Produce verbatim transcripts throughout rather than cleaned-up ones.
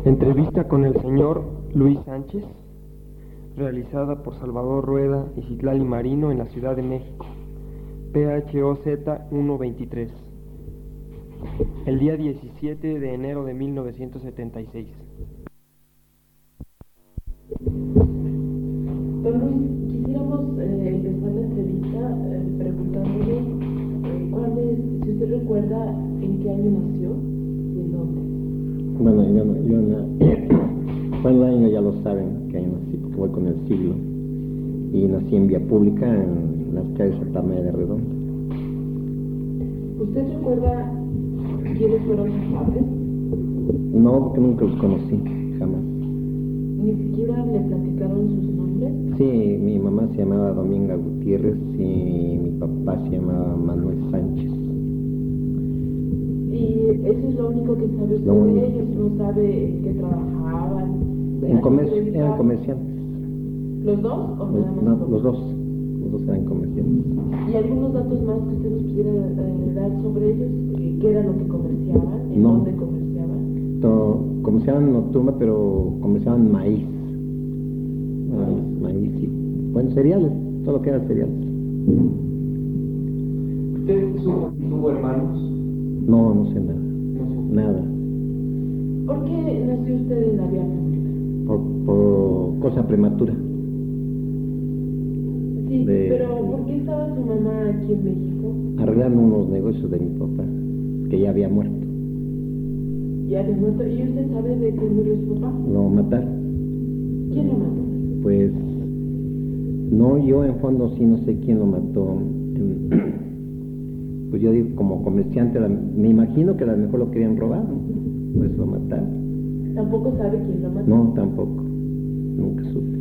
Entrevista con el señor Luis Sánchez, realizada por Salvador Rueda y Citlali Marino en la Ciudad de México, P H O Z ciento veintitrés, el día diecisiete de enero de mil novecientos setenta y seis. Don Luis, quisiéramos eh, empezar la entrevista eh, preguntándole eh, cuál es, si usted recuerda en qué año nació y en dónde. Bueno, yo, yo na, bueno, el año ya lo saben, que año nací, porque voy con el siglo. Y nací en vía pública, en las calles Santa María de Redondo. ¿Usted recuerda quiénes fueron sus padres? No, porque nunca los conocí, jamás. ¿Ni siquiera le platicaron sus nombres? Sí, mi mamá se llamaba Dominga Gutiérrez y mi papá se llamaba Manuel Sánchez. ¿Y eso es lo único que sabe usted Lo de ellos? ¿No sabe en qué trabajaban? En comercio, eran comerciantes. ¿Los dos o Los, nada más? no, dos? los dos, los dos eran comerciantes. ¿Y algunos datos más que usted nos pudiera eh, dar sobre ellos? ¿Qué era lo que comerciaban? ¿En No. dónde comerciaban? To, comerciaban en Otumba, pero comerciaban maíz. Maíz, maíz y, bueno, cereales, todo lo que era cereales. ¿Usted tuvo hermanos? No, no sé nada, No. nada. ¿Por qué nació usted en la vía pública? Por, por cosa prematura. Sí, De- pero ¿por qué estaba su mamá aquí en México? Arreglando unos negocios de mi papá, que ya había muerto. Ya de muerto. ¿Y usted sabe de qué murió su papá? Lo mataron. ¿Quién lo mató? Pues, no, yo en fondo sí no sé quién lo mató. Pues yo digo, como comerciante, la- me imagino que a lo mejor lo querían robar, ¿no? Por eso lo mataron. ¿Tampoco sabe quién lo mató? No, tampoco, nunca supe.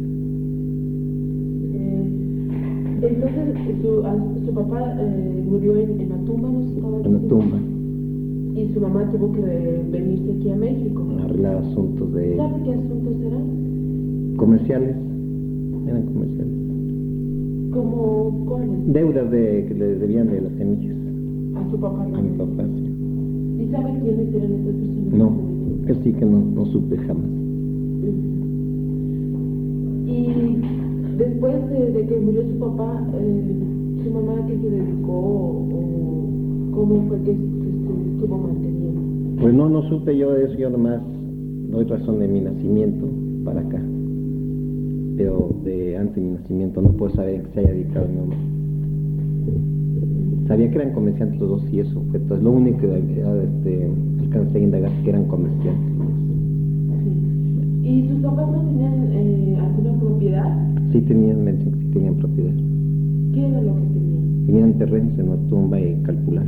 Eh, entonces, su, a- su papá eh, murió en, en la tumba, ¿no se estaba En la diciendo? tumba, Y su mamá tuvo que eh, venirse aquí a México. arreglar asuntos de ¿Sabe qué asuntos eran? comerciales, eran comerciales. ¿Cómo cuáles? Deudas de, que le debían de las semillas A su papá. a mi papá, sí. ¿Y sabe quiénes eran estas personas? No, que sí que no, no supe jamás. Y después de, de que murió su papá, eh, ¿su mamá a qué se dedicó o, o cómo fue que se, se estuvo manteniendo? Pues no, no supe yo de eso, yo nomás doy razón de mi nacimiento para acá. Pero de antes de mi nacimiento no puedo saber en qué se haya dedicado mi mamá. Sabía que eran comerciantes los dos y eso fue todo. Lo único que este, alcancé a indagar que eran comerciantes. Sí. ¿Y sus papás no tenían eh, alguna propiedad? Sí tenían, me dicen que sí tenían propiedad. ¿Qué era lo que tenían? Tenían terrenos en Otumba y Calpulalpa.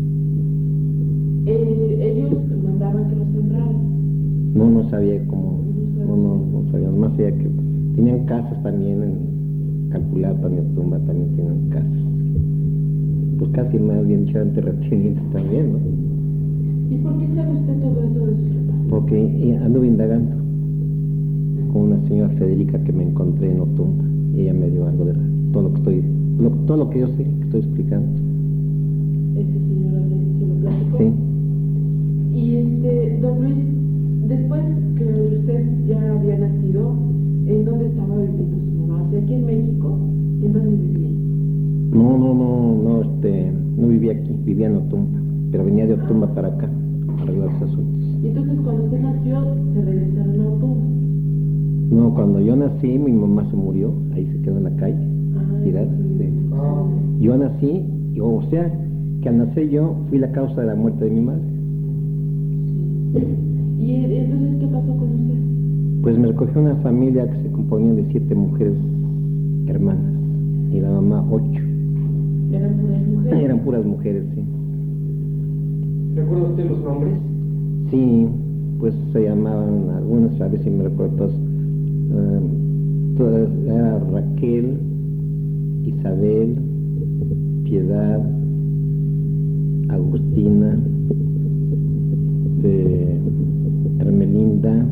Eh, ellos mandaban que los sembraran. No, no sabía cómo, no, no, no sabía, nomás sabía que tenían casas también en Calpulalpa, en Otumba también tienen casas. Pues casi más bien echaban terratenientes también, ¿no? ¿Y por qué sabe usted todo eso de sus papás? Porque anduve indagando con una señora Federica que me encontré en Otumba y ella me dio algo de todo lo que estoy, lo, todo lo que yo sé que estoy explicando. Esa señora le se lo platicó. Sí. Y este, don Luis, después que usted ya había nacido, ¿en dónde estaba viviendo su mamá? O sea, aquí en México, ¿en dónde vivía? No, no, no, no, este, no vivía aquí, vivía en Otumba, pero venía de Otumba para acá a arreglar sus asuntos. Y entonces cuando usted nació, se regresaron a Otumba. No, cuando yo nací, mi mamá se murió, ahí se quedó en la calle, Ah, tirada, sí. Ah, Yo nací, y, o sea, que al nacer yo fui la causa de la muerte de mi madre. ¿Y entonces qué pasó con usted? Pues me recogió una familia que se componía de siete mujeres hermanas, y la mamá ocho. ¿Eran puras mujeres? Eran puras mujeres, sí. ¿recuerda usted los nombres? Sí, pues se llamaban, algunas a veces me recuerdo todas, eh, todas, era Raquel, Isabel, Piedad, Agustina, de Hermelinda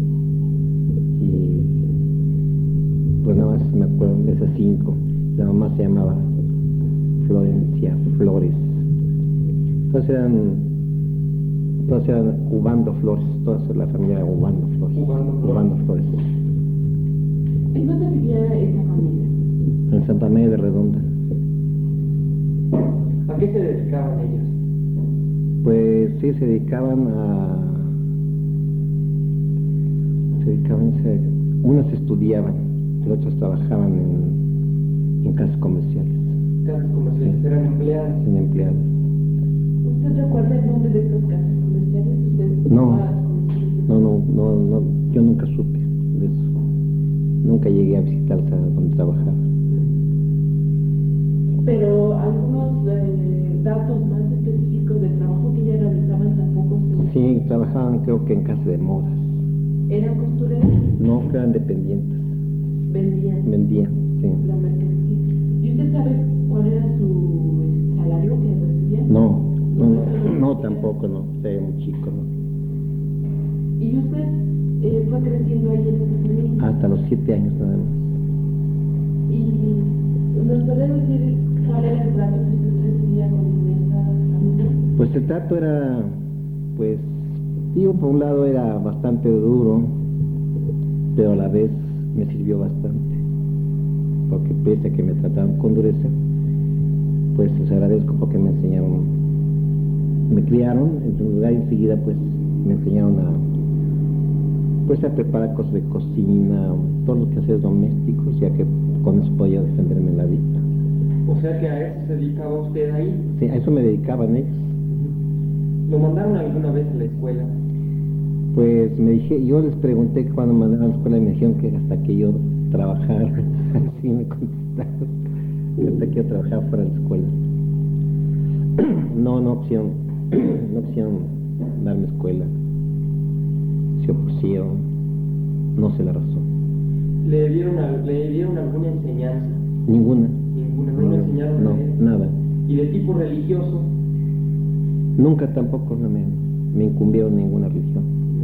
y pues nada más me acuerdo de esas cinco. La mamá se llamaba Florencia Flores. Entonces eran Todas eran Ubando Flores, toda la familia era Ubando Flores. Ubando Flores. Ubando Flores. ¿En dónde vivía esa familia? En Santa María de Redonda. ¿A qué se dedicaban ellas? Pues sí, se dedicaban a... Se dedicaban, se... unas estudiaban, y otras trabajaban en, en casas comerciales. Casas comerciales, sí. Eran empleadas. En empleadas. ¿Usted recuerda el nombre de estas casas comerciales? ¿Usted No, no, no, no, no, yo nunca supe de eso. Nunca llegué a visitarlas a donde trabajaba. Pero algunos eh, datos más específicos del trabajo que ya realizaban tampoco se... Sí, trabajaban creo que en casa de modas. ¿Eran costureras? No, eran dependientes. Vendían. Vendían, sí. La mercancía. ¿Y usted sabe cuál era su eh, salario que recibía? No, no, no, no tampoco, no. Era muy chico, ¿no? ¿Y usted eh, fue creciendo ahí en esa familia? Hasta los siete años nada más. ¿Y nos puede decir cuál era el trato que usted recibía con esa familia? Pues el trato era, pues, digo, por un lado era bastante duro, pero a la vez me sirvió bastante, porque pese a que me trataban con dureza, pues les agradezco porque me enseñaron, me criaron, en primer lugar, y enseguida pues me enseñaron a, pues a preparar cosas de cocina, todo lo que hacer domésticos, ya que con eso podía defenderme en la vida. O sea que a eso se dedicaba usted ahí. Sí, a eso me dedicaban ellos. ¿Lo mandaron alguna vez a la escuela? Pues me dije, yo les pregunté cuando me mandaron a la escuela y me dijeron que hasta que yo trabajara, así me contestaron, que hasta que yo trabajara fuera de la escuela. No, no opción, no opción darme escuela. Se opusieron, no sé la razón. ¿Le dieron, a, ¿Le dieron alguna enseñanza? Ninguna. Ninguna, no le enseñaron No, a leer. nada. ¿Y de tipo religioso? Nunca tampoco no me, me incumbieron ninguna religión.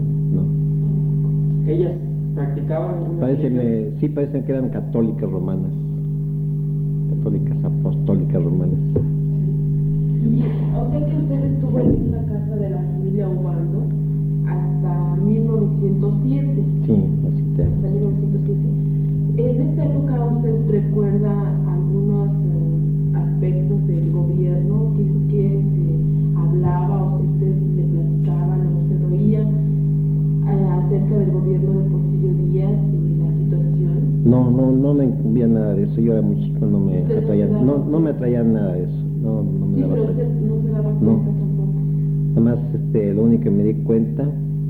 No. ¿Ellas practicaban alguna Parece, religión? me, sí parecen que eran católicas romanas. Católicas apostólicas romanas. Y, o sea que usted estuvo en esta casa de la familia Ubando hasta mil novecientos siete. Sí, así te Hasta mil novecientos siete. En esta época usted recuerda algunos eh, aspectos del gobierno que, que se hablaba o que usted le platicaban o usted oía eh, acerca del gobierno de Porfirio Díaz y la situación. No, no, no me incumbía nada de eso. Yo era muy chico, no me atraía, no, no me atraía nada de eso. No, no me Sí, daba pero cuenta. usted no se daba cuenta No. tampoco. Además, este, lo único que me di cuenta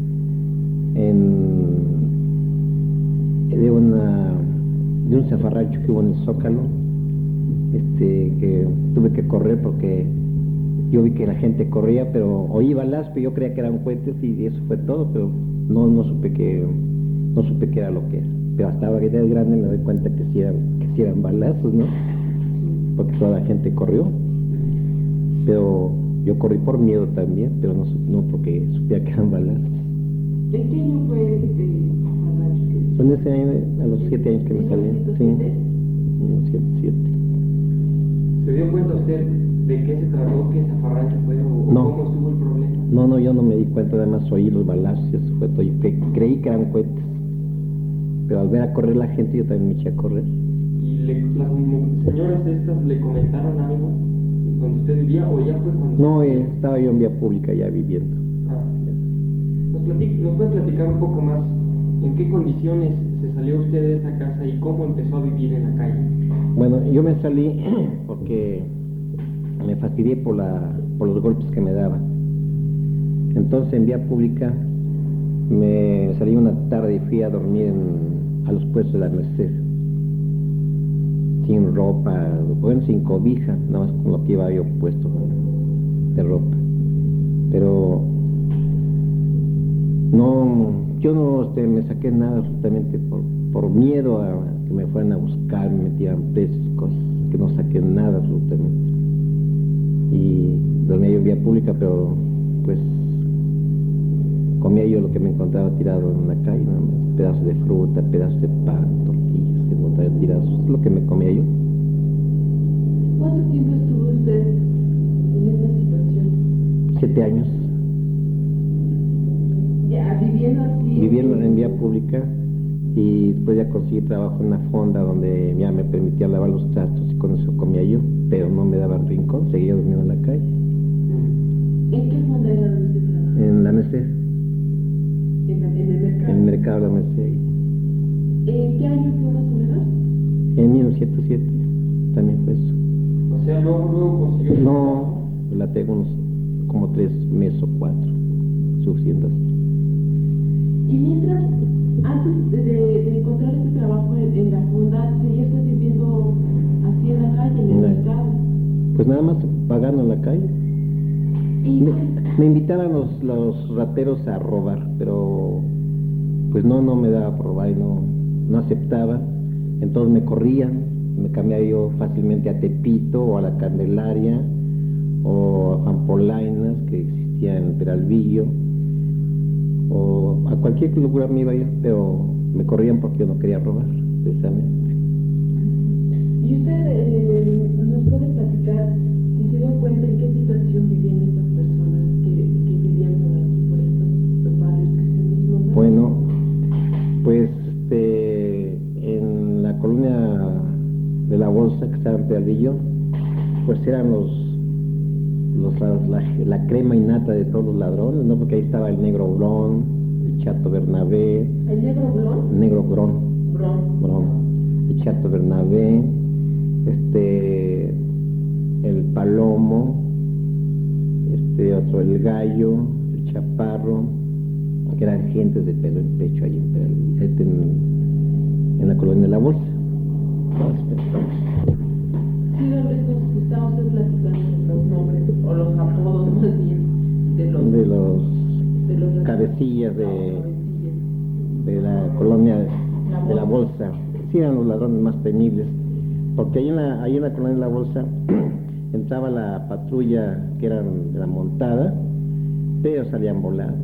en de una de un zafarrancho que hubo en el Zócalo, este, que tuve que correr porque yo vi que la gente corría, pero oí balazos, pero yo creía que eran cohetes y eso fue todo, pero no, no supe que no supe qué era lo que era. Pero hasta ahora que ya es grande me doy cuenta que sí eran, que sí eran balazos, ¿no? Porque toda la gente corrió. Pero yo corrí por miedo también, pero no, no porque supiera que eran balazos. ¿En qué año fue este zafarrancho que dice? En ese año, a los siete años que me salí, sí, ¿mil novecientos siete? siete, siete. ¿Se dio cuenta usted de qué se trató, qué zafarrancho fue o, o No. cómo estuvo el problema? No, no, yo no me di cuenta, además oí los balazos y eso fue todo. Yo cre- creí que eran cohetes, pero al ver a correr la gente yo también me eché a correr. ¿Y le, las mu- señoras estas le comentaron algo donde usted vivía o ya fue cuando... No, eh, estaba yo en vía pública ya viviendo. Ah, ya. ¿Nos, platic- ¿Nos puede platicar un poco más en qué condiciones se salió usted de esa casa y cómo empezó a vivir en la calle? Bueno, yo me salí porque me fastidié por, la, por los golpes que me daban. Entonces en vía pública me salí una tarde y fui a dormir en, a los puestos de la Merced. Sin ropa, bueno, sin cobija, nada más con lo que iba yo puesto de ropa. Pero no, yo no este, me saqué nada absolutamente por, por miedo a que me fueran a buscar, me metieran presos, cosas, que no saqué nada absolutamente. Y dormía yo en vía pública, pero pues comía yo lo que me encontraba tirado en la calle, nada más, pedazos de fruta, pedazos de pan, tortillas que encontraba tirados, es lo que me comía yo. ¿Cuánto tiempo estuvo usted en esa situación? Siete años. Ya, viviendo así. Viviendo en vía pública, y después ya conseguí trabajo en una fonda donde ya me permitía lavar los trastos y con eso comía yo, pero no me daban rincón, seguía durmiendo en la calle. ¿En qué fonda era donde usted trabajaba? En la Merced, ¿En, la, en el mercado? en el mercado de la Merced ahí. ¿En qué año fue más o menos? En mil novecientos siete también fue eso. O sea, luego, luego consiguió... No, la tengo unos como tres meses o cuatro, suficientes. Y mientras, antes de, de encontrar este trabajo en, en la fonda, ¿seguía usted viviendo así en la calle, en el No. mercado? Pues nada más pagando en la calle. Y Me, me invitaban los, los rateros a robar, pero pues no, no me daba por robar y no, no aceptaba. Entonces me corrían, me cambiaba yo fácilmente a Tepito o a la Candelaria o a Juan Polainas, que existía en Peralvillo, o a cualquier lugar me iba yo, pero me corrían porque yo no quería robar, precisamente. ¿Y usted eh, nos puede platicar si se dio cuenta en qué situación vivían estas personas que, que vivían por aquí, por estos barrios que se nos nombran? Bueno, pues este, en la colonia de la Bolsa, que estaba en Peralvillo, pues eran los, los la, la, la crema innata de todos los ladrones, ¿no? Porque ahí estaba el Negro Brón, el Chato Bernabé. ¿El negro blon? Negro Brón. Bron. Brón. El Chato Bernabé, este, el Palomo, este otro, el Gallo, el Chaparro, que eran gentes de pelo en pecho ahí en, este, en, en la colonia de la Bolsa. Sí, don Luis, nos está usted platicando los nombres, o los apodos más bien, de los, de los, de los cabecillas de, cabecillas. de la colonia de la Bolsa. Sí, eran los ladrones más temibles, porque ahí en la, ahí en la colonia de la Bolsa entraba la patrulla que eran de la montada, pero salían volados.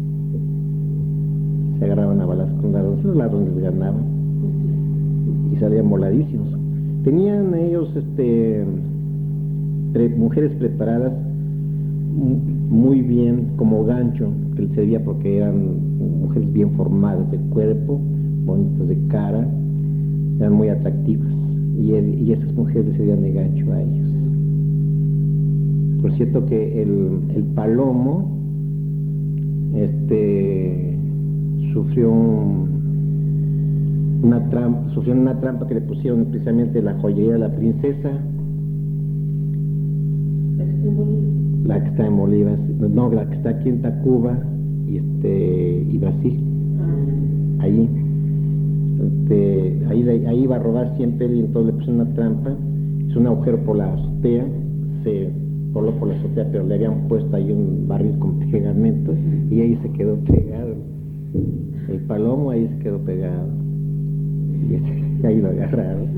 Se agarraban a balas con ladrones, los ladrones les ganaban y salían voladísimos. Tenían ellos este, pre, mujeres preparadas muy bien como gancho, que les servía porque eran mujeres bien formadas de cuerpo, bonitas de cara, eran muy atractivas, y, el, y esas mujeres les servían de gancho a ellos. Por cierto que el, el Palomo este, sufrió un, una trampa, sufrió una trampa que le pusieron precisamente la joyería de la princesa, la que está en Bolívar, no, la que está aquí en Tacuba y este y Brasil, ahí, este, ahí, ahí iba a robar siempre y entonces le pusieron una trampa, hizo un agujero por la azotea, se coló por la azotea, pero le habían puesto ahí un barril con pegamento y ahí se quedó pegado. El Palomo ahí se quedó pegado y ahí lo agarraron.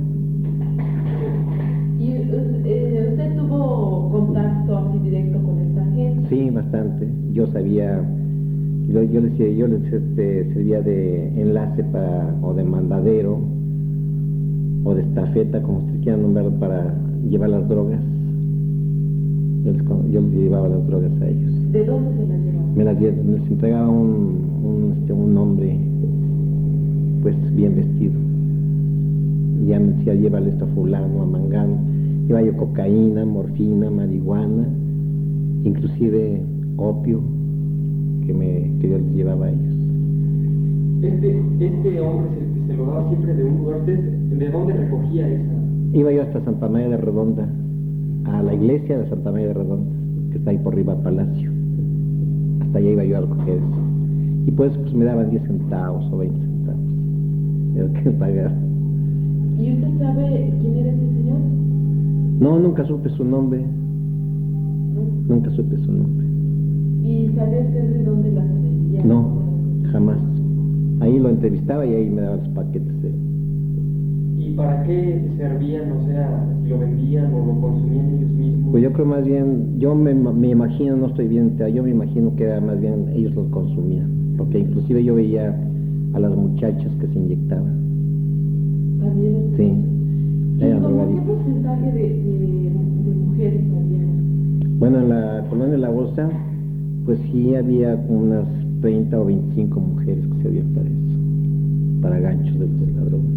¿Y eh, usted tuvo contacto así directo con esta gente? Sí, bastante. Yo sabía, yo, yo les, yo les este, servía de enlace para, o de mandadero, o de estafeta, como ustedes quieran nombrar, para llevar las drogas. Yo les, yo les llevaba las drogas a ellos. ¿De dónde se las llevaba? Me las les entregaba un, un, este, un hombre, pues bien vestido. Ya me decía, llévale esto a fulano, a mangano. Lleva yo cocaína, morfina, marihuana, inclusive opio, que, me, que yo les llevaba a ellos. Este, este hombre se, se lo daba siempre de un lugar. ¿De dónde recogía esa? Iba yo hasta Santa María de Redonda, a la iglesia de Santa María de Redonda, que está ahí por arriba al palacio. Hasta allá iba yo a recoger eso. Y pues, pues me daban diez centavos o veinte centavos. Era que pagar. ¿Y usted sabe quién era ese señor? No, nunca supe su nombre. ¿No? Nunca supe su nombre. ¿Y sabe usted de dónde las traía? No, jamás. Ahí lo entrevistaba y ahí me daba los paquetes de... ¿Y para qué servían? O sea, ¿lo vendían o lo consumían ellos mismos? Pues yo creo más bien, yo me, me imagino, no estoy bien, yo me imagino que era más bien ellos los consumían. Porque inclusive yo veía a las muchachas que se inyectaban. ¿También? Sí. ¿Y como qué porcentaje de, de, de mujeres había? Bueno, en la colonia de la Bolsa, pues sí había unas treinta o veinticinco mujeres que servían para eso, para ganchos de los ladrones.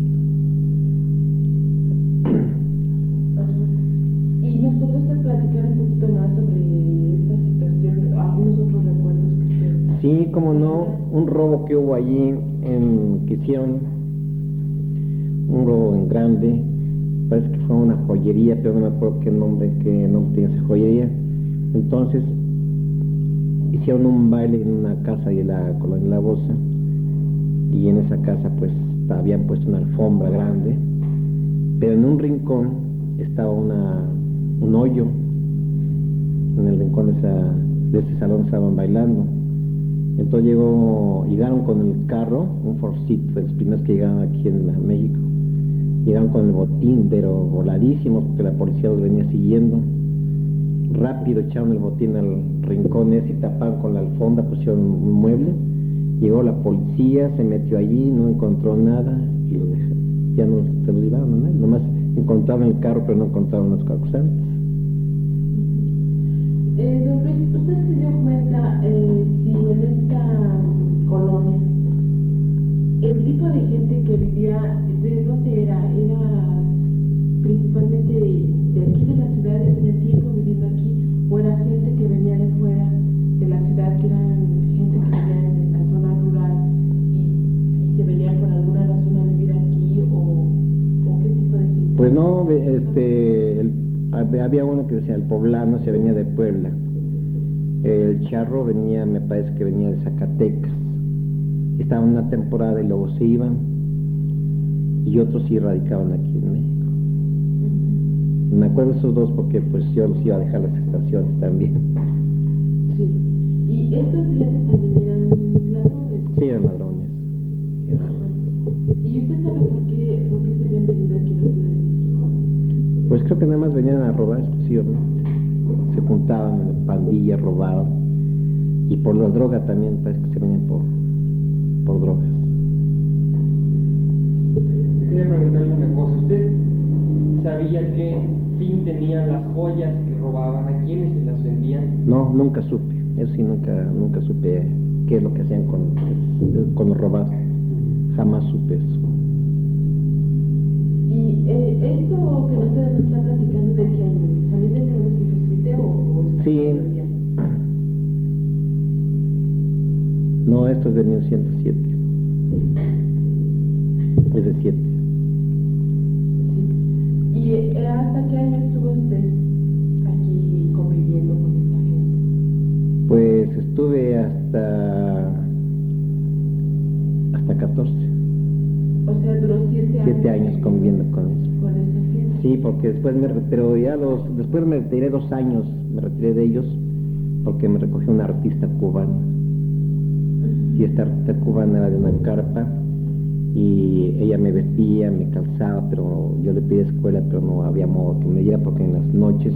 ¿Y nos podría usted platicar un poquito más sobre esta situación, algunos otros recuerdos que usted... Sí, como no, un robo que hubo allí, en, que hicieron, un robo en grande, parece que fue una joyería, pero no me acuerdo qué nombre, qué nombre tiene esa joyería. Entonces, hicieron un baile en una casa de la colonia La Bolsa, y en esa casa pues habían puesto una alfombra grande, pero en un rincón estaba una, un hoyo. En el rincón de, esa, de ese salón estaban bailando. Entonces llegó, llegaron con el carro, un Forcito, de los primeros que llegaron aquí en la, México. Llegaron con el botín, pero voladísimos, porque la policía los venía siguiendo. Rápido echaron el botín al rincón ese y taparon con la alfombra, pusieron un mueble. Llegó la policía, se metió allí, no encontró nada y lo dejaron. Ya no se lo llevaron, ¿no? Nomás encontraron el carro, pero no encontraron los causantes. Eh, don Luis, ¿usted se dio cuenta eh, si en esta colonia el tipo de gente que vivía, de dónde era? ¿Era principalmente de, de aquí de la ciudad, de tenía tiempo viviendo aquí, o era gente que venía de fuera de la ciudad, que eran gente que vivía en la zona rural y, y se venían por alguna razón a vivir aquí, o, o qué tipo de gente? Pues no, este, el, había uno que decía el poblano, se venía de Puebla. El charro venía, me parece que venía de Zacatecas. Estaban una temporada y luego se iban, y otros sí radicaban aquí en México. Uh-huh. Me acuerdo de esos dos porque pues yo los iba a dejar las estaciones también. Sí. ¿Y estos clientes también eran ladrones? Sí, eran ladrones. Uh-huh. ¿Y usted sabe por qué, por qué se habían venido aquí a la Ciudad de México? Pues creo que nada más venían a robar exclusivamente. Se juntaban en pandillas, robaban. Y por la droga también parece que se venían por, por drogas. Quería preguntarle una cosa. ¿Usted sabía qué fin tenían las joyas que robaban? ¿A quiénes se las vendían? No, nunca supe. Eso sí, nunca, nunca supe qué es lo que hacían con, con los robados. Jamás supe eso. ¿Y eh, esto que usted nos está platicando de qué año? ¿También de mil novecientos siete o, o sí. No, esto es de mil novecientos siete. Es de siete. Sí. ¿Y eh, hasta qué año estuvo usted aquí conviviendo con esta gente? Pues estuve hasta hasta catorce. O sea, duró siete años. Siete años conviviendo con eso. Con esa gente. Sí, porque después me pero ya los después me retiré dos años, me retiré de ellos porque me recogió una artista cubana. Uh-huh. Y esta artista cubana era de una carpa y ella me vestía, me calzaba, pero yo le pedí escuela, pero no había modo que me diera porque en las noches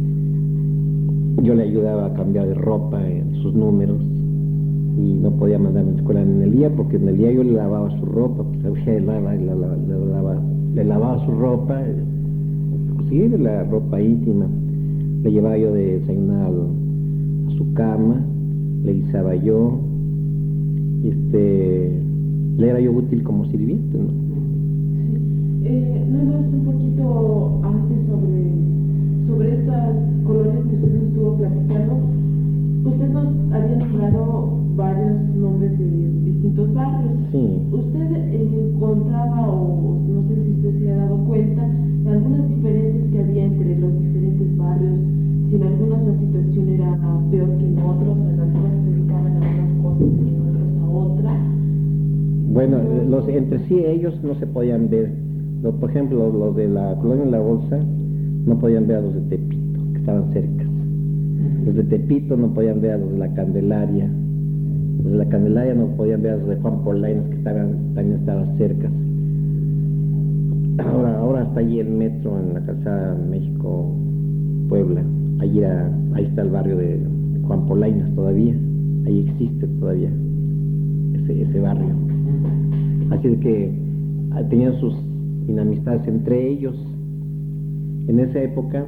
yo le ayudaba a cambiar de ropa en sus números y no podía mandarme a la escuela en el día porque en el día yo le lavaba su ropa, pues le lavaba, le lavaba, le lavaba, le lavaba su ropa, inclusive la ropa íntima, le llevaba yo de desayunar a su cama, le guisaba yo, y este, le era yo útil como sirviente, ¿no? Sí. Eh, nada más un poquito antes sobre, sobre estas colonias que usted nos estuvo platicando. Usted nos había nombrado varios nombres de distintos barrios. Sí. ¿Usted eh, encontraba, o no sé si usted se ha dado cuenta, de algunas diferencias que había entre los diferentes barrios? Si en algunas la situación era peor que en otros, en algunos se dedicaban a unas cosas y en otros a otra. Bueno, los, entre sí ellos no se podían ver. Los, por ejemplo, los, los de la colonia La Bolsa no podían ver a los de Tepito, que estaban cerca. Los de Tepito no podían ver a los de la Candelaria. Los de la Candelaria no podían ver a los de Juan Polainas, que estaban, también estaban cerca. Ahora, ahora está allí el metro en la calzada México-Puebla. Ahí, era, ahí está el barrio de Juan Polainas todavía. Ahí existe todavía ese, ese barrio. Así es que tenían sus inamistades entre ellos. En esa época,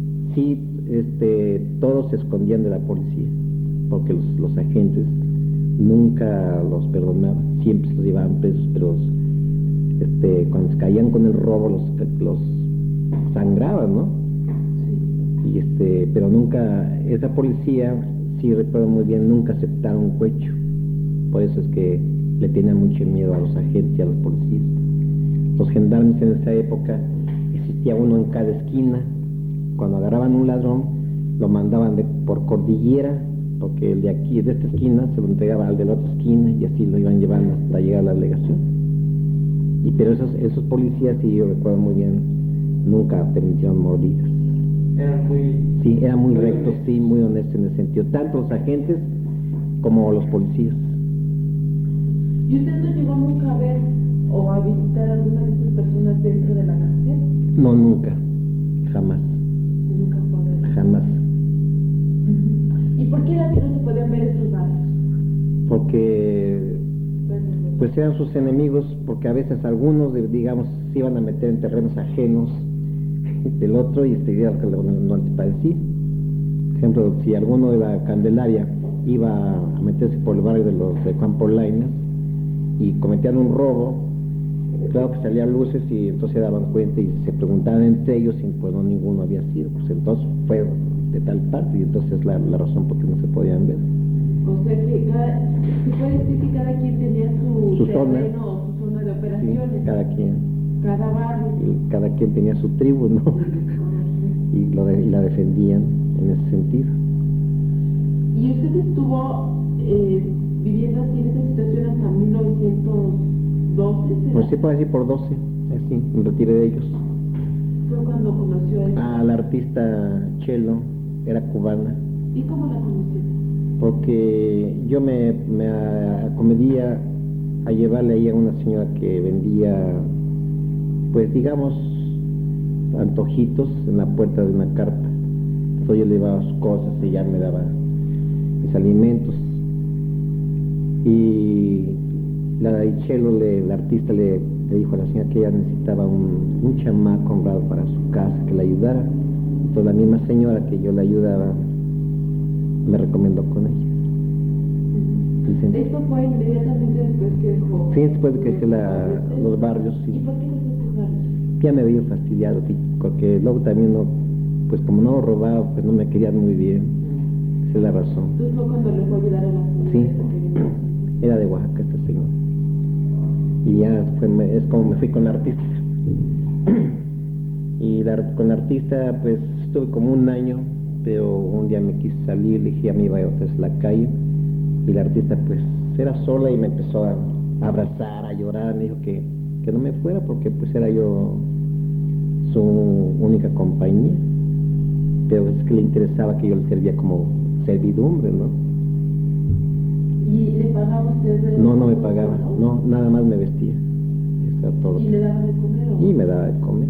sí, este, todos se escondían de la policía, porque los, los agentes nunca los perdonaba, siempre se los llevaban presos, pero este, cuando se caían con el robo los, los sangraban, ¿no? Y este, pero nunca, esa policía, sí recuerdo muy bien, nunca aceptaron un cohecho. Por eso es que le tenían mucho miedo a los agentes y a los policías. Los gendarmes en esa época, existía uno en cada esquina. Cuando agarraban un ladrón, lo mandaban de, por cordillera, porque el de aquí, de esta esquina, se lo entregaba al de la otra esquina, y así lo iban llevando hasta llegar a la delegación. Y pero esos, esos policías, sí, yo recuerdo muy bien, nunca permitieron mordidas. Eran muy... Sí, eran muy, muy rectos, honestos. sí, muy honestos en ese sentido, tanto los agentes como los policías. ¿Y usted no llegó nunca a ver o a visitar a alguna de esas personas dentro de la cárcel? No, nunca, jamás, Nunca fue a ver. jamás. ¿Y por qué era que no se podían ver estos barrios? Porque, pues eran sus enemigos, porque a veces algunos, digamos, se iban a meter en terrenos ajenos del otro y este día no, no les parecía. Por ejemplo, si alguno de la Candelaria iba a meterse por el barrio de los de Juan Polainas y cometían un robo, claro que salían luces y entonces se daban cuenta y se preguntaban entre ellos y pues no ninguno había sido, pues entonces fue de tal parte y entonces la, la razón por qué no se podían ver. O sea que cada, se puede decir que cada quien tenía su, Su terreno zona. o su zona de Sí, operaciones. cada quien, Cada barrio. y cada quien tenía su tribu, ¿no? y, lo de, y la defendían en ese sentido. ¿Y usted estuvo eh, viviendo así en esa situación hasta mil novecientos doce? Pues sí, puedo decir por doce, así, me retiré de ellos. Fue cuando conoció a ella. Ah, la artista Chelo, era cubana, ¿Y cómo la conoció? porque yo me, me acomedía a llevarle ahí a una señora que vendía, pues digamos, antojitos en la puerta de una carpa. Entonces yo le llevaba sus cosas y ella me daba mis alimentos. Y la Chelo, le, la artista, le, le dijo a la señora que ella necesitaba un, un chamaco honrado para su casa, que la ayudara. Entonces la misma señora que yo le ayudaba me recomendó con ella. Dicen, Esto fue inmediatamente después que dejó. sí, después de que dejé la, los barrios, sí. ¿Y por qué dejó estos barrios? Ya me había fastidiado, sí, porque luego también no, pues como no robaba, pues no me querían muy bien. Esa es la razón. Entonces fue cuando le fue a ayudar a la señora. Sí, que vino. era de Oaxaca esta señora. Y ya fue, es como me fui con la artista. Y la, con la artista, pues estuve como un año, pero un día me quise salir, le dije, ya me iba a otra vez a la calle. Y la artista, pues, era sola y me empezó a, a abrazar, a llorar. Me dijo que, que no me fuera porque, pues, era yo su única compañía. Pero es que le interesaba que yo le servía como servidumbre, ¿no? ¿Y le pagaba usted? No, no me pagaba, no, nada más me vestía. Eso era todo. ¿Y le daba de comer o? Y me daba de comer.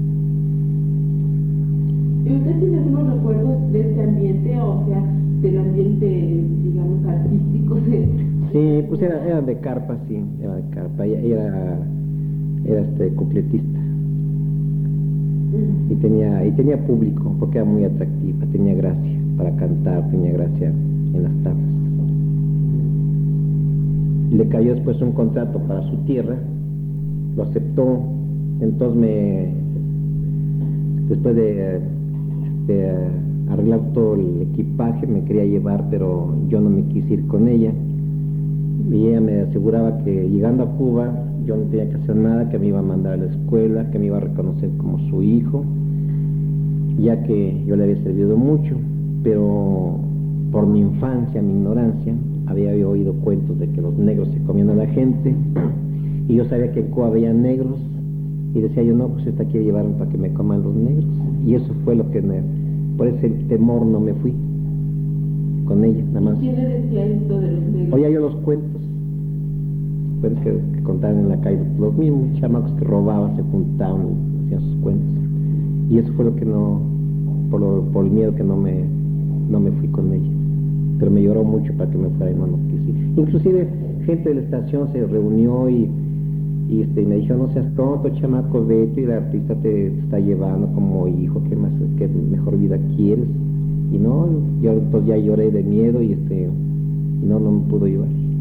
¿Y usted tiene algunos recuerdos de este ambiente, o sea, del ambiente, digamos, artístico? De... Sí, pues era, era de carpa, sí, era de carpa. Ella era, era este, cupletista. Y tenía, y tenía público, porque era muy atractiva, tenía gracia para cantar, tenía gracia en las tablas. Le cayó después un contrato para su tierra, lo aceptó, entonces me, después de, de arreglar todo el equipaje, me quería llevar, pero yo no me quise ir con ella, y ella me aseguraba que llegando a Cuba, yo no tenía que hacer nada, que me iba a mandar a la escuela, que me iba a reconocer como su hijo, ya que yo le había servido mucho, pero por mi infancia, mi ignorancia, había oído cuentos de que los negros se comían a la gente, y yo sabía que en Cuba había negros, y decía yo, no, pues esta quiere llevarme para que me coman los negros, y eso fue lo que me, por ese temor no me fui con ella, nada más. ¿Quién le decía esto de los negros? Oía yo los cuentos, cuentos que, que contaban en la calle, los mismos chamacos que robaban, se juntaban, hacían sus cuentos, y eso fue lo que no, por, lo, por el miedo que no me, no me fui con ella. Pero me lloró mucho para que me fuera y no, no quise. Inclusive gente de la estación se reunió y, y este, me dijo, no seas tonto, chamaco, vete, y la artista te, te está llevando como hijo, ¿qué más, qué mejor vida quieres? Y no, yo pues ya lloré de miedo y este, no, no me pudo llevar.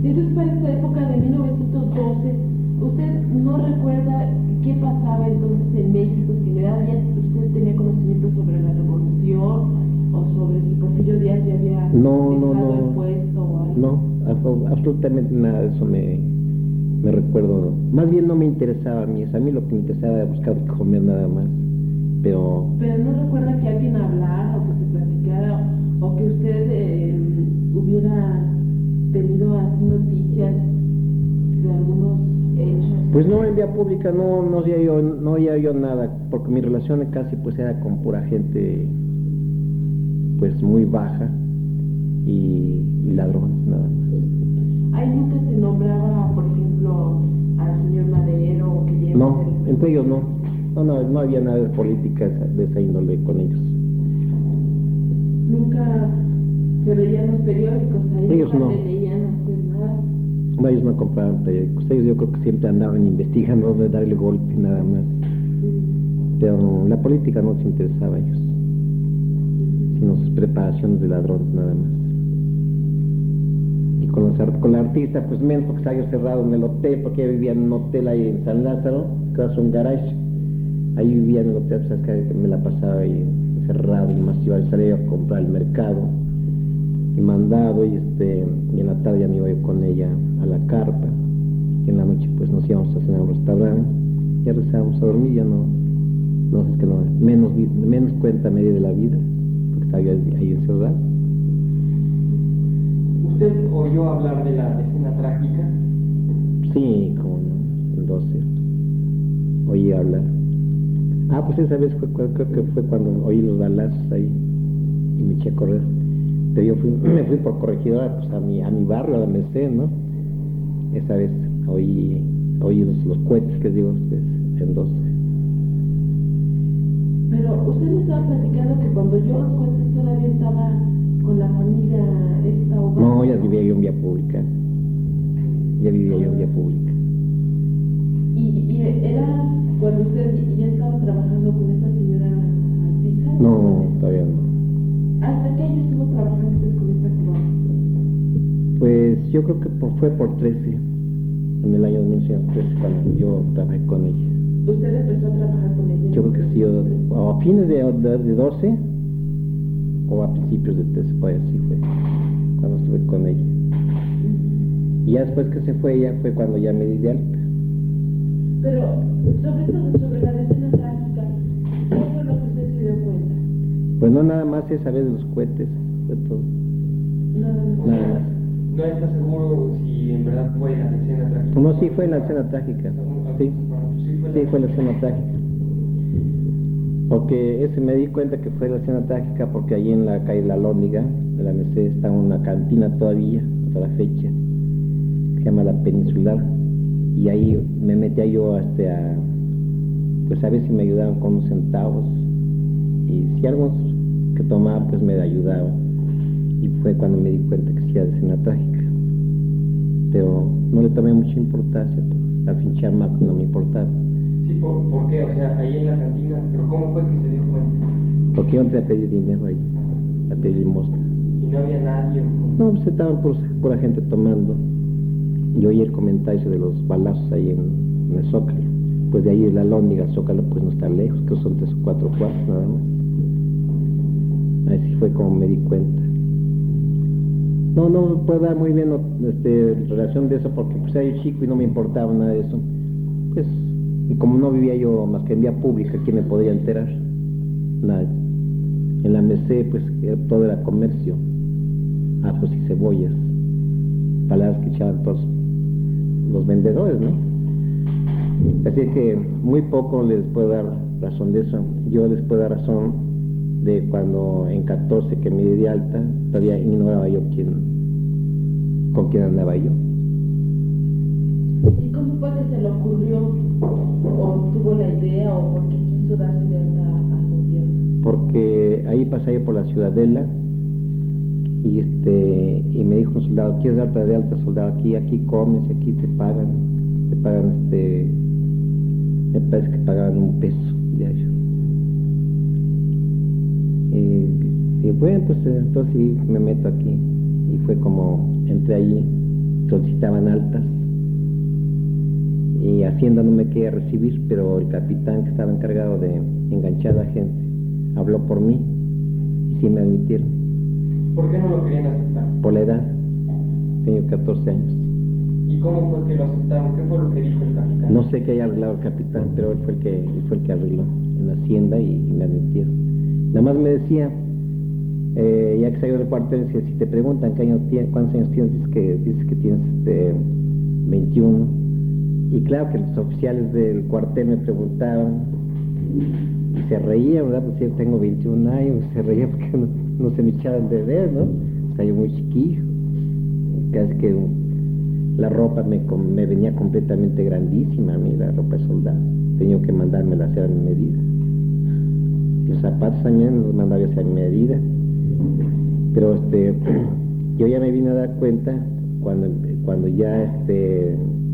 Entonces, para esta época de mil novecientos doce, ¿usted no recuerda qué pasaba entonces en México? En general, ¿ya usted tenía conocimiento sobre la revolución o sobre si Porfirio Díaz ya había No, no, dejado no. el puesto o algo? No, abso- absolutamente nada de eso me, me recuerdo. Más bien no me interesaba a mí, a mí lo que me interesaba era buscar comer nada más. Pero Pero no recuerda que alguien hablara o que se platicara o que usted eh, hubiera tenido así noticias de algunos hechos. pues no, en vía pública no no oía yo no oía yo nada, porque mi relación casi pues era con pura gente pues muy baja y, y ladrones nada más. Ahí nunca se nombraba, por ejemplo, al señor Madero o que llega No, a ser- entre ellos no. No, no, no había nada de política esa- de esa índole con ellos. Nunca se veían los periódicos ahí, Ellos nunca no. le leían a usted nada. No, ellos no compraban periódicos. Ellos yo creo que siempre andaban investigando dónde darle golpe nada más. Pero la política no les interesaba a ellos, sino sus preparaciones de ladrones nada más. Y con, los, ar- con la artista, pues menos, porque estaba yo cerrado en el hotel, porque ella vivía en un hotel ahí en San Lázaro, que era un garage. Ahí vivía en el hotel, pues que me la pasaba ahí encerrado, y más iba a salir a comprar al mercado, y mandado, y este, y en la tarde ya me iba yo con ella a la carpa, y en la noche pues nos íbamos a cenar a un restaurante, ya regresábamos a dormir, ya no, no sé, es que no, menos, vi- menos cuenta me di de la vida, porque estaba yo ahí, ahí encerrado. ¿Usted oyó hablar de la escena trágica? Sí, como no, el doce, oí hablar. Ah, pues esa vez fue, creo que fue cuando oí los balazos ahí y me eché a correr. Pero yo fui, me fui por corregidora pues, a mi a mi barrio, a la Merced, ¿no? Esa vez oí, oí los, los cohetes que digo ustedes en doce. Pero usted me estaba platicando que cuando yo los cuentes todavía estaba con la familia esta o No, ya vivía yo en vía pública. Ya vivía yo en vía pública. y, y era cuando usted ya estaba trabajando con esta señora artista. No, todavía no. ¿Hasta qué año estuvo trabajando usted con esta cubana? Pues yo creo que por- fue por trece, en el año mil novecientos trece, cuando yo trabajé con ella. ¿Usted empezó a trabajar con ella? Yo creo que sí, o, o a fines de, de, de doce o a principios de trece, pues así fue, cuando estuve con ella. Y ya después que se fue ella fue cuando ya me di de alta. Pero sobre todo sobre la escena trágica, ¿qué fue lo que usted se dio cuenta? Pues no nada más esa vez de los cohetes, fue todo. Nada más. Nada más. ¿No está seguro si en verdad fue la escena trágica? No, sí fue la escena trágica, sí, sí fue la escena trágica. Porque ese me di cuenta que fue la escena trágica porque allí en la calle La Lóndiga de la Merced está una cantina todavía, hasta la fecha, que se llama La Peninsular, y ahí me metía yo hasta a, pues a ver si me ayudaban con unos centavos, y si algo que tomaba pues me ayudaba, y fue cuando me di cuenta que sí era escena trágica, pero no le tomé mucha importancia, pues, al finchar más no me importaba. Sí, ¿por, ¿por qué? O sea, ahí en la cantina, pero ¿cómo fue que se dio cuenta? Porque yo entré a pedir dinero ahí, a pedir limosna. ¿Y no había nadie? No, pues estaban por, pura gente tomando. Yo oí el comentario de los balazos ahí en, en el Zócalo. Pues de ahí de la Lóndiga al Zócalo pues no está lejos, que son tres o cuatro cuartos nada más. Así fue como me di cuenta. No, no puedo dar muy bien este, relación de eso porque pues era yo chico y no me importaba nada de eso. Pues, y como no vivía yo más que en vía pública, ¿quién me podría enterar? Nadie. En la Merced pues era, todo era comercio, ajos y cebollas, palabras que echaban todos los vendedores, ¿no? Así que muy poco les puedo dar razón de eso. Yo les puedo dar razón de cuando en catorce que me di de alta, todavía ignoraba yo quién, con quién andaba yo. ¿Y cómo fue que se le ocurrió o tuvo la idea o porque quiso darse de alta al gobierno? Porque ahí pasé yo por la Ciudadela y este y me dijo un soldado, ¿quieres darte de alta, soldado? Aquí, aquí comes, aquí te pagan, te pagan este, me parece que pagaban un peso diario. Y, y bueno, pues entonces sí me meto aquí y fue como entré allí solicitaban altas, y Hacienda no me quería recibir, pero el capitán que estaba encargado de enganchar a la gente habló por mí y sí me admitieron. ¿Por qué no lo querían aceptar? Por la edad, tenía catorce años. ¿Y cómo fue que lo aceptaron? ¿Qué fue lo que dijo el capitán? No sé qué haya arreglado el capitán, pero él fue el que, él fue el que arregló en la Hacienda y, y me admitieron. Nada más me decía, eh, ya que salió del cuartel, decía, si te preguntan qué año tiene, cuántos años tienes, dices que, dices que tienes este, veintiuno. Y claro que los oficiales del cuartel me preguntaban y se reían, ¿verdad? Pues yo tengo veintiún años, se reían porque no, no se me echaban de ver, ¿no? O sea, yo muy chiquillo, casi que la ropa me, me venía completamente grandísima a mí, la ropa de soldado. Tenía que mandármela a hacer a mi medida. Los zapatos también los mandaba a hacer a mi medida. Pero este, yo ya me vine a dar cuenta cuando, cuando ya este,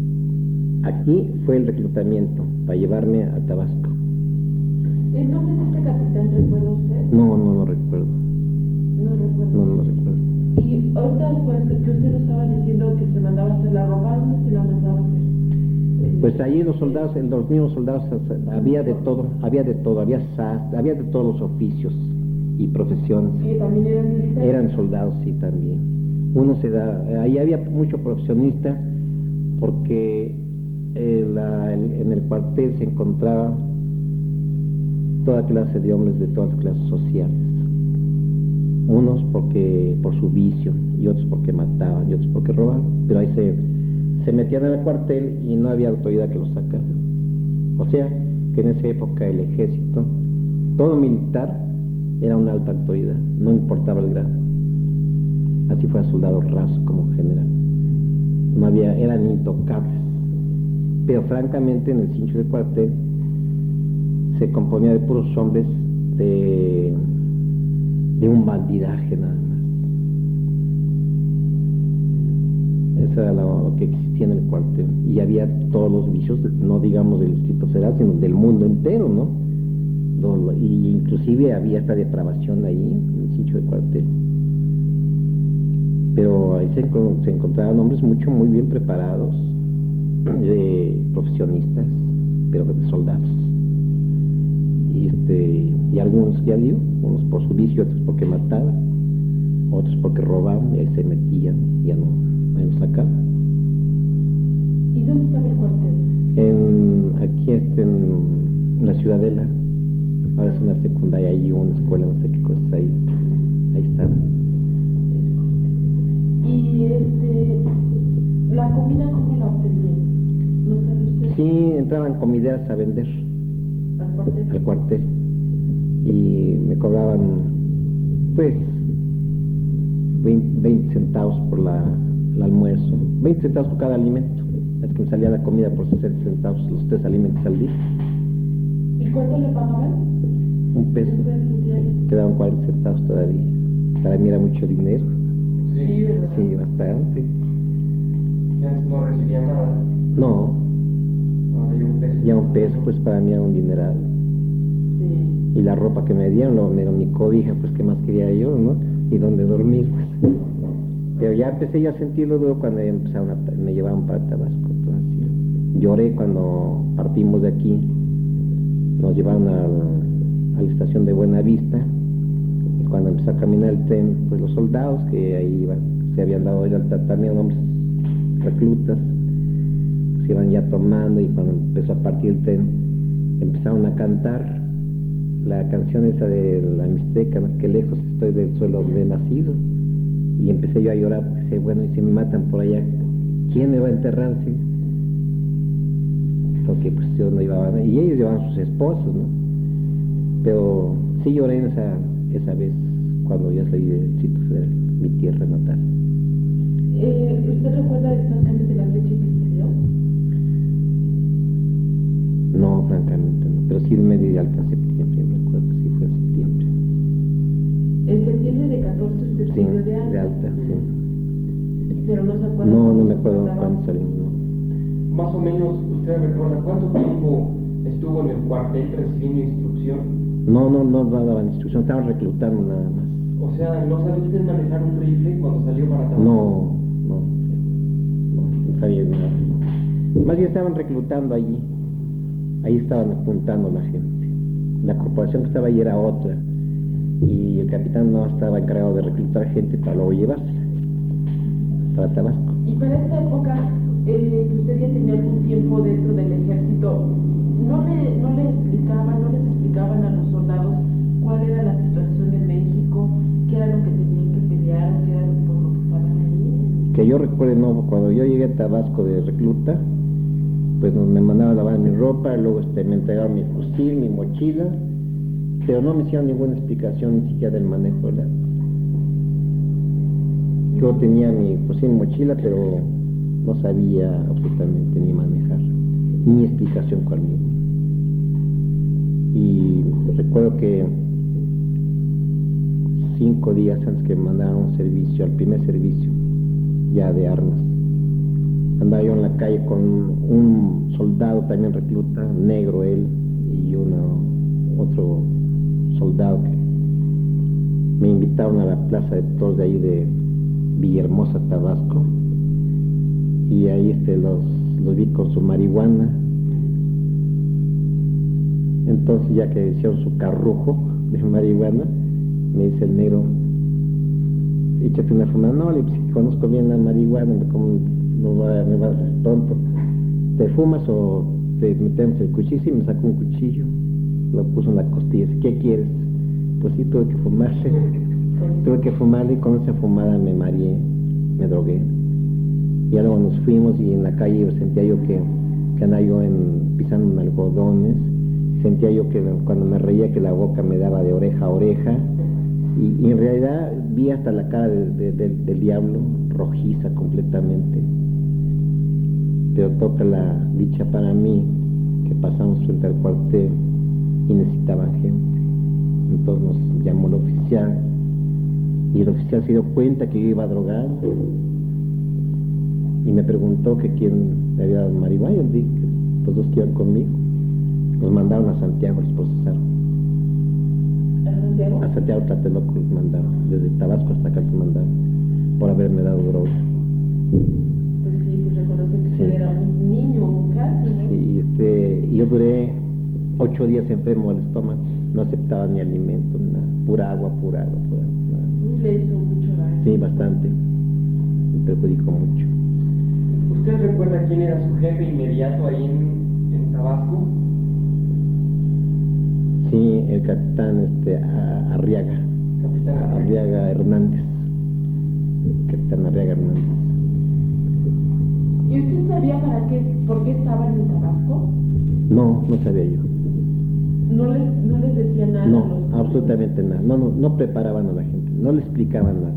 aquí fue el reclutamiento para llevarme a Tabasco. ¿El nombre de este capitán recuerda usted? No, no, no recuerdo. No recuerdo. No, no recuerdo. Y ahorita, pues, que usted nos estaba diciendo que se mandaba a hacer la ropa, ¿dónde se la mandaba a hacer? Pues allí los soldados, en los mismos soldados, había de todo, había de todo, había sastre, había de todos los oficios y profesiones. ¿Y también eran militares? Eran soldados, sí, también. Uno se da, ahí había mucho profesionista porque eh, la, el, en el cuartel se encontraba toda clase de hombres de todas clases sociales. Unos porque por su vicio, y otros porque mataban, y otros porque robaban, pero ahí se, se metían en el cuartel y no había autoridad que los sacara. O sea, que en esa época el ejército, todo militar, era una alta autoridad, no importaba el grado. Así fue a soldado raso como general. No había, eran intocables. Pero francamente en el cincho del cuartel se componía de puros hombres de, de un bandidaje nada más. Eso era lo, lo que existía en el cuartel. Y había todos los vicios, no digamos del Distrito Federal, sino del mundo entero, ¿no? Y inclusive había esta depravación ahí, en el cincho del cuartel. Pero ahí se, se encontraban hombres mucho, muy bien preparados, de profesionistas, pero de soldados. Y, este, y algunos, ya digo, unos por su vicio, otros porque mataban, otros porque robaban, y ahí se metían, y ya no, ahí los sacaban. ¿Y dónde estaba el cuartel? En, aquí este, en, en la Ciudadela. Ahora es una secundaria, ahí una escuela, no sé qué cosas ahí, ahí están. Y este, la comida, ¿cómo la obtenían? ¿No sabe usted? Sí, entraban comideras a vender. ¿Al cuartel? Al cuartel. Y me cobraban, pues, veinte centavos por la, el almuerzo, veinte centavos por cada alimento. Es que me salía la comida por sesenta centavos, los tres alimentos al día. ¿Y cuánto le pagaban? Un peso. Un peso diario. Quedaban cuarenta centavos todavía. Para mí era mucho dinero. Sí, ¿verdad? Sí, bastante. Ya no recibía nada. No, Ahora ya un peso. ya un peso, pues para mí era un dineral. Sí. Y la ropa que me dieron, lo, era mi cobija, pues qué más quería yo, ¿no? Y donde dormir, pues. Pero ya empecé yo a sentirlo luego cuando empezaron a, me llevaban para Tabasco. Entonces, lloré cuando partimos de aquí. Nos llevaron a la, a la estación de Buenavista, y cuando empezó a caminar el tren, pues los soldados que ahí iban, se habían dado ya también hombres reclutas, se iban ya tomando, y cuando empezó a partir el tren, empezaron a cantar la canción esa de la Mixteca, ¿no? Que lejos estoy del suelo donde he nacido, y empecé yo a llorar, porque decía, bueno, y si me matan por allá, ¿quién me va a enterrar? ¿Sí? Porque pues yo no iba a... y ellos llevaban sus esposos, ¿no? Pero sí lloré en esa, esa vez cuando ya salí del Distrito Federal, mi tierra natal. Eh, ¿Usted recuerda exactamente la fecha en que salió? No, francamente no, pero sí me di alta en septiembre, me acuerdo que sí fue en septiembre. En septiembre de catorce usted Sí, salió de alta. de alta, sí. Pero no se acuerda. No, no cuándo me se acuerdo encontraba. cuándo salí, no. Más o menos, ¿usted recuerda cuánto tiempo estuvo en el cuartel recibiendo instrucción? No, no, no daban instrucción, estaban reclutando nada más. O sea, ¿no sabe usted manejar un rifle cuando salió para Tabasco? No, no, sabía nada. Más bien estaban reclutando allí, ahí estaban apuntando la gente. La corporación que estaba allí era otra, y el capitán no estaba encargado de reclutar gente para luego llevársela para Tabasco. Y para esta época, eh, que usted ya tenía algún tiempo dentro del ejército, ¿no le, no le explicaban, no les explicaban a los soldados cuál era la situación de México, qué era lo que tenían que pelear, qué era por lo que estaban ahí? Que yo recuerde, no, cuando yo llegué a Tabasco de recluta, pues me mandaban a lavar mi ropa, luego este, me entregaron mi fusil, mi mochila, pero no me hicieron ninguna explicación ni siquiera del manejo del arma. Yo tenía mi fusil, mi mochila, pero no sabía absolutamente ni manejar, ni explicación cuál mismo. Y recuerdo que cinco días antes que me mandaran un servicio, al primer servicio ya de armas, andaba yo en la calle con un soldado también recluta, negro él, y uno, otro soldado que me invitaron a la plaza de toros de ahí de Villahermosa, Tabasco, y ahí este, los, los vi con su marihuana. Entonces, ya que hicieron su carrujo de marihuana, me dice el negro, échate una fumada. No, le dije, si conozco bien la marihuana, ¿cómo no va, me vas a hacer tonto? ¿Te fumas o te metemos el cuchillo? Y me sacó un cuchillo, lo puso en la costilla. ¿Qué quieres? Pues sí, tuve que fumarse. Tuve que fumarle, y con esa fumada me mareé, me drogué. Y luego nos fuimos, y en la calle sentía yo que, que andaba yo en, pisando en algodones. Sentía yo que cuando me reía que la boca me daba de oreja a oreja, y, y en realidad vi hasta la cara de, de, de, del diablo rojiza completamente. Pero toca la dicha para mí que pasamos frente al cuartel y necesitaban gente. Entonces nos llamó el oficial, y el oficial se dio cuenta que yo iba a drogar y me preguntó que quién le había dado marihuana. Yo dije que los dos que iban conmigo. Nos mandaron a Santiago, los procesaron. ¿A Santiago? A Santiago Tlatelolco los mandaron, desde Tabasco hasta acá los mandaron, por haberme dado droga. Pues sí, pues reconocen que Sí. usted era un niño casi, ¿no? Sí, este, y yo duré ocho días enfermo del estómago, no aceptaba ni alimento, nada, pura agua, pura agua, pura agua. Nada. Le hizo mucho daño. Sí, bastante, me perjudicó mucho. ¿Usted recuerda quién era su jefe inmediato ahí en, en Tabasco? Sí, el capitán este, a- Arriaga, Capitán Arriaga. Arriaga Hernández, capitán Arriaga Hernández. ¿Y usted sabía para qué, por qué estaban en Tabasco? No, no sabía yo. ¿No les, no les decía nada? a No, los- absolutamente nada. No, no, no preparaban a la gente, no le explicaban nada.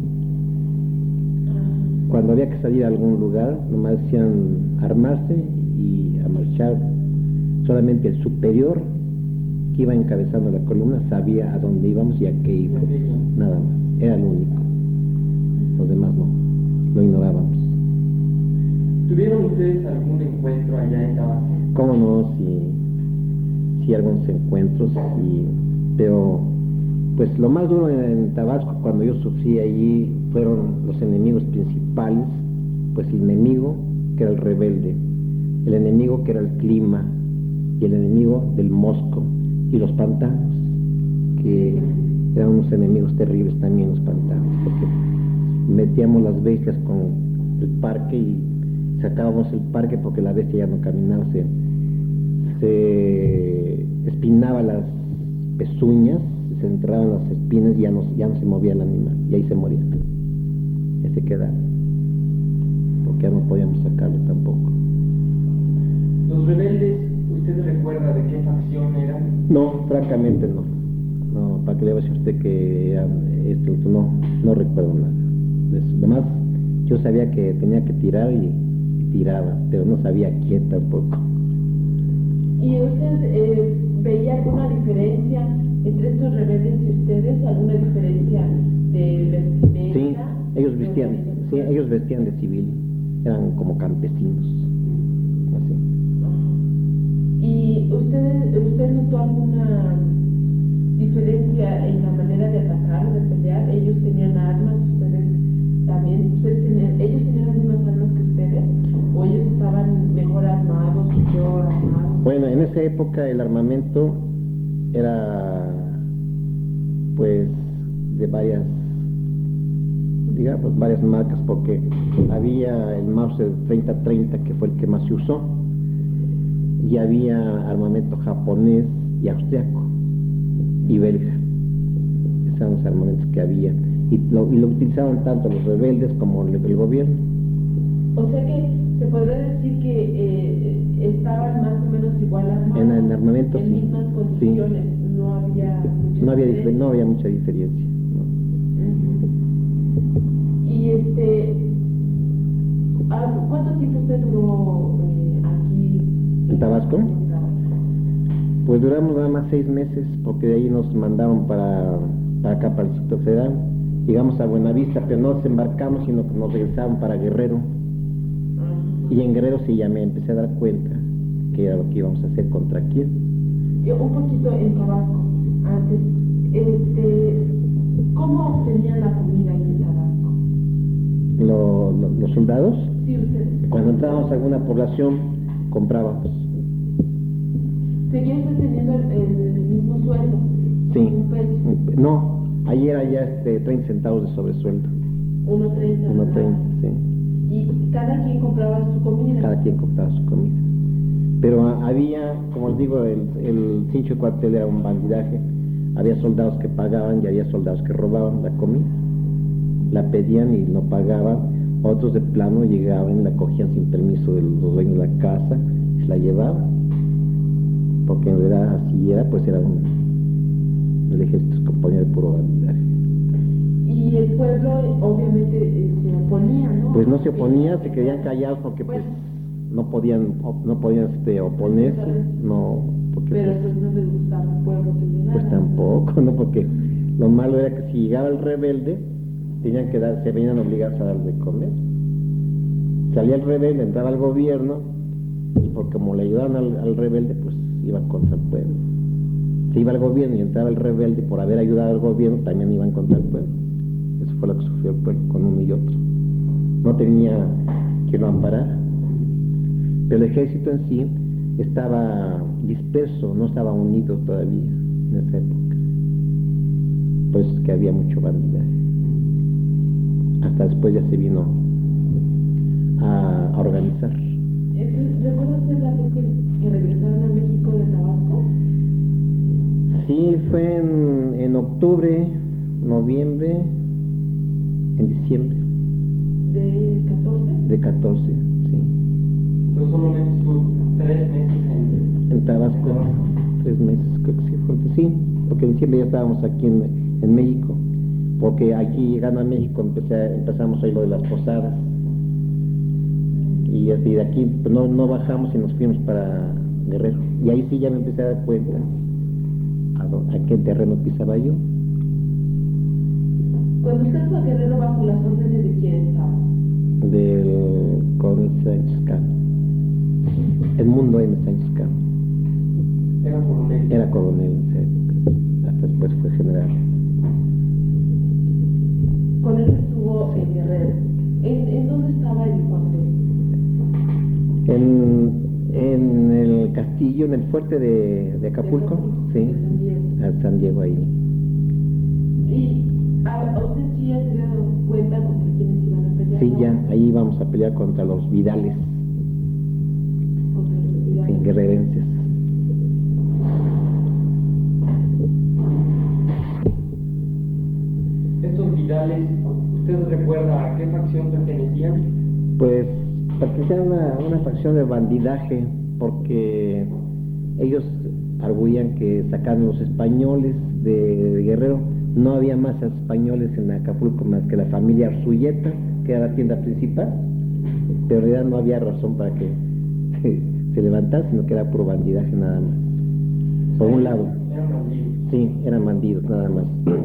Ah, Cuando había que salir a algún lugar, nomás decían armarse y a marchar. Solamente el superior que iba encabezando la columna sabía a dónde íbamos y a qué íbamos. Nada más, era el único. Los demás no, lo ignorábamos. ¿Tuvieron ustedes algún encuentro allá en Tabasco? ¿Cómo no? Sí, sí algunos encuentros, y, pero pues lo más duro en, en Tabasco cuando yo sufrí allí fueron los enemigos principales, pues el enemigo que era el rebelde, el enemigo que era el clima, y el enemigo del mosco y los pantanos, que eran unos enemigos terribles también los pantanos, porque metíamos las bestias con el parque y sacábamos el parque porque la bestia ya no caminaba, se, se espinaba las pezuñas, se entraban las espinas y ya no, ya no se movía el animal, y ahí se moría, y se quedaba, porque ya no podíamos sacarlo tampoco. ¿Los rebeldes, usted recuerda de qué facción eran? No, francamente no. No, para que le vaya a usted que eran esto, no, no recuerdo nada de eso. Además, yo sabía que tenía que tirar y, y tiraba, pero no sabía quién tampoco. ¿Y usted eh, veía alguna diferencia entre estos rebeldes y ustedes? ¿Alguna diferencia de vestimenta? Sí, ellos de vestían, organización? sí, ellos vestían de civil, eran como campesinos, así. ¿Y usted, usted notó alguna diferencia en la manera de atacar, de pelear? ¿Ellos tenían armas? ¿Ustedes también? ¿Ustedes tenían, ¿Ellos tenían las mismas armas que ustedes? en esa época el armamento era pues de varias, digamos, varias marcas, porque había el Mauser treinta treinta que fue el que más se usó, y había armamento japonés y austriaco y belga. Esos eran los armamentos que había, y lo, y lo utilizaban tanto los rebeldes como el, el gobierno. O sea que se podría decir que eh, estaban más o menos igual armados, en el armamento, en sí, mismas condiciones, sí. no había mucha no había, diferencia. no había mucha diferencia, ¿no? Uh-huh. Y este, ¿cuánto tiempo usted duró eh, aquí en Tabasco? En Tabasco? Pues duramos nada más seis meses, porque de ahí nos mandaron para, para acá, para el Distrito Federal. Llegamos a Buenavista, pero no nos embarcamos, sino que nos regresaron para Guerrero. Y en Guerrero sí ya me empecé a dar cuenta que era lo que íbamos a hacer contra quién. Yo un poquito en Tabasco, antes, este, ¿cómo obtenían la comida ahí en Tabasco? Lo, lo, ¿Los soldados? Sí, ustedes. Cuando entrábamos a alguna población, comprábamos. ¿Seguía usted teniendo el, el, el mismo sueldo? Sí. ¿Un peso? No, ahí era ya este, treinta centavos de sobresueldo. uno treinta. uno treinta, sí. Y cada quien compraba su comida. Cada quien compraba su comida. Pero a, había, como les digo, el, el cincho de cuartel era un bandidaje. Había soldados que pagaban y había soldados que robaban la comida. La pedían y no pagaban. Otros de plano llegaban, la cogían sin permiso de los dueños de la casa y se la llevaban. Porque en verdad así era, pues era un, el ejército se componía de puro bandidaje. Y el pueblo obviamente eh, se oponía, ¿no? Pues no se oponía, se quedaban callados porque pues no podían no podían este, oponerse, no, porque pero pues, pues no les gustaba el pueblo que llegara. pues tampoco, no, porque lo malo era que si llegaba el rebelde tenían que dar, se venían obligados a darle de comer. Salía el rebelde, entraba al gobierno, y porque como le ayudaban al, al rebelde, pues iban contra el pueblo. Si iba al gobierno y entraba el rebelde por haber ayudado al gobierno, también iban contra el pueblo. Eso fue lo que sufrió el pueblo con uno y otro. No tenía quien lo amparara. Pero el ejército en sí estaba disperso, no estaba unido todavía en esa época. Por eso es que había mucho bandidaje. Hasta después ya se vino a, a organizar. ¿Recuerda usted la vez que, que regresaron a México de Tabasco? Sí, fue en, en octubre, noviembre, en diciembre. ¿De catorce? De catorce, sí. Entonces solamente estuvo tres meses en, en Tabasco, Tabasco, tres meses, creo que sí, fue, sí, porque en diciembre ya estábamos aquí en, en México, porque aquí llegando a México empecé, empezamos a ir lo de las posadas, y así de aquí pues, no, no bajamos y nos fuimos para Guerrero, y ahí sí ya me empecé a dar cuenta a, a qué terreno pisaba yo. Cuando usted fue a Guerrero, ¿bajo las órdenes de quién estaba? Del coronel Sánchez Cano, Edmundo M. Sánchez Cano. Era coronel. Era coronel, sí, hasta después fue general. Con él estuvo en Guerrero. ¿En, en dónde estaba el cuartel? En, en el castillo, en el fuerte de, de Acapulco, de sí, de San Diego. a San Diego ahí. ¿Y a, a usted sí ya se dio cuenta contra quiénes iban a pelear? Sí, ya, ahí íbamos a pelear contra los Vidales, Contra los Vidales. sí, guerrerenses. Estos Vidales, ¿usted recuerda a qué facción pertenecían? Pues pertenecían a una, una facción de bandidaje, porque ellos arguían que sacaron los españoles de, de Guerrero. No había más españoles en Acapulco más que la familia Arzuyeta, que era la tienda principal, pero en realidad no había razón para que se, se levantara, sino que era puro bandidaje nada más. Por un lado. Eran bandidos. Sí, eran bandidos nada más.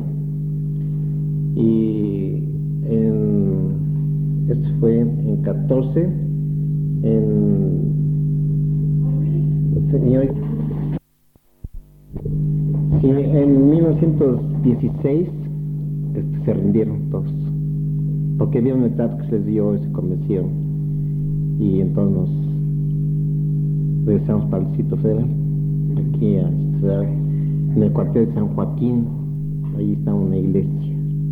Y en, esto fue en catorce, en señor, sí, en mil novecientos dieciséis este, se rindieron todos, porque vieron el trato que se les dio y se convencieron, y entonces nos regresamos para el Distrito Federal. aquí a estudiar en el cuartel de San Joaquín. Ahí está una iglesia.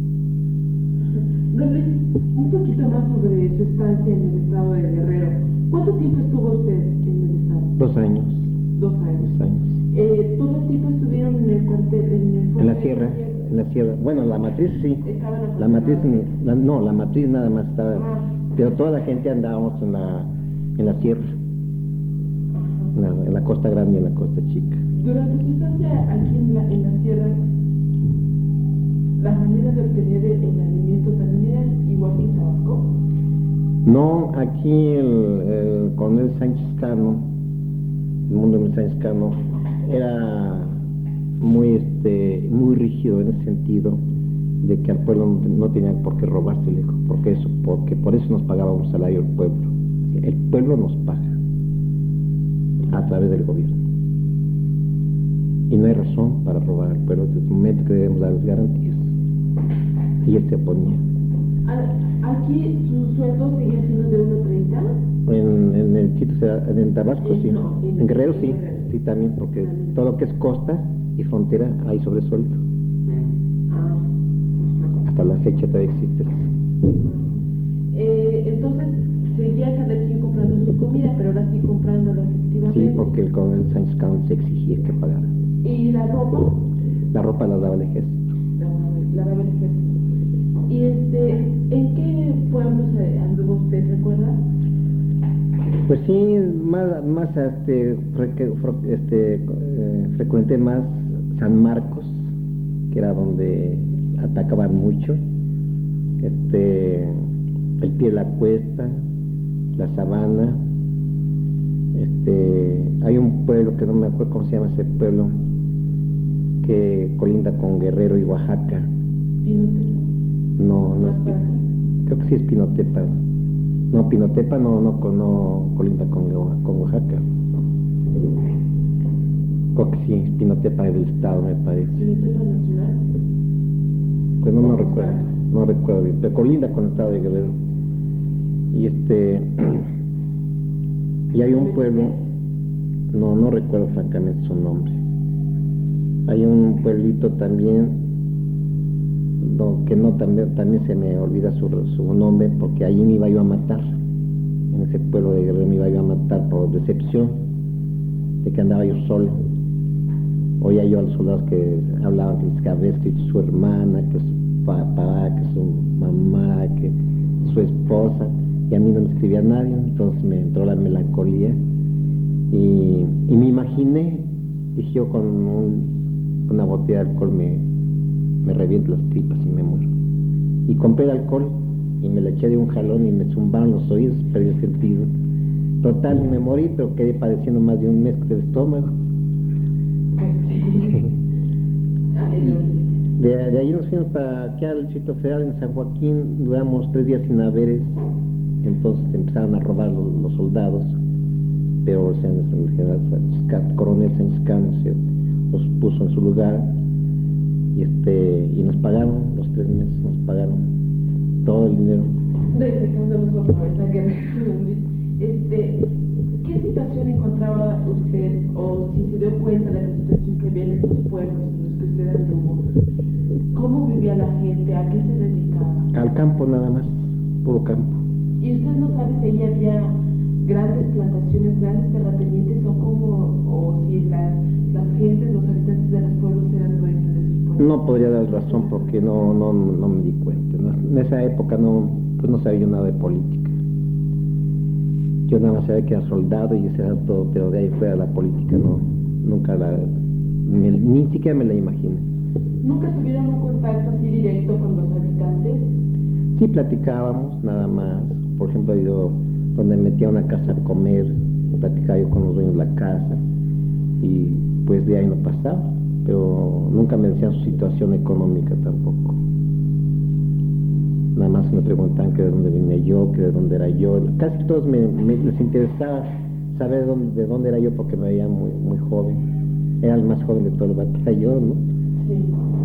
Don Luis, un poquito más sobre su estancia en el estado de Guerrero. ¿Cuánto tiempo estuvo usted en el estado? Dos años. Dos años. Dos años. Eh, ¿Todo el tiempo estuvieron en el cuartel? En, el En la sierra, en la sierra. Bueno, la matriz sí. Estaban La matriz, ni- la- no, la matriz nada más estaba. Ah. Pero toda la gente andábamos en la, en la sierra. En la, en la costa grande y en la costa chica. Durante su estancia aquí en la, en la sierra, ¿las maneras de obtener el, el alimento también eran igual que en Tabasco? No, aquí el, el coronel Sánchez Cano, el mundo de Sánchez Cano, era muy este muy rígido en ese sentido de que al pueblo no, no tenía por qué robársele, porque eso, porque por eso nos pagaba un salario el pueblo. El pueblo nos paga a través del gobierno. Y no hay razón para robar al pueblo desde el momento que debemos dar las garantías. Y él se oponía. ¿Aquí su sueldo seguía siendo de uno treinta? En, en el Quito, en el Tabasco Eh, sí. no, en- En Guerrero en sí, Guerrero. sí también, porque También. todo lo que es costa y frontera hay sobresueldo. Ah. Hasta la fecha todavía existe. Eh, entonces, seguía cada quien comprando su comida, pero ahora sí comprándola efectivamente. Sí, porque el coronel Sánchez Cano se exigía que pagara. ¿Y la ropa? La ropa la daba el ejército. La, la daba el ejército. ¿Y este, en qué pueblos eh, anduvo usted, recuerda? Pues sí, más, más este, freque- fro- este, eh, frecuenté más San Marcos, que era donde atacaban mucho, este, el Pie de la Cuesta, la Sabana, este, hay un pueblo que no me acuerdo cómo se llama ese pueblo, que colinda con Guerrero y Oaxaca. Pinotepa. No, no es ¿Más para acá? creo que sí es Pinotepa. No, Pinotepa no, no, no, no colinda con, Oa- con Oaxaca. Creo que sí, Pinotepa es del estado, me parece. ¿Pinotepa Nacional? Pues no, no recuerdo, no recuerdo bien, pero colinda con el estado de Guerrero. Y este, y hay un pueblo, no, no recuerdo francamente su nombre. Hay un pueblito también, no, que no, también, también se me olvida su, su nombre, porque allí me iba yo a matar. En ese pueblo de Guerrero me iba yo a matar por decepción de que andaba yo solo. Oía yo a los soldados que hablaban que les había escrito su hermana, que su papá, que su mamá, que su esposa, y a mí no me escribía nadie. Entonces me entró la melancolía y, y me imaginé, dije yo, con un, una botella de alcohol me, me reviento las tripas y me muero. Y compré el alcohol y me le eché de un jalón y me zumbaron los oídos, perdí el sentido. Total, me morí, pero quedé padeciendo más de un mes del estómago. Ah, el- De, de ahí nos fuimos para aquí al Distrito Federal en San Joaquín, duramos tres días sin haberes, entonces empezaron a robar los, los soldados, pero o sea, el general Sánchez Ca- coronel Sánchez Cano se los puso en su lugar y este y nos pagaron los tres meses, nos pagaron todo el dinero. Regresándonos otra vez a Guerrero, este, ¿qué situación encontraba usted, o si se dio cuenta de la situación que había en estos pueblos en los que usted anduvo? ¿Cómo vivía la gente? ¿A qué se dedicaba? Al campo nada más, puro campo. ¿Y usted no sabe si ahí había grandes plantaciones, grandes terratenientes, o cómo, o si la, las gentes, los habitantes de los pueblos eran dueños de sus pueblos? No podría dar razón porque no, no, no me di cuenta. ¿no? En esa época no, pues no sabía yo nada de política. Yo nada más sabía que era soldado y ese era todo, pero de ahí fuera la política no, nunca la, me- ni siquiera me la imaginé. ¿Nunca tuvieron un contacto así directo con los habitantes? Sí platicábamos nada más, por ejemplo yo donde me metía a una casa a comer, platicaba yo con los dueños de la casa y pues de ahí no pasaba, pero nunca me decían su situación económica tampoco. Nada más me preguntaban que de dónde venía yo, que de dónde era yo. Casi todos me, me- les interesaba saber de dónde, de dónde era yo porque me veía muy, muy joven. Era el más joven de todo el batallón, ¿no? Sí.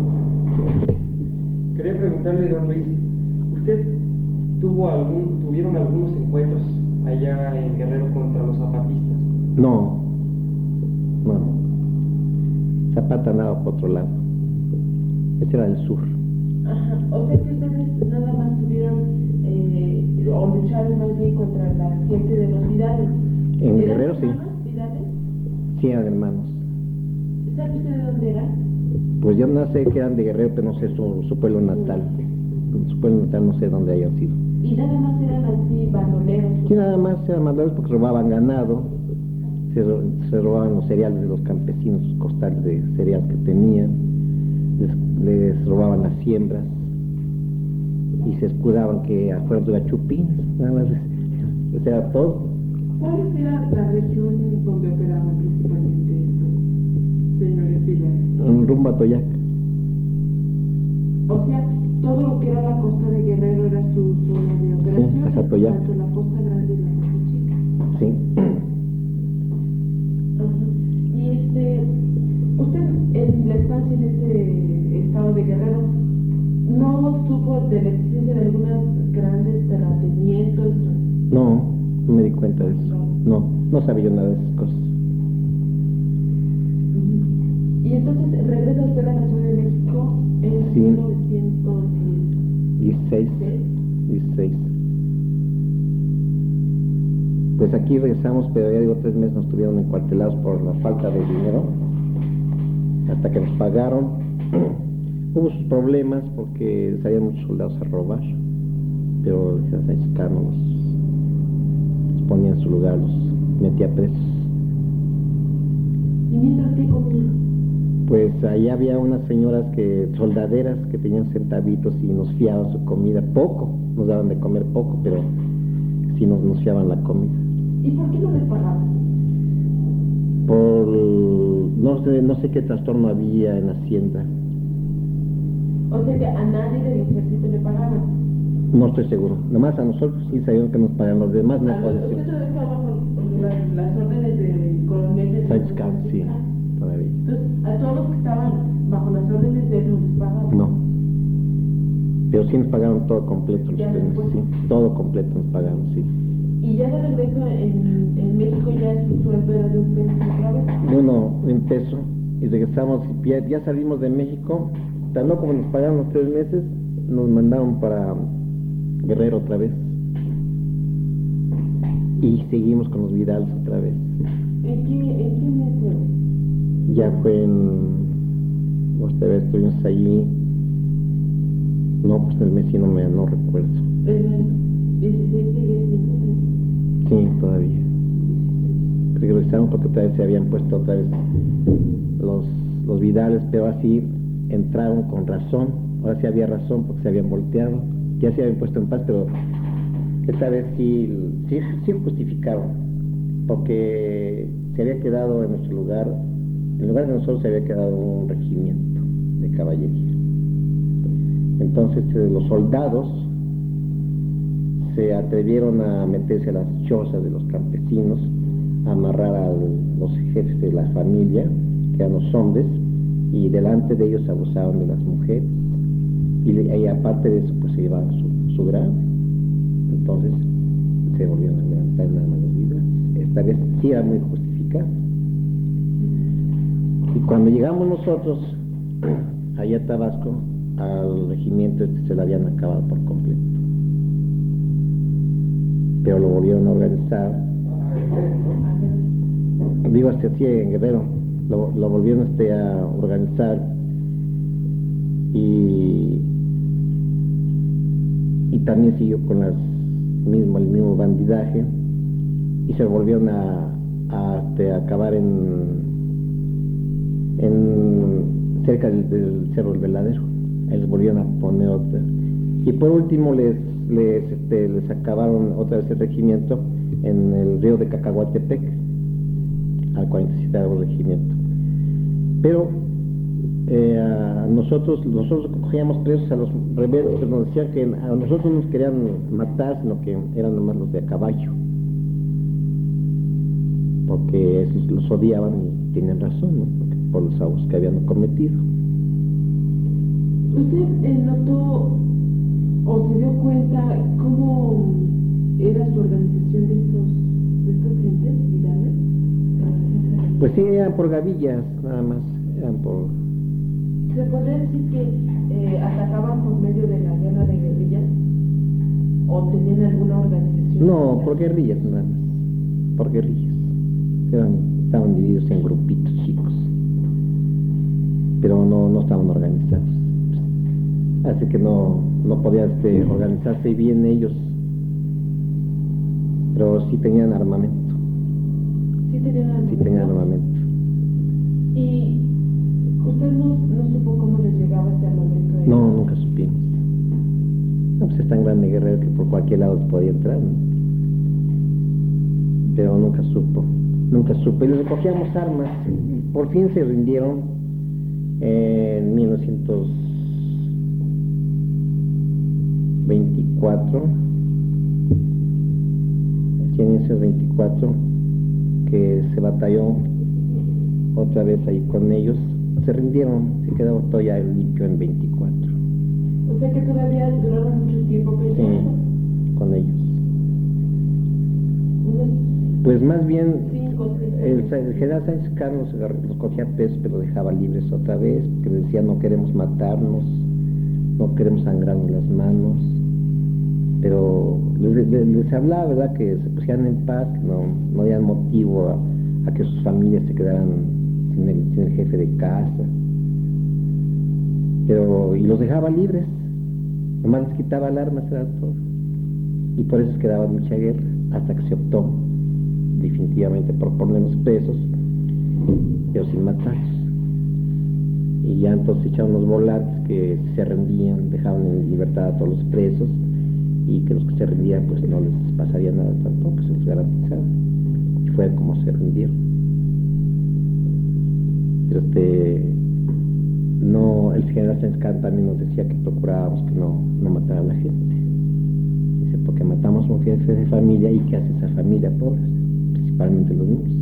Quería preguntarle, don Luis, ¿usted tuvo algún, tuvieron algunos encuentros allá en Guerrero contra los zapatistas? No, no. Zapata andaba por otro lado. Ese era el sur. Ajá, o sea que ustedes nada más tuvieron, eh, o lucharon más bien contra la gente de los Vidales. En Guerrero, sí. ¿Eran hermanos Vidales? Sí, eran hermanos. ¿Sabe usted de dónde eran? Pues yo no sé que eran de Guerrero, pero no sé su, su pueblo natal. Su pueblo natal no sé dónde hayan sido. Y nada más eran así bandoleros. Sí, nada más eran bandoleros porque robaban ganado, se, se robaban los cereales de los campesinos, sus costales de cereal que tenían, les, les robaban las siembras y se escudaban que afuera de chupinas, nada más. Eso era todo. ¿Cuál era la región donde operaban principalmente estos señores Vidales? Un rumbo a Toyac. O sea, todo lo que era la costa de Guerrero era su zona de operación, sí, hasta Toyac. tanto la costa grande y la costa chica. Sí. Uh-huh. Y este, usted en la estancia en ese estado de Guerrero, ¿no supo de la existencia de algunos grandes terratenientes? No, no me di cuenta de eso. No, no sabía yo nada de esas cosas. Uh-huh. Y entonces regresa usted a la Ciudad de México en Sí. mil novecientos dieciséis. dieciséis. Pues aquí regresamos, pero ya digo, tres meses nos tuvieron encuartelados por la falta de dinero, hasta que nos pagaron. Hubo sus problemas porque salían muchos soldados a robar, pero el general Sánchez Cano los, los ponía en su lugar, los metía presos. ¿Y mientras qué comían? Pues allá había unas señoras que soldaderas que tenían centavitos y nos fiaban su comida, poco, nos daban de comer poco, pero sí nos, nos fiaban la comida. ¿Y por qué no les pagaban? Por no sé, no sé qué trastorno había en Hacienda. O sea que a nadie del ejército le pagaban. No estoy seguro. Nomás a nosotros sí sabían que nos pagan, los demás no A los- puedo usted decir. todavía estaba bajo las, las órdenes del coronel de Sánchez Cano, sí, todavía. Entonces, a todos los que estaban bajo las órdenes de él no les pagaban. No. Pero sí nos pagaron todo completo, los Ya trenes, después. sí. Todo completo nos pagaron, sí. Y ya de regreso en, en México ya su sueldo era de un peso otra vez. Uno, un peso, y regresamos, y ya, ya salimos de México, tan no como nos pagaron los tres meses, nos mandaron para Guerrero otra vez. Y seguimos con los Vidales otra vez. ¿En qué, en qué mes fue? Ya fue en... Otra vez estuvimos allí. No, pues el mes sí no me no recuerdo. En el dieciséis de diecinueve. Sí, todavía. Regresaron porque otra vez se habían puesto otra vez los, los Vidales, pero así entraron con razón. Ahora sí había razón porque se habían volteado. Ya se habían puesto en paz, pero esta vez sí, sí, sí justificaron. Porque se había quedado en nuestro lugar, en lugar de nosotros se había quedado un regimiento de caballería. Entonces eh, los soldados se atrevieron a meterse a las chozas de los campesinos, a amarrar a los jefes de la familia, que eran los hombres, y delante de ellos abusaban de las mujeres, y, y aparte de eso pues se llevaban su, su grano. Entonces se volvieron a levantar en las manos vivas. Esta vez sí era muy justificado. Y cuando llegamos nosotros allá a Tabasco, al regimiento este se lo habían acabado por completo, pero lo volvieron a organizar. Digo, hasta así en Guerrero lo, lo volvieron este a organizar y y también siguió con las mismo el mismo bandidaje y se volvieron a, a, este, a acabar en en cerca del, del Cerro del Veladero. Les volvieron a poner otra. Y por último les les, este, les acabaron otra vez el regimiento en el río de Cacahuatepec, al cuarenta y siete regimiento. Pero eh, a nosotros nosotros cogíamos presos a los rebeldes, pero nos decían que a nosotros nos querían matar, sino que eran nomás los de a caballo, porque esos los odiaban y tenían razón, ¿no? Porque por los abusos que habían cometido. ¿Usted eh, notó o se dio cuenta cómo era su organización de estos de estas gentes Vidales? Pues sí, eran por gavillas nada más. eran por... ¿Se podría decir que eh, atacaban por medio de la guerra de guerrillas? ¿O tenían alguna organización? No, por guerrillas nada más, por guerrillas. Eran, estaban divididos en grupitos chicos, pero no, no estaban organizados. Así que no, no podían este, organizarse bien ellos, pero sí tenían armamento. Sí tenían armamento. Sí tenían armamento. ¿Y usted no, no supo cómo les llegaba este armamento? A no, nunca supimos. No, pues es tan grande guerrero que por cualquier lado podía entrar, ¿no? Pero nunca supo, nunca supo. Y les recogíamos armas. Por fin se rindieron en mil novecientos veinticuatro, en mil novecientos veinticuatro, que se batalló otra vez ahí con ellos. Se rindieron, se quedó todo ya limpio en veinticuatro. O sea que todavía duraron mucho tiempo peleando. Sí, con ellos. Unos Pues más bien, cinco, seis el, años. el general Sánchez Cano los, agar- los cogía a pesos, pero los dejaba libres otra vez, porque decía no queremos matarnos, no queremos sangrarnos las manos, pero les, les, les hablaba, ¿verdad?, que se pusieran en paz, que no, no había motivo a, a que sus familias se quedaran sin el, sin el jefe de casa, pero y los dejaba libres, nomás les quitaba el arma, era todo, y por eso es que daba mucha guerra, hasta que se optó definitivamente por ponerlos presos, pero sin matarlos. Y ya entonces echaron los volantes que se rendían, dejaban en libertad a todos los presos, y que los que se rendían pues no les pasaría nada tampoco, se les garantizaba. Y fue como se rindieron. Pero este no, el general Sánchez Cano también nos decía que procurábamos que no, no matara a la gente. Dice, porque matamos a un jefe de familia, y ¿qué hace esa familia pobre? Principalmente los niños.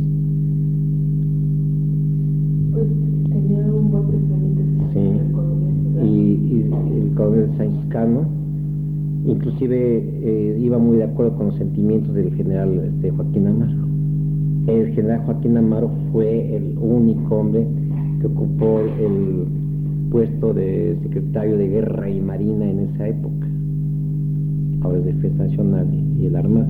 Pues tenía un buen pensamiento. Sí. El coronel, ¿verdad? Y, y el coronel Sánchez Cano inclusive eh, iba muy de acuerdo con los sentimientos del general este, Joaquín Amaro. El general Joaquín Amaro fue el único hombre que ocupó el puesto de secretario de Guerra y Marina en esa época. Ahora es Defensa Nacional y, y el Armada.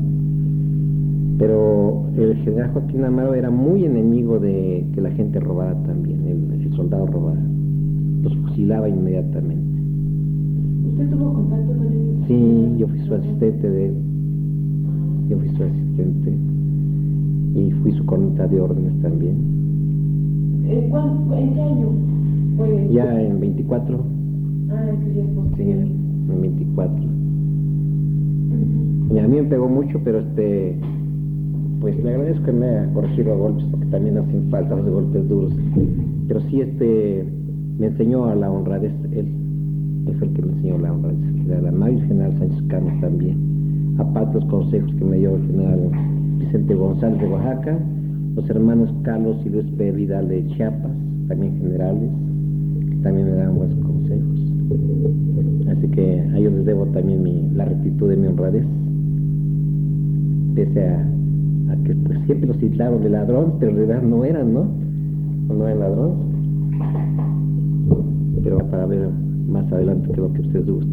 Pero el general Joaquín Amaro era muy enemigo de que la gente robara también, el, el soldado robara. Los fusilaba inmediatamente. ¿Usted tuvo contacto con él? Sí, yo fui su asistente de él. Yo fui su asistente. Y fui su corneta de órdenes también. ¿En, cuán, ¿En qué año fue? Ya en veinticuatro. Ah, eso ya es Sí, posterior. en veinticuatro. Ujú. Y a mí me pegó mucho, pero este... pues le agradezco que me haya corregido a golpes, porque también hacen falta los golpes duros. Pero sí, este... me enseñó a la honradez él. Él fue el que me enseñó la honradez. El general Amaro y el general Sánchez Cano también. Aparte los consejos que me dio el general Vicente González de Oaxaca, los hermanos Carlos y Luis P. Vidal de Chiapas, también generales, que también me dan buenos consejos. Así que a ellos les debo también mi, la rectitud de mi honradez. Pese a, a que pues, siempre los titularon de ladrón, pero en realidad no eran, ¿no? No eran ladrones. Pero para ver más adelante qué es lo que ustedes gustan.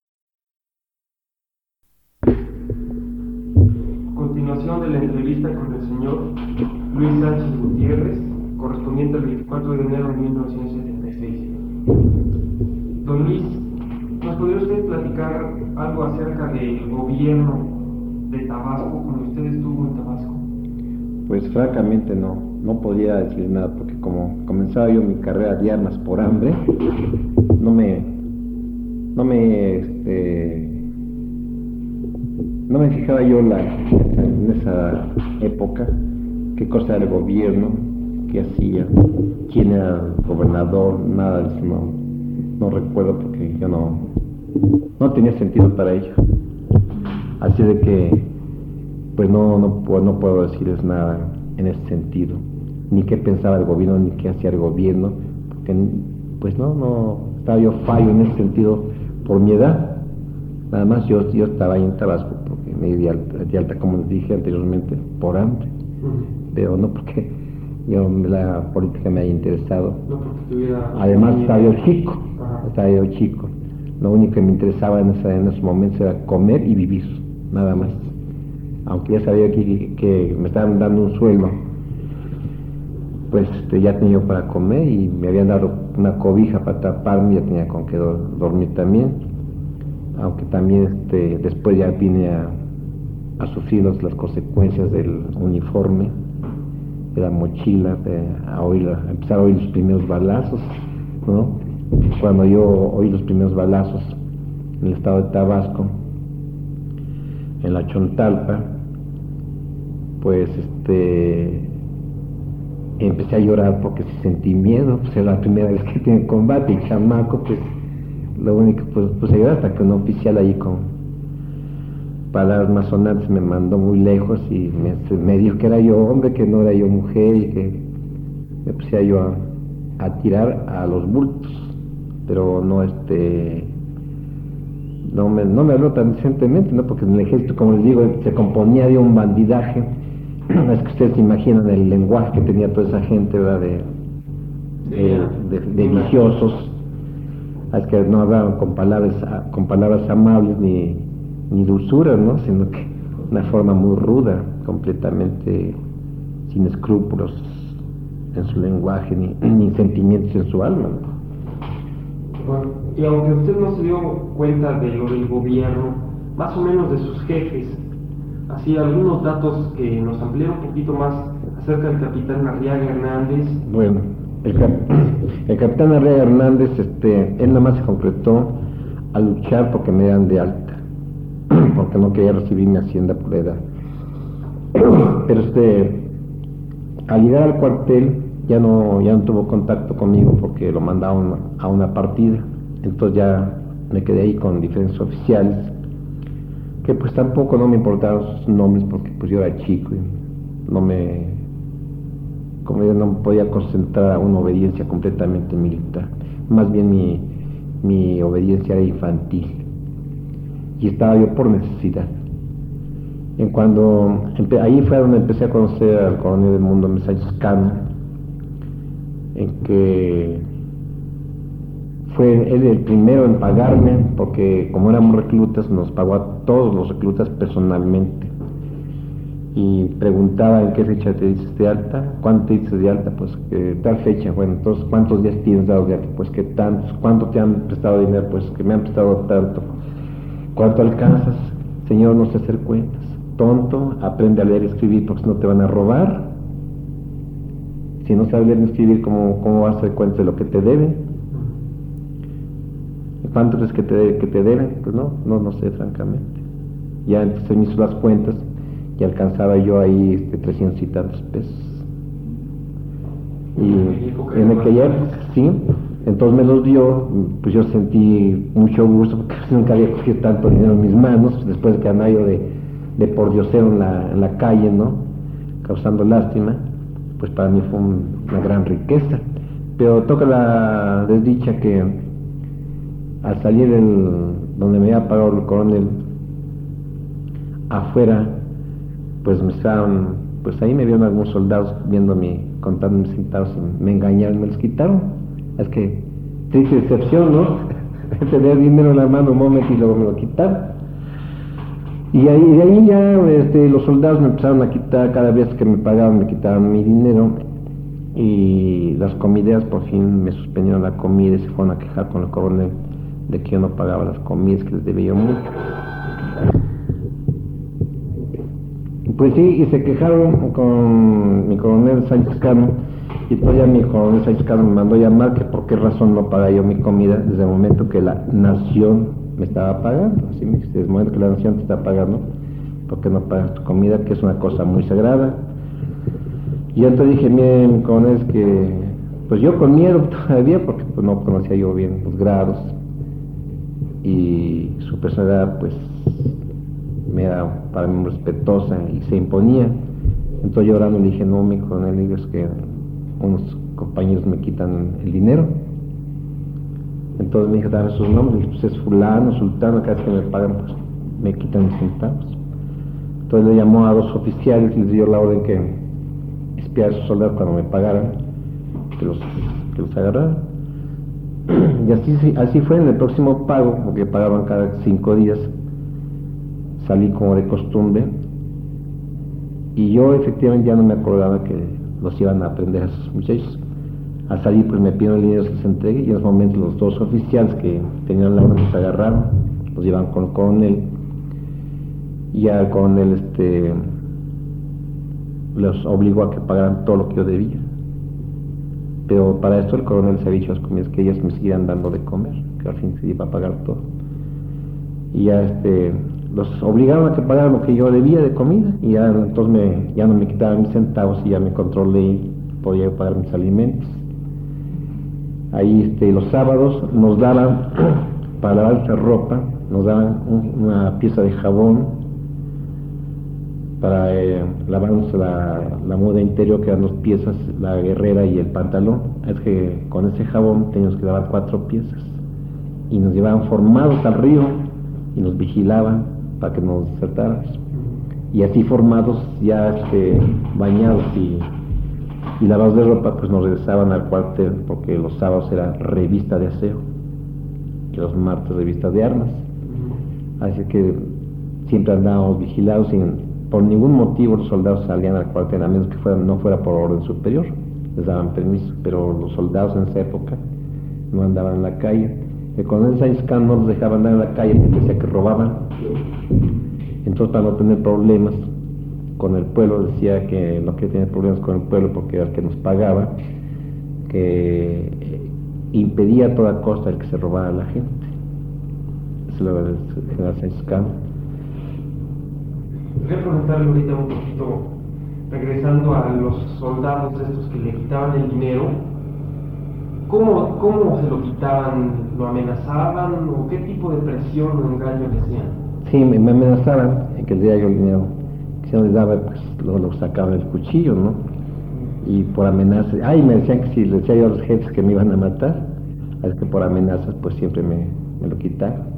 Continuación de la entrevista con el señor Luis Sánchez Gutiérrez, correspondiente al veinticuatro de enero de mil novecientos setenta y seis. Don Luis, ¿nos podría usted platicar algo acerca del gobierno de Tabasco cuando usted estuvo en Tabasco? Pues francamente no, no podía decir nada, porque como comenzaba yo mi carrera de armas por hambre, no me, no me, este, no me fijaba yo la, en esa época qué cosa era el gobierno, qué hacía, quién era el gobernador, nada de eso, no, no recuerdo, porque yo no, no tenía sentido para ello. Así de que pues no, no, no puedo decirles nada en ese sentido, ni qué pensaba el gobierno, ni qué hacía el gobierno, porque pues no, no, estaba yo fallo en ese sentido por mi edad. Nada más yo, yo estaba ahí en Tabasco porque me di de alta, de alta, como les dije anteriormente, por hambre, pero no porque yo la política me haya interesado. No porque tuviera... Además estaba yo chico, Ajá. estaba yo chico. Lo único que me interesaba en, esa, en esos momentos era comer y vivir, nada más. Aunque ya sabía que, que me estaban dando un sueldo, pues este, ya tenía yo para comer y me habían dado una cobija para taparme, ya tenía con qué do, dormir también. Aunque también este, después ya vine a, a sufrir las consecuencias del uniforme, de la mochila, de, a, oír, a empezar a oír los primeros balazos, ¿no? Cuando yo oí los primeros balazos en el estado de Tabasco, en la Chontalpa, pues este empecé a llorar porque sentí miedo, pues era la primera vez que tenía combate y chamaco, pues lo único pues puse a llorar hasta que un oficial ahí con palabras más sonantes me mandó muy lejos y me, me dijo que era yo hombre, que no era yo mujer, y que me puse a yo a, a tirar a los bultos, pero no este no me, no me habló tan decentemente, ¿no? Porque en el ejército, como les digo, se componía de un bandidaje. Es que ustedes se imaginan el lenguaje que tenía toda esa gente, ¿verdad? De, de, de, de viciosos. Es que no hablaban con palabras, con palabras amables ni, ni dulzuras, ¿no? Sino que una forma muy ruda, completamente sin escrúpulos en su lenguaje, ni, ni sentimientos en su alma, ¿no? Bueno, y aunque usted no se dio cuenta de lo del gobierno, más o menos de sus jefes, así algunos datos que nos amplían un poquito más acerca del capitán Arriaga Hernández. Bueno, el, cap el capitán Arriaga Hernández, este, él nada más se concretó a luchar porque me dieran de alta, porque no quería recibir mi hacienda por edad. Pero este, al llegar al cuartel, ya no, ya no tuvo contacto conmigo porque lo mandaron a una partida. Entonces ya me quedé ahí con diferentes oficiales, que pues tampoco no me importaron sus nombres porque pues yo era chico y no me, como yo no me podía concentrar a una obediencia completamente militar. Más bien mi, mi obediencia era infantil y estaba yo por necesidad. En cuando, ahí fue donde empecé a conocer al coronel Edmundo Mesáñez Cano, en que fue él el primero en pagarme, porque como éramos reclutas nos pagó a todos los reclutas personalmente y preguntaba en qué fecha te dices de alta, cuánto te dices de alta, pues que tal fecha, bueno, entonces cuántos días tienes dado de alta, pues que tantos, cuánto te han prestado dinero, pues que me han prestado tanto, cuánto alcanzas, señor, no sé hacer cuentas, tonto, aprende a leer y escribir porque si no te van a robar. Si no sabes leer ni escribir, ¿cómo, cómo vas a hacer cuenta de lo que te deben? ¿Cuánto crees que te, que te deben? Pues no, no, no sé, francamente. Ya entonces me hizo las cuentas y alcanzaba yo ahí este, trescientos y tantos pesos. Y en aquella época, sí, entonces me los dio, pues yo sentí mucho gusto porque nunca había cogido tanto dinero en mis manos, después de que andaba yo de, de pordiosero en la, en la calle, ¿no? Causando lástima. Pues para mí fue un, una gran riqueza, pero toca la desdicha que al salir del, donde me había pagado el coronel, afuera, pues me estaban, pues ahí me vieron algunos soldados viéndome, contando mis centavos y me engañaron, me los quitaron. Es que triste decepción, ¿no? Tener dinero en la mano un momento y luego me lo quitaron. Y ahí, de ahí ya este, los soldados me empezaron a quitar, cada vez que me pagaban me quitaban mi dinero y las comidas, por fin me suspendieron la comida y se fueron a quejar con el coronel de que yo no pagaba las comidas, que les debía yo mucho. Pues sí, y se quejaron con mi coronel Sánchez Cano y todavía mi coronel Sánchez Cano me mandó llamar que por qué razón no pagaba yo mi comida desde el momento que la nación me estaba pagando. Así me dice, desde el momento que la nación te está pagando, ¿por qué no pagas tu comida? Que es una cosa muy sagrada. Y yo entonces dije, miren, con es que, pues yo con miedo todavía, porque pues no conocía yo bien los grados, y su personalidad pues me era para mí muy respetuosa y se imponía. Entonces yo orando le dije, no, mi coronel, digo, es que unos compañeros me quitan el dinero. Entonces me dijo, dame sus nombres, y pues es fulano, sultano, cada vez que me pagan, pues me quitan mis centavos. Entonces le llamó a dos oficiales y les dio la orden que espiar a esos soldados cuando me pagaran, que los, que los agarraran. Y así, así fue en el próximo pago, porque pagaban cada cinco días, salí como de costumbre, y yo efectivamente ya no me acordaba que los iban a aprender a esos muchachos. Al salir pues me pidieron el dinero que les entregue, y en ese momento los dos oficiales que tenían la orden los agarraron, los llevaban con el coronel, y ya el coronel este, los obligó a que pagaran todo lo que yo debía. Pero para esto el coronel se había dicho a las comidas que ellas me siguieran dando de comer, que al fin se iba a pagar todo. Y ya este, los obligaron a que pagaran lo que yo debía de comida, y ya entonces me, ya no me quitaban mis centavos y ya me controlé y podía pagar mis alimentos. Ahí este, los sábados nos daban, para lavar nuestra ropa, nos daban un, una pieza de jabón para eh, lavarnos la, la muda interior, que eran dos piezas, la guerrera y el pantalón. Es que con ese jabón teníamos que lavar cuatro piezas, y nos llevaban formados al río y nos vigilaban para que nos desertáramos, y así formados, ya este, bañados y, y lavados de ropa, pues nos regresaban al cuartel, porque los sábados era revista de aseo y los martes revista de armas. Así que siempre andábamos vigilados, sin por ningún motivo los soldados salían al cuartel, a menos que fuera, no fuera por orden superior, les daban permiso, pero los soldados en esa época no andaban en la calle. El coronel Sánchez Cano no los dejaba andar en la calle porque decía que robaban. Entonces, para no tener problemas con el pueblo, decía que no quería tener problemas con el pueblo porque era el que nos pagaba, que impedía a toda costa el que se robara a la gente. Eso lo del general Sánchez Cano. Quería preguntarle ahorita un poquito, regresando a los soldados estos que le quitaban el dinero, ¿cómo, cómo se lo quitaban? ¿Lo amenazaban? ¿O qué tipo de presión o engaño le hacían? Sí, me, me amenazaban en que les diera yo el dinero. Que si no les daba, pues lo, lo sacaban el cuchillo, ¿no? Y por amenazas, ay, me decían que si les decía yo a los jefes que me iban a matar, es que por amenazas, pues siempre me, me lo quitaban.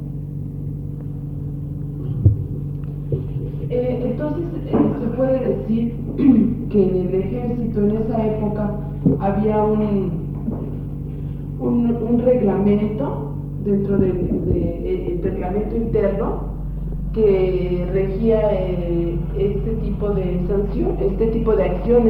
Eh, entonces, eh, se puede decir que en el ejército en esa época había un, un, un reglamento dentro del de, el reglamento interno que regía eh, este tipo de sanción, este tipo de acciones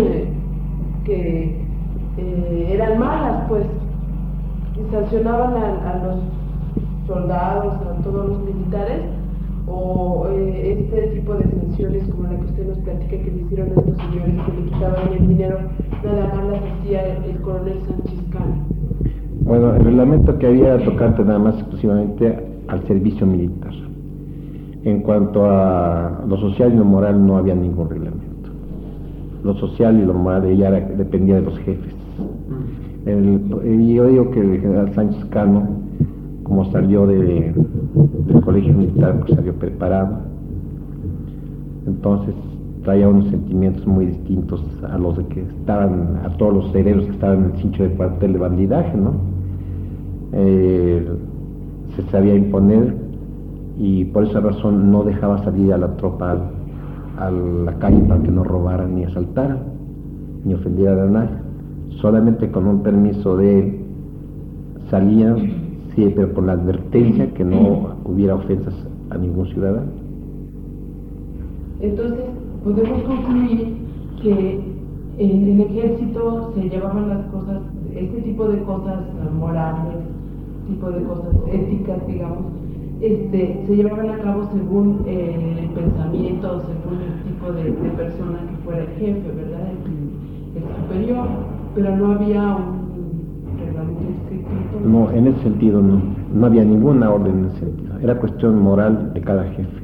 que eh, eran malas, pues, y sancionaban a, a los soldados, a todos los militares, o eh, este tipo de sanciones como la que usted nos platica que le hicieron a estos señores que le quitaban el dinero, nada más las hacía el, el coronel Sánchez Cano. Bueno, el reglamento que había tocante nada más exclusivamente al servicio militar. En cuanto a lo social y lo moral no había ningún reglamento. Lo social y lo moral ya era, dependía de los jefes. El, y yo digo que el general Sánchez Cano, como salió de, del colegio militar, pues salió preparado, entonces traía unos sentimientos muy distintos a los de que estaban, a todos los cerebros que estaban en el cincho de cuartel de bandidaje, ¿no? Eh, se sabía imponer, y por esa razón no dejaba salir a la tropa a, a la calle para que no robaran ni asaltaran ni ofendieran a nadie. Solamente con un permiso de él salían, sí, pero por la advertencia que no hubiera ofensas a ningún ciudadano. Entonces, podemos concluir que en el ejército se llevaban las cosas, este tipo de cosas morales, tipo de cosas éticas, digamos, este, se llevaban a cabo según eh, el pensamiento, según el tipo de, de persona que fuera el jefe, ¿verdad? El, el superior, pero no había un reglamento escrito. No, en ese sentido no, no había ninguna orden en ese sentido, era cuestión moral de cada jefe.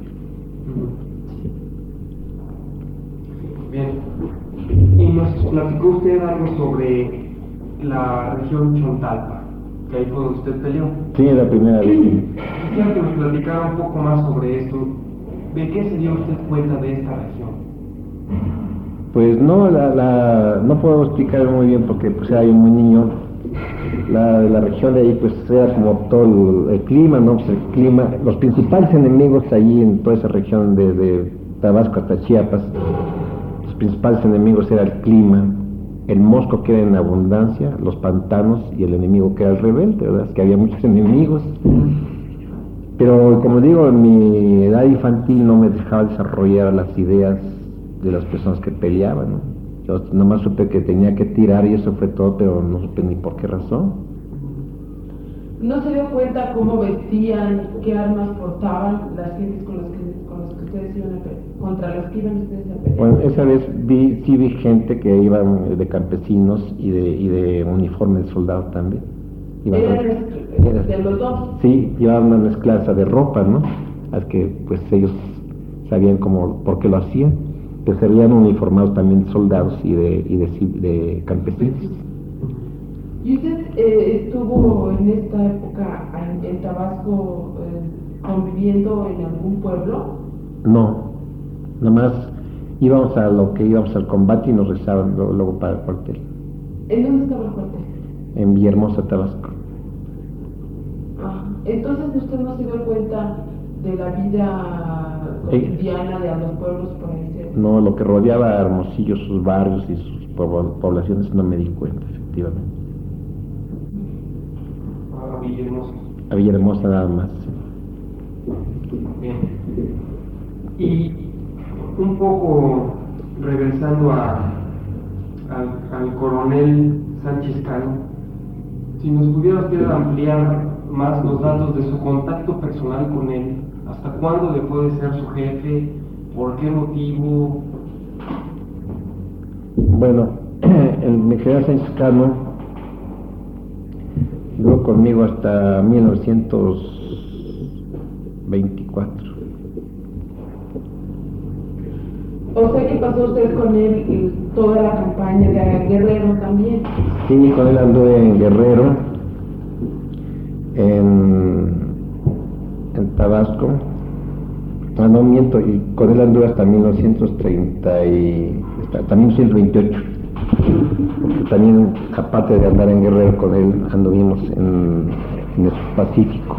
Bien, y nos platicó usted algo sobre la región Chontalpa, que ahí fue donde usted peleó. Sí, la primera vez. Quisiera que nos platicara un poco más sobre esto. ¿De qué se dio usted cuenta de esta región? Pues no, la, la, no puedo explicar muy bien porque pues era yo muy niño. La, la región de ahí pues era como todo el, el clima, ¿no? Pues el clima, los principales enemigos allí en toda esa región de, de Tabasco hasta Chiapas principales enemigos era el clima, el mosco que era en abundancia, los pantanos y el enemigo que era el rebelde, ¿verdad? Es que había muchos enemigos. Pero como digo, en mi edad infantil no me dejaba desarrollar las ideas de las personas que peleaban, ¿no? Yo nomás supe que tenía que tirar y eso fue todo, pero no supe ni por qué razón. ¿No se dio cuenta cómo vestían, qué armas portaban las gentes con las que, con las que ustedes iban a pelear, contra las que iban ustedes a pelear? Bueno, esa vez vi, sí vi gente que iban de campesinos y de, y de uniforme de soldado también. Iban ¿Eran con, de, de los dos? Sí, llevaban una mezclanza de ropa, ¿no? Al que pues ellos sabían cómo, por qué lo hacían, que serían uniformados también de soldados y de, y de, de campesinos. ¿Y usted eh, estuvo en esta época en, en Tabasco eh, conviviendo en algún pueblo? No, nada más íbamos a lo que íbamos al combate y nos rezaban luego, luego para el cuartel. ¿En dónde estaba el cuartel? En Villahermosa, Tabasco. Ah, entonces usted no se dio cuenta de la vida cotidiana de los pueblos por ahí cerca. No, lo que rodeaba a Hermosillo, sus barrios y sus poblaciones, no me di cuenta, efectivamente. A Villahermosa. A Villahermosa nada más. Bien. Y un poco regresando a, al, al coronel Sánchez Cano, si nos pudiera usted ampliar más los datos de su contacto personal con él, hasta cuándo dejó de ser su jefe, por qué motivo. Bueno, el general Sánchez Cano duró conmigo hasta mil novecientos veinticuatro. O sea que pasó usted con él en toda la campaña de Guerrero también. Sí, con él anduve en Guerrero, en, en Tabasco. Ah, no miento, y con él anduve hasta mil novecientos treinta y hasta mil novecientos veintiocho. Porque también, aparte de andar en Guerrero con él, anduvimos en, en el Pacífico.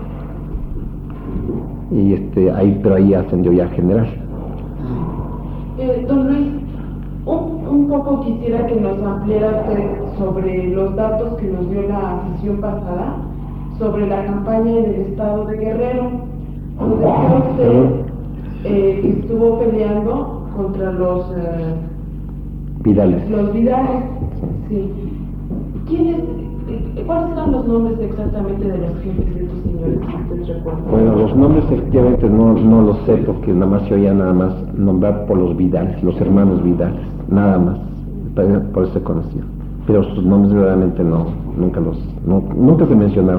Y este, ahí, pero ahí ascendió ya a general. Eh, don Luis, un, un poco quisiera que nos ampliara usted sobre los datos que nos dio la sesión pasada, sobre la campaña en el estado de Guerrero. Nos decía usted eh, que estuvo peleando contra los eh, Vidales. Los Vidales, sí. ¿Quiénes, eh, ¿Cuáles eran los nombres exactamente de los jefes de estos señores, si usted recuerda? Bueno, los nombres efectivamente no, no los sé porque nada más se oía nada más nombrar por los Vidales, los hermanos Vidales, nada más, por eso se conocían. Pero sus nombres verdaderamente no, nunca los, no, nunca se mencionaron.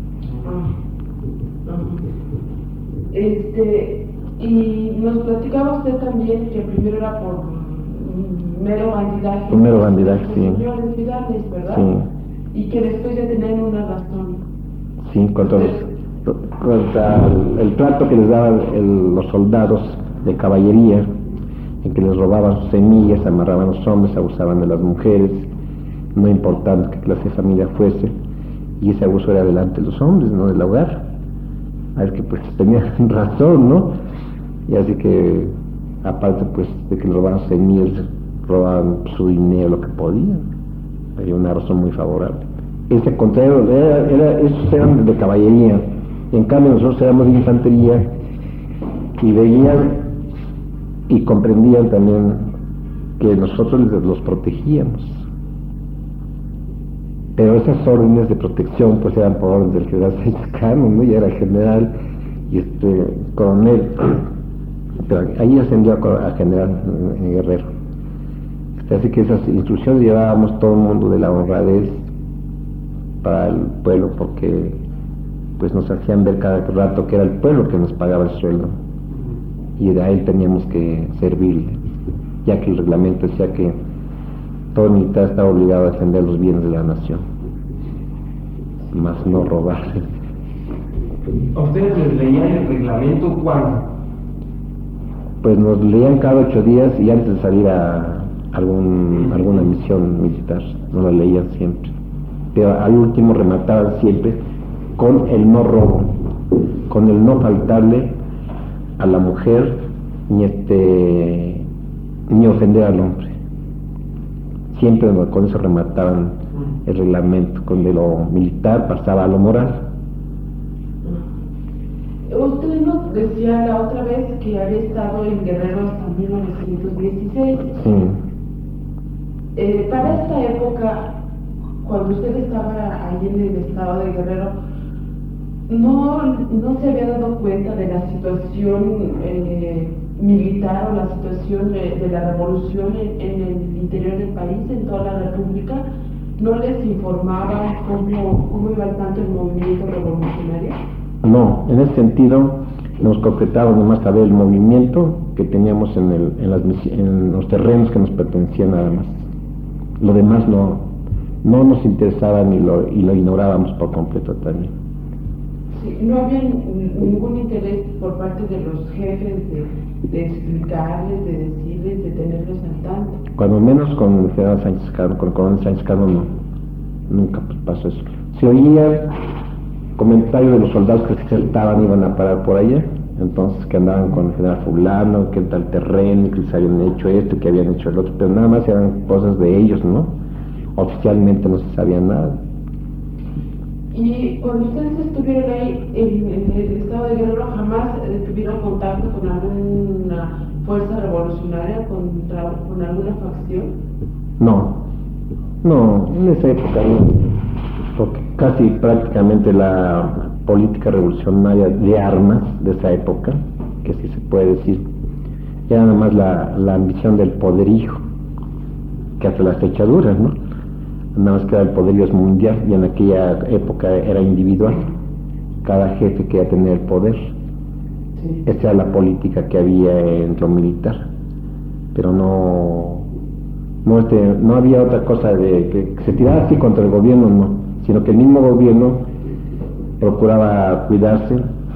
Ah, ah. Este, y nos platicaba usted también que primero era por mero bandidaje. Un mero bandidaje, sí. Señores Vidales, ¿verdad? Sí. Y que después ya tenían una razón. Sí, contra, los, contra el, el trato que les daban el, los soldados de caballería, en que les robaban sus semillas, amarraban a los hombres, abusaban de las mujeres, no importando qué clase de familia fuese, y ese abuso era delante de los hombres, no del hogar. A ver que pues tenían razón, ¿no? Y así que, aparte pues de que les robaban semillas, robaban su dinero, lo que podían. Había una razón muy favorable. Ese contrario, era, era, esos eran de caballería, y en cambio nosotros éramos de infantería, y veían y comprendían también que nosotros les, los protegíamos. Pero esas órdenes de protección pues eran por orden del general Sánchez Cano, ¿no? Ya era general y este coronel, pero ahí ascendió a, a general en Guerrero. Así que esas instrucciones llevábamos todo el mundo de la honradez para el pueblo, porque pues nos hacían ver cada rato que era el pueblo que nos pagaba el sueldo y a él teníamos que servirle, ya que el reglamento decía que todo militar estaba obligado a defender los bienes de la nación, más no robar. ¿A ustedes les leían el reglamento cuándo? Pues nos leían cada ocho días y antes de salir a algún, alguna misión militar, nos lo leían siempre. Pero al último remataban siempre con el no robo, con el no faltarle a la mujer, ni este ni ofender al hombre. Siempre con eso remataban el reglamento, con de lo militar pasaba a lo moral. Usted nos decía la otra vez que había estado en Guerrero hasta mil novecientos dieciséis. Sí. Eh, para esta época, cuando usted estaba ahí en el estado de Guerrero, ¿no, no se había dado cuenta de la situación eh, militar o la situación de, de la revolución en, en el interior del país, en toda la república? ¿No les informaba cómo, cómo iba tanto el movimiento revolucionario? No, en ese sentido nos concretaba nomás saber el movimiento que teníamos en, el, en, las, en los terrenos que nos pertenecían nada más. Lo demás no, no nos interesaba ni lo, y lo ignorábamos por completo también. Sí, no había ningún interés por parte de los jefes de, de explicarles, de decirles, de tenerlos al tanto. Cuando menos con el general Sánchez Cano, con el coronel Sánchez Cano no, nunca pasó eso. Se oía comentarios de los soldados que se estaban, iban a parar por allá, entonces que andaban con el general fulano, que tal terreno, que les habían hecho esto, que habían hecho el otro, pero nada más eran cosas de ellos, ¿no? Oficialmente no se sabía nada. Y cuando ustedes estuvieron ahí en, en el estado de Guerrero, ¿jamás eh, tuvieron contacto con alguna fuerza revolucionaria, contra, con alguna facción? No, no, en esa época no, porque casi prácticamente la política revolucionaria de armas de esa época, que sí se puede decir, era nada más la, la ambición del poderío, que hasta las fechaduras, ¿no? Nada más que el poderío es mundial y en aquella época era individual, cada jefe quería tener el poder. Sí. Esa era la política que había en lo militar, pero no no, este, no había otra cosa de que, que se tirara así contra el gobierno, no, sino que el mismo gobierno procuraba cuidarse.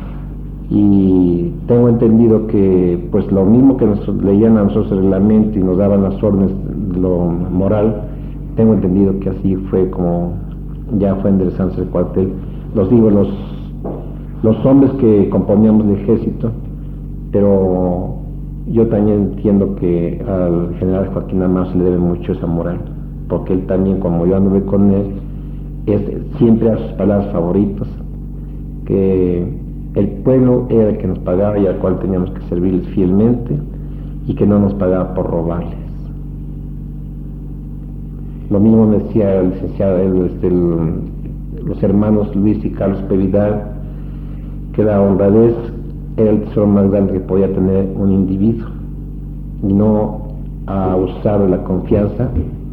Y tengo entendido que pues lo mismo que nos leían a nosotros el reglamento y nos daban las órdenes de lo moral, tengo entendido que así fue como ya fue enderezándose el cuartel. Los digo, los los hombres que componíamos el ejército, pero yo también entiendo que al general Joaquín Amado se le debe mucho esa moral, porque él también, como yo anduve con él, es siempre a sus palabras favoritas, que el pueblo era el que nos pagaba y al cual teníamos que servirles fielmente y que no nos pagaba por robarles. Lo mismo me decía el licenciado, el, este, el, los hermanos Luis y Carlos P. Vidal, que la honradez era el tesoro más grande que podía tener un individuo, y no a usar de la confianza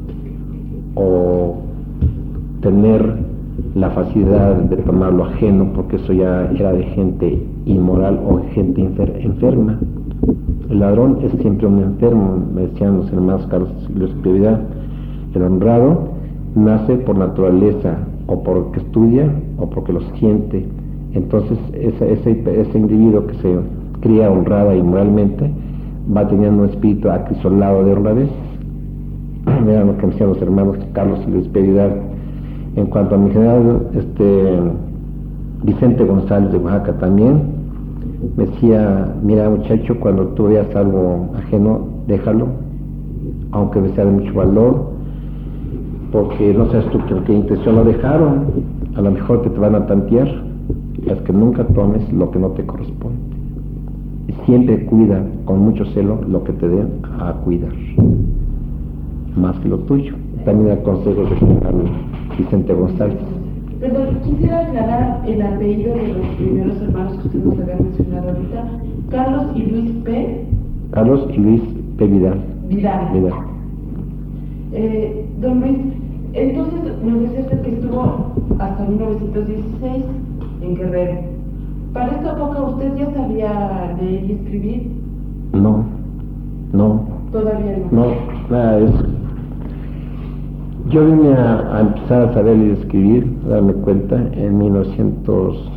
o tener la facilidad de tomar lo ajeno, porque eso ya era de gente inmoral o gente enfer enferma. El ladrón es siempre un enfermo, me decían los hermanos Carlos y Luis P. Vidal. El honrado nace por naturaleza, o porque estudia, o porque lo siente. Entonces ese, ese, ese individuo que se cría honrada y moralmente va teniendo un espíritu acrisolado de honradez. Vean lo que me decían los hermanos Carlos y Luis P. Vidal. En cuanto a mi general este, Vicente González de Oaxaca también, me decía, mira muchacho, cuando tú veas algo ajeno, déjalo, aunque sea de mucho valor, porque no sabes tú con qué intención lo dejaron, a lo mejor que te van a tantear. Es que nunca tomes lo que no te corresponde, y siempre cuida con mucho celo lo que te den a cuidar, más que lo tuyo. También da consejos de general Vicente González. Pero quisiera aclarar el apellido de los primeros hermanos que usted nos había mencionado ahorita, Carlos y Luis P. Carlos y Luis P. Vidal. Vidal. Vidal. Eh, don Luis, entonces nos decía usted que estuvo hasta mil novecientos dieciséis en Guerrero. ¿Para esta época usted ya sabía leer y escribir? No, no. Todavía no. No, nada de eso. Yo vine a, a empezar a saber leer y escribir, a darme cuenta, en mil novecientos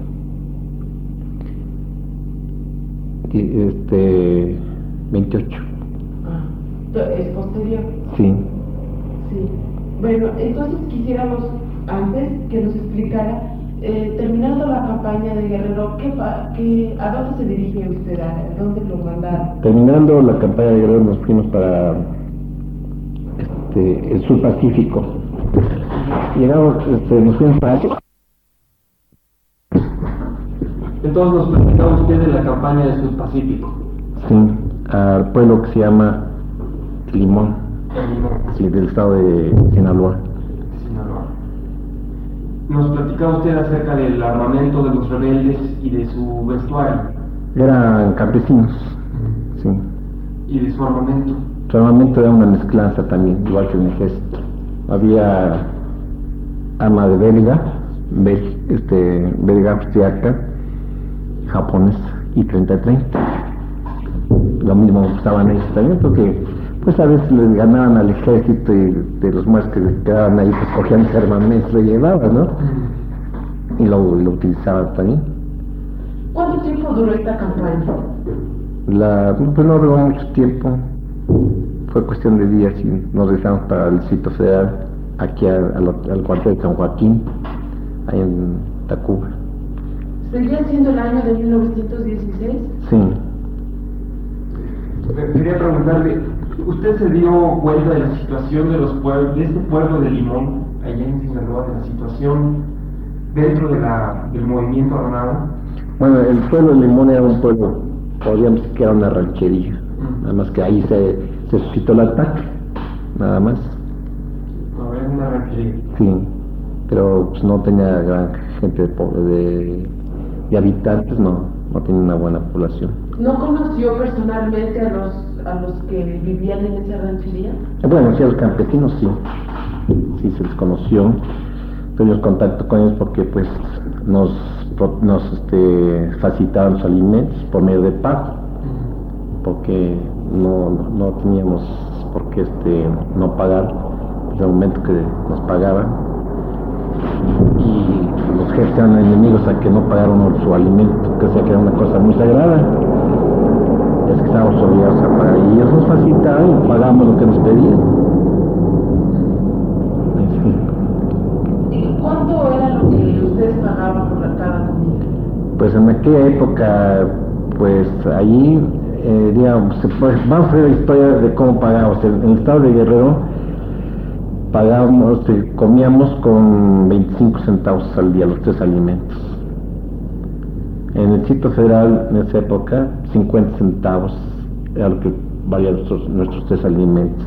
veintiocho. Ah, ¿es posterior? Sí. Sí. Bueno, entonces quisiéramos antes que nos explicara Eh, terminando la campaña de Guerrero, ¿qué, qué, ¿a dónde se dirige usted? ¿A dónde lo mandaron? Terminando la campaña de Guerrero nos fuimos para este, el sur Pacífico. Llegamos, este, nos fuimos para allá. Entonces nos platicaba usted de la campaña del sur Pacífico. Sí, al pueblo que se llama Limón, sí, del estado de Sinaloa. Sinaloa. Nos platicaba usted acerca del armamento de los rebeldes y de su vestuario. Eran campesinos, sí. Y de su armamento. Su armamento era una mezclanza también, igual que en el ejército. Había arma de belga, bel, este, belga austriaca, japonesa y treinta treinta. Lo mismo usaban ellos también, porque pues a veces les ganaban al ejército y de los más que quedaban ahí pues cogían ese armamento y lo llevaban, ¿no? Y lo, lo utilizaban también. ¿Cuánto tiempo duró esta campaña? La, pues no duró mucho tiempo, fue cuestión de días y nos regresamos para el Distrito Federal, aquí al, al, al cuartel de San Joaquín, ahí en Tacuba. ¿Seguía siendo el año de mil novecientos dieciséis? Sí. Quería preguntarle, ¿usted se dio cuenta de la situación de los pueblos, de este pueblo de Limón, allá en Sinaloa, de la situación dentro de la, del movimiento armado? Bueno, el pueblo de Limón era un pueblo, podríamos decir que era una ranchería, mm. nada más que ahí se, se suscitó el ataque, nada más. No, era una ranchería. Sí, pero pues no tenía gran gente de, de, de habitantes, no, no tenía una buena población. ¿No conoció personalmente a los a los que vivían en esa ranchería? Bueno, sí, a los campesinos sí, sí se les conoció, tuvimos contacto con ellos porque pues nos, nos este, facilitaban los alimentos por medio de pago, porque no, no, no teníamos por qué este, no pagar en el momento que nos pagaban, y los jefes eran enemigos a que no pagaron su alimento, que sea que era una cosa muy sagrada. Es que estábamos obligados a pagar y ellos nos facilitaban y pagábamos lo que nos pedían. ¿Y cuánto era lo que ustedes pagaban por cada comida? Pues en aquella época, pues allí, eh, digamos, pues, vamos a ver la historia de cómo pagábamos. En el estado de Guerrero pagábamos, eh, comíamos con veinticinco centavos al día los tres alimentos. En el Distrito Federal, en esa época, cincuenta centavos era lo que valían nuestros, nuestros tres alimentos.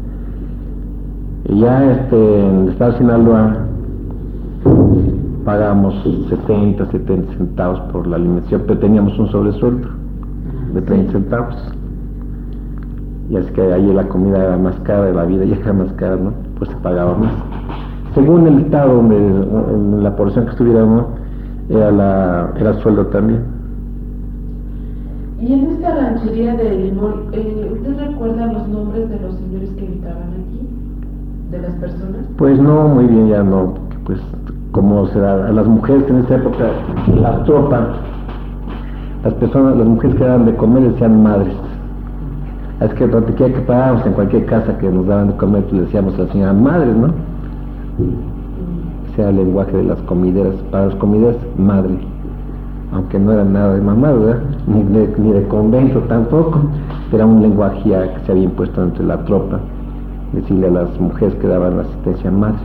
Y ya este, en el estado de Sinaloa pagábamos setenta, setenta centavos por la alimentación, pero teníamos un sobresueldo de treinta centavos. Y así que ahí la comida era más cara, la vida ya era más cara, ¿no? Pues se pagaba más. Según el estado donde, en la población que estuviéramos, era, la, era el sueldo también. Y en esta ranchería de Limón, eh, ¿usted recuerda los nombres de los señores que habitaban aquí? ¿De las personas? Pues no, muy bien, ya no, porque pues como será, a las mujeres que en esta época, la tropa, las personas, las mujeres que daban de comer decían madres. Es que donde quiera que parábamos, en cualquier casa que nos daban de comer, pues le decíamos a la señora madres, ¿no? Ese era el lenguaje de las comideras. Para las comideras, madre, aunque no era nada de mamá, ¿verdad? Ni de, ni de convento tampoco, era un lenguaje ya que se había impuesto entre la tropa, decirle a las mujeres que daban la asistencia madre.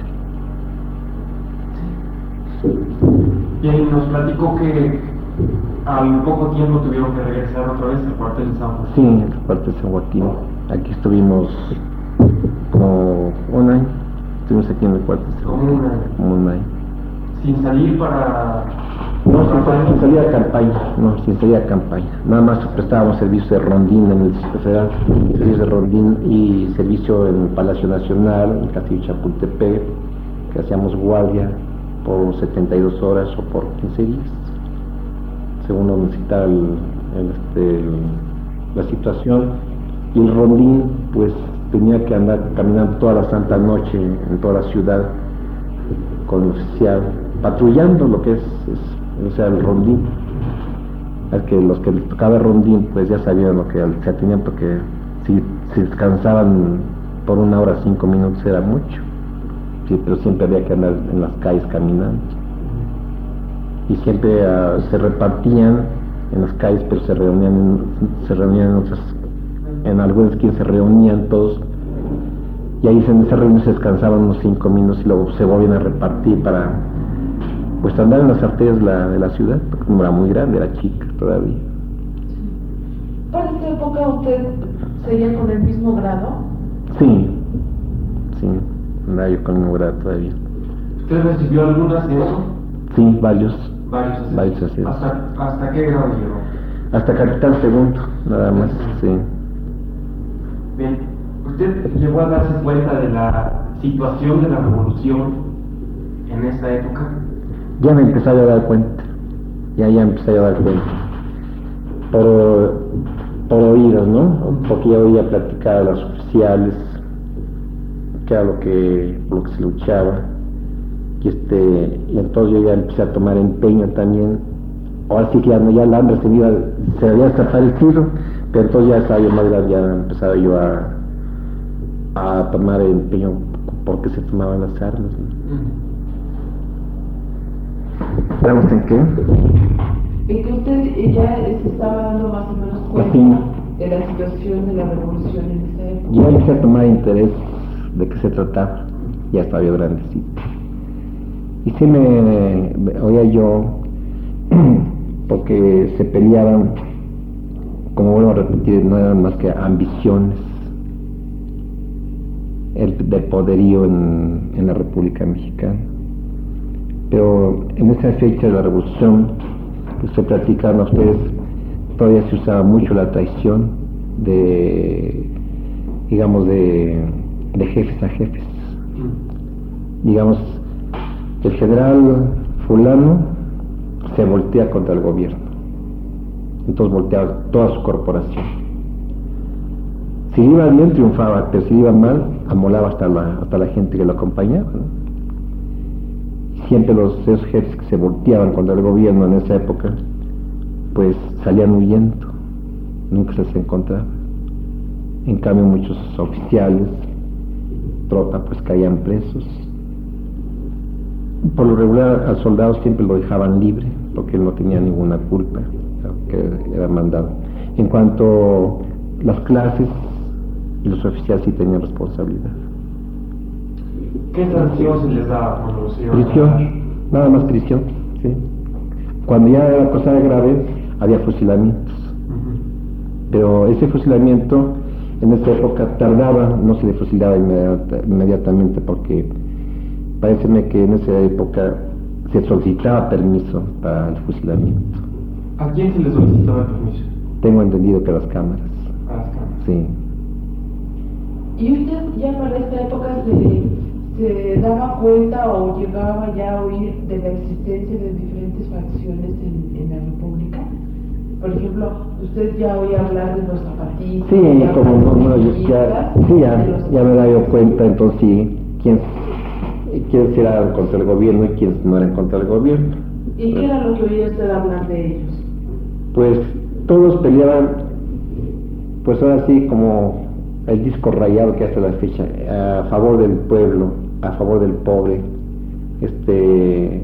Y ahí nos platicó que al poco tiempo tuvieron que regresar otra vez al cuartel de San Joaquín. Sí, en el cuartel de San Joaquín. Aquí estuvimos como un año. Estuvimos aquí en el cuartel de San Joaquín. Como un año. Como un año. Sin salir para... No, sin, sin salir a campaña. No, sin salir a campaña. Nada más prestábamos servicio de rondín en el Distrito Federal, servicio de rondín y servicio en el Palacio Nacional, en el Castillo Chapultepec, que hacíamos guardia por setenta y dos horas o por quince días, según lo necesitaba el, el, este, el, la situación. Y el rondín pues tenía que andar caminando toda la santa noche en toda la ciudad con el oficial, patrullando lo que es, es o sea, el rondín. Es que los que les tocaba el rondín pues ya sabían lo que se tenían, porque si, si descansaban por una hora, cinco minutos era mucho. Sí, pero siempre había que andar en las calles caminando. y siempre uh, se repartían en las calles, pero se reunían en, se reunían en otras, en algunas esquinas se reunían todos, y ahí en esa reunión se descansaban unos cinco minutos y luego se volvían a repartir para pues andar en las arterias de la, de la ciudad, porque como era muy grande, era chica todavía. ¿Para esta época usted seguía con el mismo grado? Sí, sí, andaba yo con el mismo grado todavía. ¿Usted recibió algún ascenso? Sí, varios. Varios ascensos. Varios ascensos. ¿Hasta, ¿Hasta qué grado llegó? Hasta capitán segundo, nada más, sí. Bien, ¿usted llegó a darse cuenta de la situación de la revolución en esta época? Ya me empecé a dar cuenta, ya ya empecé a dar cuenta, por, por oídos, ¿no? Porque ya oía platicar a los oficiales, que era lo que, por lo que se luchaba, y este, y entonces yo ya empecé a tomar empeño también. Ahora sí que ya, ya el hambre se me iba, se había desaparecido, pero entonces ya estaba yo más grande, ya empezaba yo a, a tomar empeño porque se tomaban las armas, ¿no? Mm. ¿Estamos en qué? En que usted ya se estaba dando más o menos cuenta Sí. de la situación de la revolución en esa época. Yo empecé a tomar interés de qué se trataba, ya estaba yo grandecito. Y sí me, me oía yo, porque se peleaban, como vuelvo a repetir, no eran más que ambiciones, el de poderío en, en la República Mexicana. Pero en esa fecha de la revolución, que se platicaron a ustedes, todavía se usaba mucho la traición de, digamos, de, de jefes a jefes. Digamos, el general fulano se voltea contra el gobierno, entonces volteaba toda su corporación. Si iba bien triunfaba, pero si iba mal, amolaba hasta la, hasta la gente que lo acompañaba, ¿no? Siempre los esos jefes que se volteaban contra el gobierno en esa época, pues salían huyendo, nunca se les encontraba. En cambio muchos oficiales, tropa, pues caían presos. Por lo regular al soldado siempre lo dejaban libre, porque él no tenía ninguna culpa, que era mandado. En cuanto a las clases, los oficiales sí tenían responsabilidad. ¿Qué sanción se les daba cuando se iban a Prisión, matar? nada más prisión, sí. Cuando ya era cosa grave, había fusilamientos. Ujú. Pero ese fusilamiento en esa época tardaba, no se le fusilaba inmediata, inmediatamente, porque paréceme que en esa época se solicitaba permiso para el fusilamiento. ¿A quién se les solicitaba el permiso? Tengo entendido que a las cámaras, A las cámaras. sí. ¿Y usted ya para esta época se, se daba cuenta o llegaba ya a oír de la existencia de diferentes facciones en, en la República? Por ejemplo, usted ya oía hablar de los zapatistas. Sí, ya como no, no, los yo ya, villistas, sí, de ya, los- ya me daba yo cuenta, entonces sí, quién, quiénes eran contra el gobierno y quiénes no eran contra el gobierno. ¿Y qué era lo que oía usted hablar de ellos? Pues todos peleaban, pues ahora sí, como el disco rayado que hace la fecha, a favor del pueblo, a favor del pobre, este,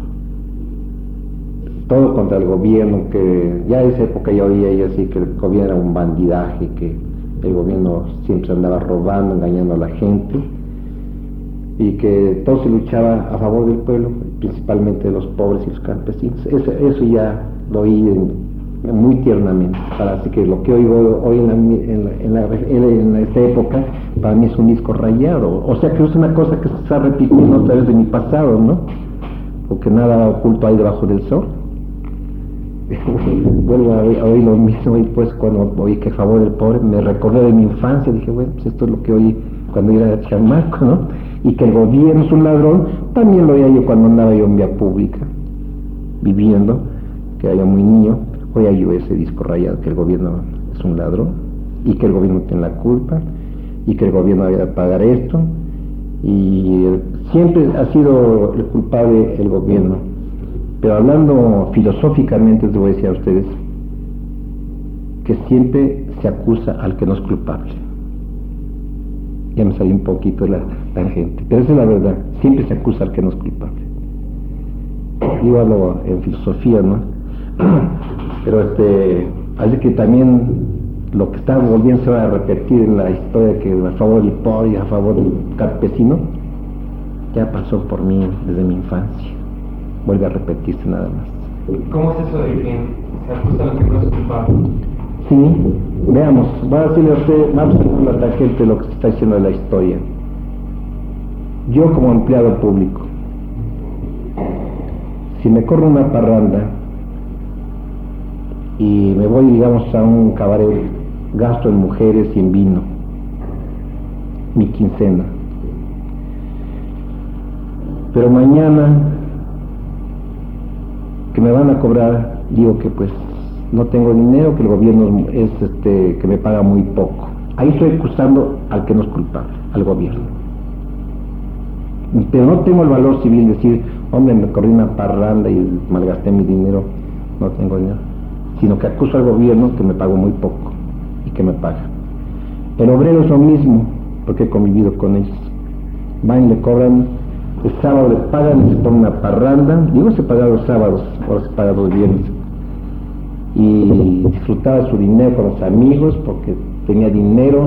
todo contra el gobierno, que ya en esa época ya oía yo así que el gobierno era un bandidaje, que el gobierno siempre andaba robando, engañando a la gente, y que todo se luchaba a favor del pueblo, principalmente de los pobres y los campesinos. Eso, eso ya lo oí en- muy tiernamente. Para así que lo que oigo hoy en, la, en, la, en, la, en, la, en esta época, para mí es un disco rayado. O sea que es una cosa que se está repitiendo otra vez de mi pasado, ¿no? Porque nada oculto hay debajo del sol. Vuelvo a oír, a oír lo mismo, y pues cuando oí que a favor del pobre, me recordé de mi infancia, dije, bueno, pues esto es lo que oí cuando era chamaco, ¿no? Y que el gobierno es un ladrón, también lo oía yo cuando andaba yo en vía pública, viviendo, que era yo muy niño, oía yo ese disco rayado, que el gobierno es un ladrón, y que el gobierno tiene la culpa, y que el gobierno había de pagar esto, y eh, siempre ha sido el culpable el gobierno. Pero hablando filosóficamente, les voy a decir a ustedes que siempre se acusa al que no es culpable. Ya me salí un poquito de la tangente, pero esa es la verdad, siempre se acusa al que no es culpable. yo hablo en filosofía, ¿no? Pero este, así que también lo que está volviendo a repetir en la historia, que a favor del pobre y a favor del campesino, ya pasó por mí desde mi infancia. Vuelve a repetirse nada más. ¿Cómo es eso de que se acusa a lo que no es culpable? Sí, veamos, voy a decirle a usted, vamos a hacer una tangente de lo que se está diciendo de la historia. Yo como empleado público, si me corro una parranda y me voy, digamos, a un cabaret, gasto en mujeres y en vino, mi quincena. Pero mañana que me van a cobrar, digo que pues no tengo dinero, que el gobierno es este que me paga muy poco. Ahí estoy acusando al que no es culpable, al gobierno. Pero no tengo el valor civil de decir, hombre, me corrí una parranda y malgasté mi dinero, no tengo dinero, sino que acuso al gobierno que me pagó muy poco y que me paga. El obrero es lo mismo, porque he convivido con ellos. Van y le cobran, el sábado le pagan y se ponen una parranda, digo se paga los sábados, ahora se paga los viernes, y disfrutaba su dinero con los amigos porque tenía dinero.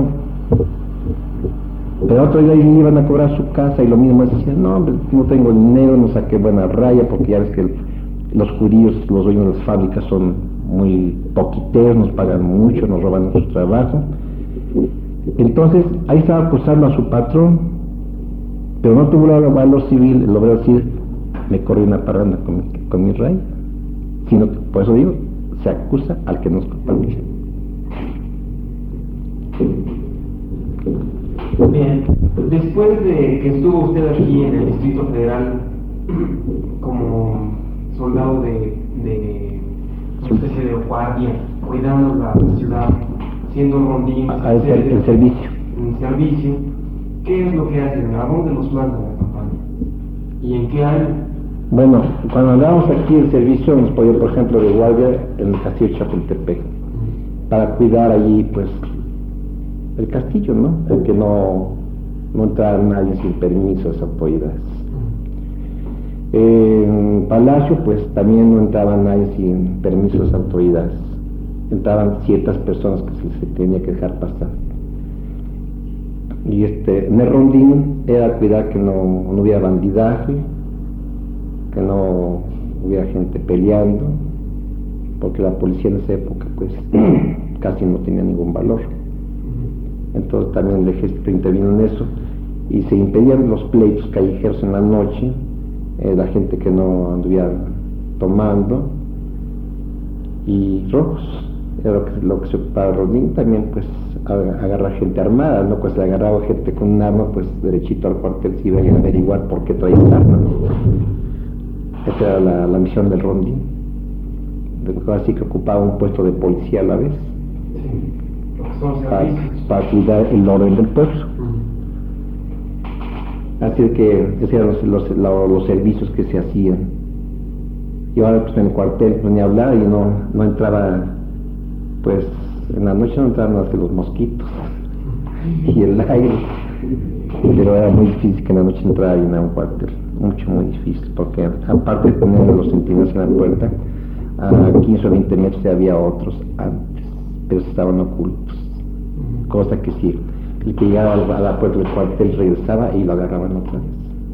Pero otro día iban a cobrar su casa y lo mismo decían, no, hombre, no tengo dinero, no saqué buena raya, porque ya ves que el, los judíos, los dueños de las fábricas son muy poquiteros, nos pagan mucho, nos roban nuestro trabajo. Entonces ahí estaba acusando a su patrón, pero no tuvo el valor civil, lo voy a decir, me corrí una parranda con, con mi raya, sino que, por eso digo, se acusa al que no es culpable. Bien, después de que estuvo usted aquí en el Distrito Federal como soldado de, de una especie de guardia, cuidando la ciudad, siendo rondín, Ah, el, ser- el servicio. en servicio, ¿qué es lo que hacen? ¿A dónde los mandan a la campaña? ¿Y en qué año? Bueno, cuando andábamos aquí en servicio, nos podía, por ejemplo, de guardia en el castillo de Chapultepec, para cuidar allí, pues, el castillo, ¿no? El que no, no entrara nadie sin permiso de las autoridades. En Palacio, pues, también no entraba nadie sin permiso de las autoridades. Entraban ciertas personas que se, se tenía que dejar pasar. Y este, en el rondín era cuidar que no, no hubiera bandidaje, que no hubiera gente peleando, porque la policía en esa época, pues, casi no tenía ningún valor. Entonces también el ejército intervino en eso y se impedían los pleitos callejeros en la noche, eh, la gente que no anduviera tomando, y robos, era lo que, lo que se ocupaba Rodín. También pues agarra gente armada, ¿no? Pues se agarraba gente con un arma, pues derechito al cuartel se iba a averiguar por qué traía el arma, ¿no? Esa era la, la misión del Rondín, así que ocupaba un puesto de policía a la vez. Para, para cuidar el orden del pueblo. Uh-huh. Así que esos eran los, los, los, los servicios que se hacían. Y ahora pues en el cuartel venía a hablar y no, no entraba, pues en la noche no entraban más que los mosquitos y el aire, pero era muy difícil que en la noche entrara alguien a un cuartel, mucho muy difícil, porque aparte de tener los centinelas en la puerta, a quince o veinte metros ya había otros antes, pero estaban ocultos. Cosa que sí, el que llegaba a la puerta del cuartel regresaba y lo agarraban otra vez.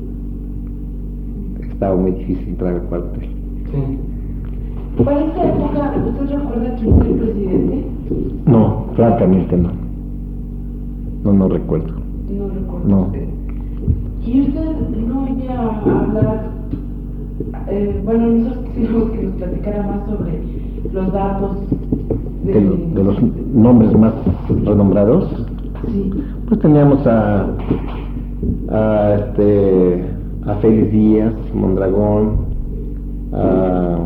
Estaba muy difícil entrar al cuartel. Sí. ¿Para esta época usted recuerda quién fue el presidente? No, francamente no. No, no recuerdo. No recuerdo. No. ¿Y usted no oía hablar? Eh, bueno, nosotros quisimos que nos platicara más sobre los datos de, de, lo, de los nombres más renombrados. Sí. Pues teníamos a a este a Félix Díaz, Mondragón, a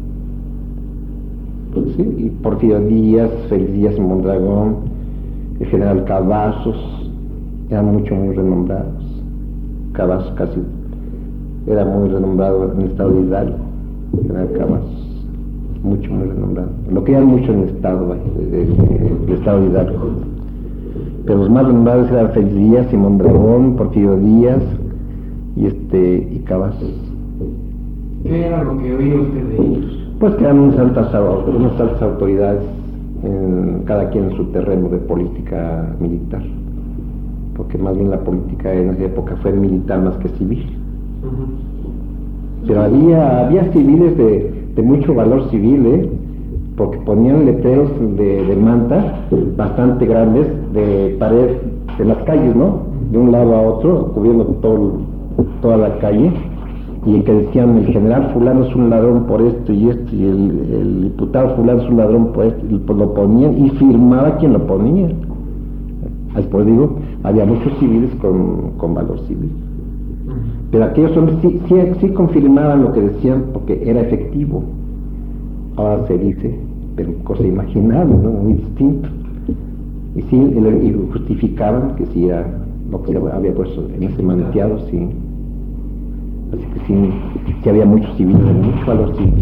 pues sí, y Porfirio Díaz, Félix Díaz y Mondragón, el general Cavazos, eran mucho muy renombrados. Cavazos casi era muy renombrado en el estado de Hidalgo, el general Cavazos, mucho muy renombrado. Lo que eran mucho en el estado, el estado de Hidalgo. Pero los más renombrados eran Félix Díaz y Mondragón, Porfirio Díaz y este y Cavazos. ¿Qué era lo que oía usted de ellos? Pues que eran unas altas, unas altas autoridades, en, cada quien en su terreno de política militar, porque más bien la política en esa época fue militar más que civil. Uh-huh. Pero había, había civiles de, de mucho valor civil, ¿eh? Porque ponían letreros de, de manta bastante grandes de pared de las calles, ¿no? De un lado a otro, cubriendo todo, toda la calle, y que decían: el general fulano es un ladrón por esto y esto, y el, el diputado fulano es un ladrón por esto, y lo ponían y firmaba quien lo ponía. Después digo, había muchos civiles con, con valor civil, pero aquellos hombres sí, sí, sí confirmaban lo que decían porque era efectivo. Ahora se dice, pero cosa imaginable, ¿no? Muy distinto. Y sí, y justificaban que sí era lo que había puesto en ese manteado, sí. Así que sí, sí había muchos civiles de mucho valor civil.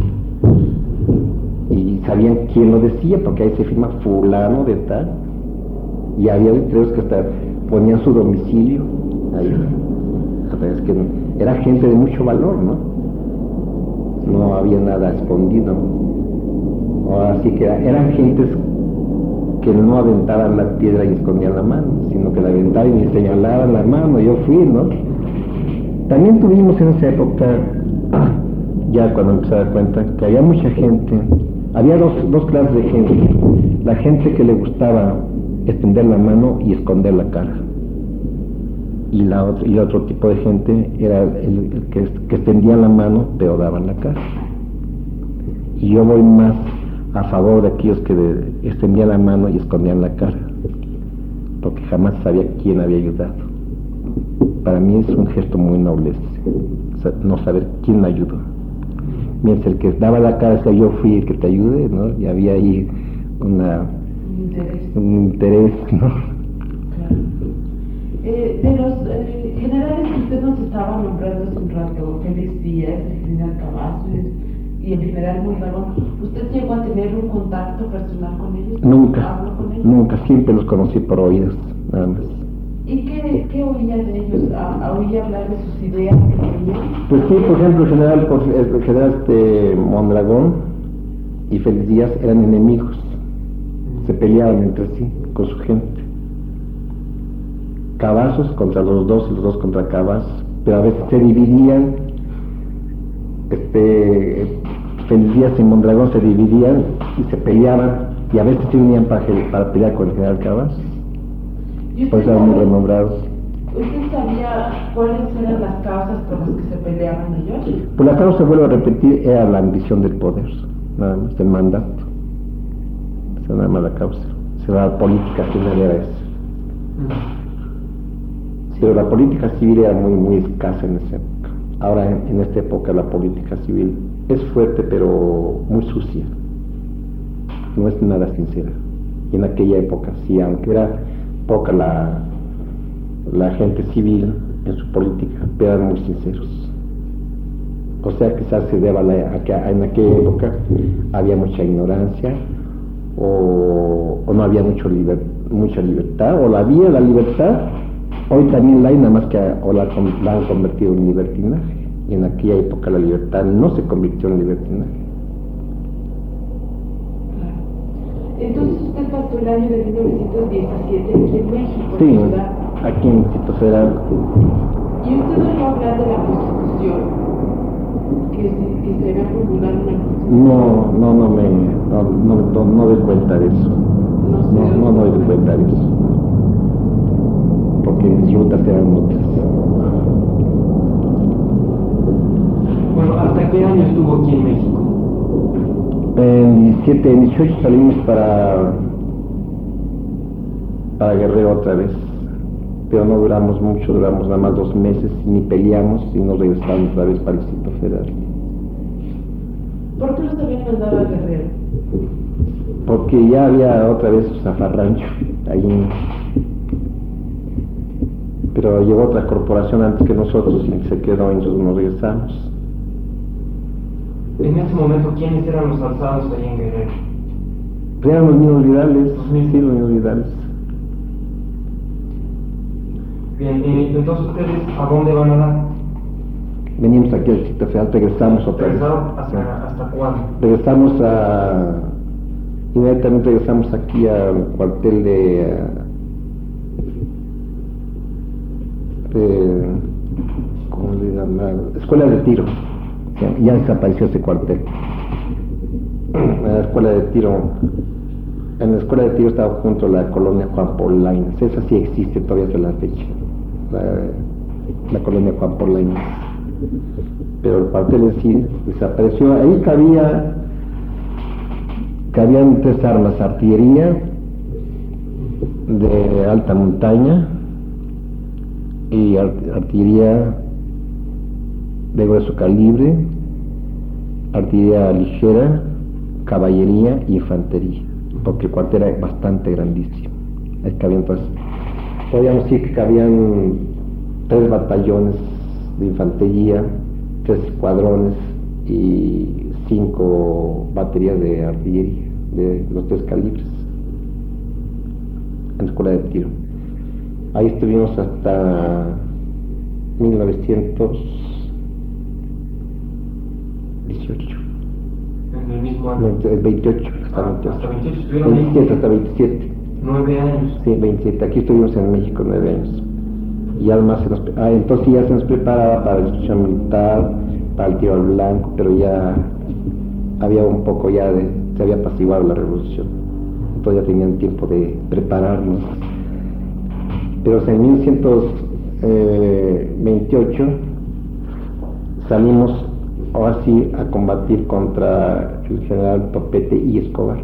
Y sabían quién lo decía, porque ahí se firma fulano de tal. Y había letreros que hasta ponían su domicilio ahí. Es que era gente de mucho valor, ¿no? No había nada escondido. Así que eran gentes que no aventaban la piedra y escondían la mano, sino que la aventaban y señalaban la mano. Yo fui, ¿no? También tuvimos en esa época, ya cuando empecé a dar cuenta, que había mucha gente, había dos, dos clases de gente. La gente que le gustaba extender la mano y esconder la cara. Y, la otra, y el otro tipo de gente era el, el que, que extendía la mano pero daban la cara. Y yo voy más a favor de aquellos que de, extendían la mano y escondían la cara, porque jamás sabía quién había ayudado. Para mí es un gesto muy noble, o sea, no saber quién me ayudó. Mientras el que daba la cara decía: yo fui el que te ayudé, ¿no? Y había ahí una, interés. un interés, ¿no? Claro. Eh, de los eh, generales que usted nos estaba nombrando hace un rato, Félix Díaz, el general Cavazos y el general Mondragón, ¿usted llegó a tener un contacto personal con ellos? Nunca, con ellos? nunca, siempre los conocí por oídos, nada más. ¿Y qué, qué oía de ellos? ¿Oía hablar de sus ideas que tenían? Pues sí, por ejemplo, el general, el general este, Mondragón y Félix Díaz eran enemigos, se peleaban entre sí, con su gente. Cavazos contra los dos y los dos contra Cavazos, pero a veces se dividían, este, Félix Díaz y Mondragón se dividían y se peleaban, y a veces se unían para, para pelear con el general Cavazos. Por eso eran muy renombrados. ¿Usted sabía cuáles eran las causas por las que se peleaban ellos? Pues la causa, vuelvo a repetir, era la ambición del poder, nada más, el mandato. Esa nada más la causa. O sea, la política final era esa. Pero la política civil era muy, muy escasa en esa época. Ahora, en, en esta época, la política civil es fuerte, pero muy sucia. No es nada sincera. Y en aquella época, sí, aunque era poca la, la gente civil en su política, pero eran muy sinceros. O sea, quizás se deba a que en aquella época había mucha ignorancia, o, o no había mucho liber, mucha libertad, o la había la libertad, hoy también la hay, nada más que o la, la han convertido en libertinaje, y en aquella época la libertad no se convirtió en libertinaje. Entonces usted pasó el año de mil novecientos diecisiete aquí en México, sí, ¿verdad? Aquí en Distrito Federal. ¿Y usted oyó hablar de la Constitución? Que se, que se había promulgado una Constitución. No, no, no me, no, no, no, no doy cuenta de eso. No, sé no, no, no doy cuenta de eso. Porque mis rutas eran otras. Bueno, ¿hasta qué año estuvo aquí en México? En diecisiete, en dieciocho salimos para, para Guerrero otra vez, pero no duramos mucho, duramos nada más dos meses, ni peleamos y nos regresamos otra vez para el Distrito Federal. ¿Por qué los habían mandado a Guerrero? Porque ya había otra vez su zafarrancho ahí, pero llegó otra corporación antes que nosotros y se quedó y nosotros nos regresamos. En ese momento, ¿quiénes eran los alzados ahí en Guerrero? Eran los mismos Vidales, sí, los mismos Vidales. Bien, eh, entonces ustedes, ¿a dónde van a dar? venimos aquí al Distrito Federal, regresamos otra vez. ¿Hasta, ¿Hasta cuándo? Regresamos a... Inmediatamente regresamos aquí al cuartel de... de ¿cómo le llaman? Escuela de Tiro. Ya, ya desapareció ese cuartel. La escuela de Tiro... En la escuela de Tiro estaba junto a la colonia Juan Polainas. Esa sí existe todavía hasta la fecha. La, la colonia Juan Polainas. Pero el cuartel en sí desapareció. Ahí cabía, cabían tres armas: artillería de alta montaña y art artillería de grueso calibre, artillería ligera, caballería y infantería, porque el cuartel era bastante grandísimo. Ahí cabían, pues, podríamos decir que cabían tres batallones de infantería, tres escuadrones y cinco baterías de artillería de los tres calibres en la escuela de tiro. Ahí estuvimos hasta mil novecientos dieciocho. En el mismo año. No, el veintiocho, hasta ah, veintiocho. Hasta veintiocho estuvieron veintisiete, hasta veintisiete. Nueve años. Sí, veintisiete. Aquí estuvimos en México nueve años. Y además se nos, ah, entonces ya se nos preparaba para la instrucción militar, para el tiro al blanco, pero ya había un poco ya de, se había apaciguado la revolución. Entonces ya tenían tiempo de prepararnos. Pero o sea, en mil novecientos veintiocho salimos ahora sí a combatir contra el general Topete y Escobar.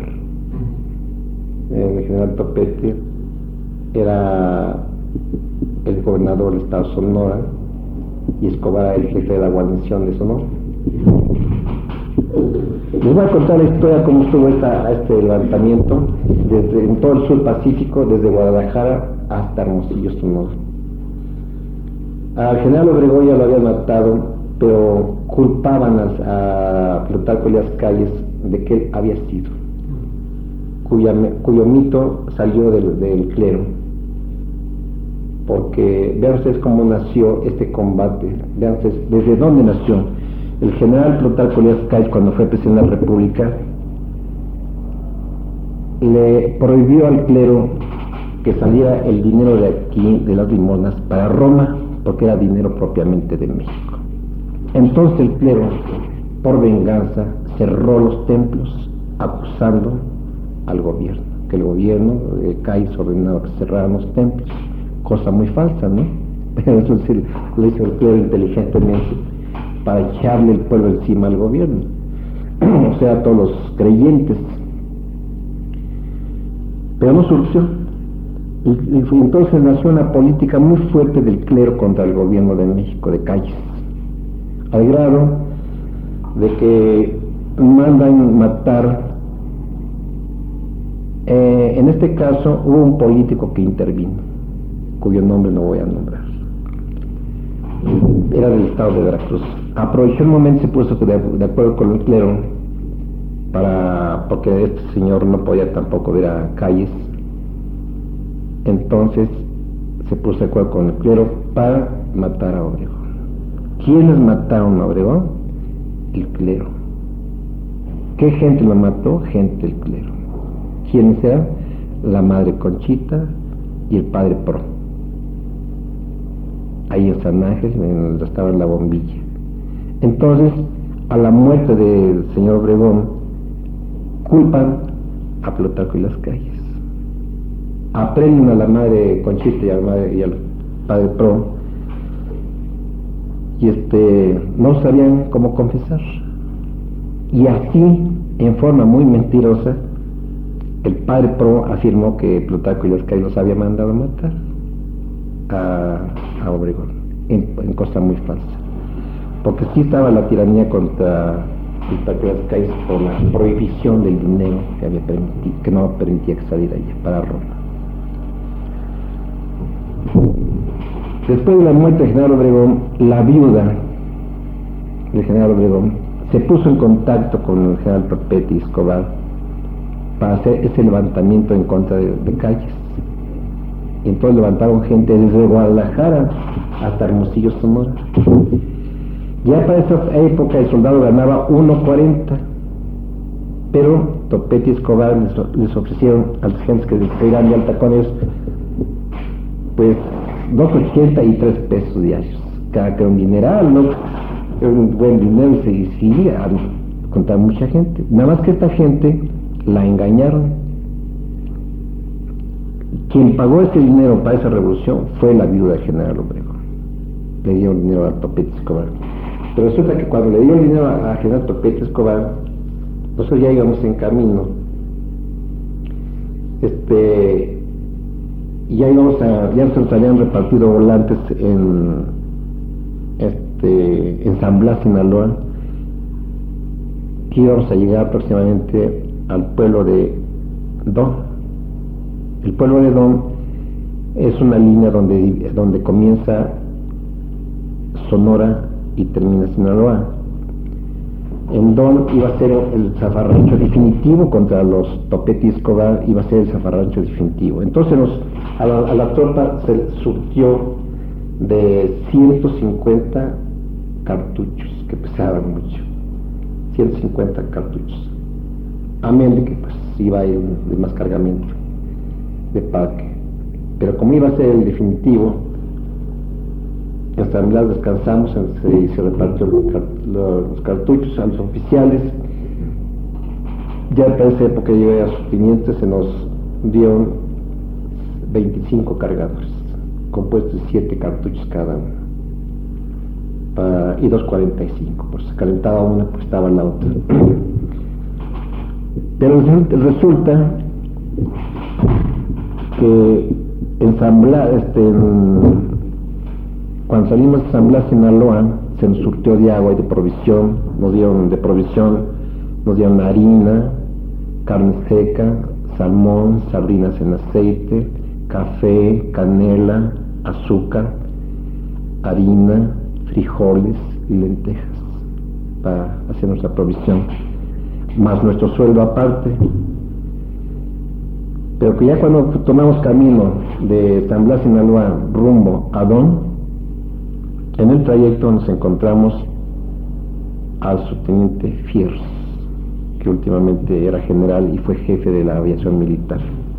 El general Topete era el gobernador del estado de Sonora y Escobar era el jefe de la guarnición de Sonora. Les voy a contar la historia cómo estuvo esta, este levantamiento desde en todo el sur Pacífico, desde Guadalajara hasta Hermosillo, Sonora. Al general Obregón ya lo habían matado, pero culpaban a, a Plutarco Elías Calles de que él había sido, cuya, cuyo mito salió del, del clero. Porque vean ustedes cómo nació este combate, vean ustedes desde dónde nació. El general Plutarco Elías Calles, cuando fue presidente de la República, le prohibió al clero que saliera el dinero de aquí, de las limonas, para Roma, porque era dinero propiamente de México. Entonces el clero, por venganza, cerró los templos, acusando al gobierno, que el gobierno de Calles ordenaba que cerraran los templos, cosa muy falsa, ¿no? Pero eso sí lo hizo el clero inteligentemente para echarle el pueblo encima al gobierno, o sea, a todos los creyentes. Pero no surgió. Y, y entonces nació una política muy fuerte del clero contra el gobierno de México, de Calles, al grado de que mandan matar. Eh, en este caso hubo un político que intervino, cuyo nombre no voy a nombrar. Era del estado de Veracruz. Aprovechó el momento y se puso de, de acuerdo con el clero, para, porque este señor no podía tampoco ver a Calles. Entonces se puso de acuerdo con el clero para matar a Obregón. ¿Quiénes mataron a Obregón? El clero. ¿Qué gente lo mató? Gente del clero. ¿Quiénes eran? La madre Conchita y el padre Pro. Ahí en San Ángel, en donde estaba en la bombilla. Entonces, a la muerte del señor Obregón, culpan a Plutarco Elías Calles. Aprenden a la madre Conchita y, a la madre, y al padre Pro, y este, no sabían cómo confesar. Y así, en forma muy mentirosa, el padre Pro afirmó que Plutarco Elías Calles los había mandado a matar a, a Obregón, en, en cosa muy falsa. Porque sí estaba la tiranía contra Plutarco Elías Calles por la prohibición del dinero que, había permitido, que no permitía que saliera allá para Roma. Después de la muerte del general Obregón, la viuda del general Obregón se puso en contacto con el general Topete y Escobar para hacer ese levantamiento en contra de, de Calles. Y entonces levantaron gente desde Guadalajara hasta Hermosillo, Sonora. Ya para esa época el soldado ganaba uno cuarenta, pero Topete y Escobar les, les ofrecieron a las gentes que eran de alta con ellos, pues dos ochenta y tres pesos diarios, cada que era un dineral, ¿no? Era un buen dinero y se seguía a contar mucha gente. Nada más que esta gente la engañaron. Quien pagó ese dinero para esa revolución fue la viuda del general Obregón. Le dio el dinero a Topete Escobar. Pero resulta que cuando le dio el dinero a, a general Topete Escobar, nosotros ya íbamos en camino. Este, y ya íbamos a, ya se habían repartido volantes en, este, en San Blas, Sinaloa, que íbamos a llegar aproximadamente al pueblo de Don. El pueblo de Don es una línea donde, donde comienza Sonora y termina Sinaloa. En Don iba a ser el zafarrancho definitivo contra los Topete y Escobar, iba a ser el zafarrancho definitivo. Entonces nos, a, la, a la tropa se surtió de ciento cincuenta cartuchos, que pesaban mucho, ciento cincuenta cartuchos, amén de que pues iba a ir de más cargamento de parque. Pero como iba a ser el definitivo, en San Blas descansamos, se, se repartió los, los cartuchos a los oficiales. Ya para esa época llegué a sus tenientes, se nos dieron veinticinco cargadores, compuestos de siete cartuchos cada uno, para, y dos cuarenta y cinco, pues se calentaba una, pues estaba la otra. Pero resulta que en San Blas, este, en, cuando salimos de San Blas, Sinaloa, se nos surtió de agua y de provisión, nos dieron de provisión, nos dieron harina, carne seca, salmón, sardinas en aceite, café, canela, azúcar, harina, frijoles y lentejas para hacer nuestra provisión, más nuestro sueldo aparte. Pero que ya cuando tomamos camino de San Blas, Sinaloa, rumbo a Don, en el trayecto nos encontramos al subteniente Fierros, que últimamente era general y fue jefe de la aviación militar.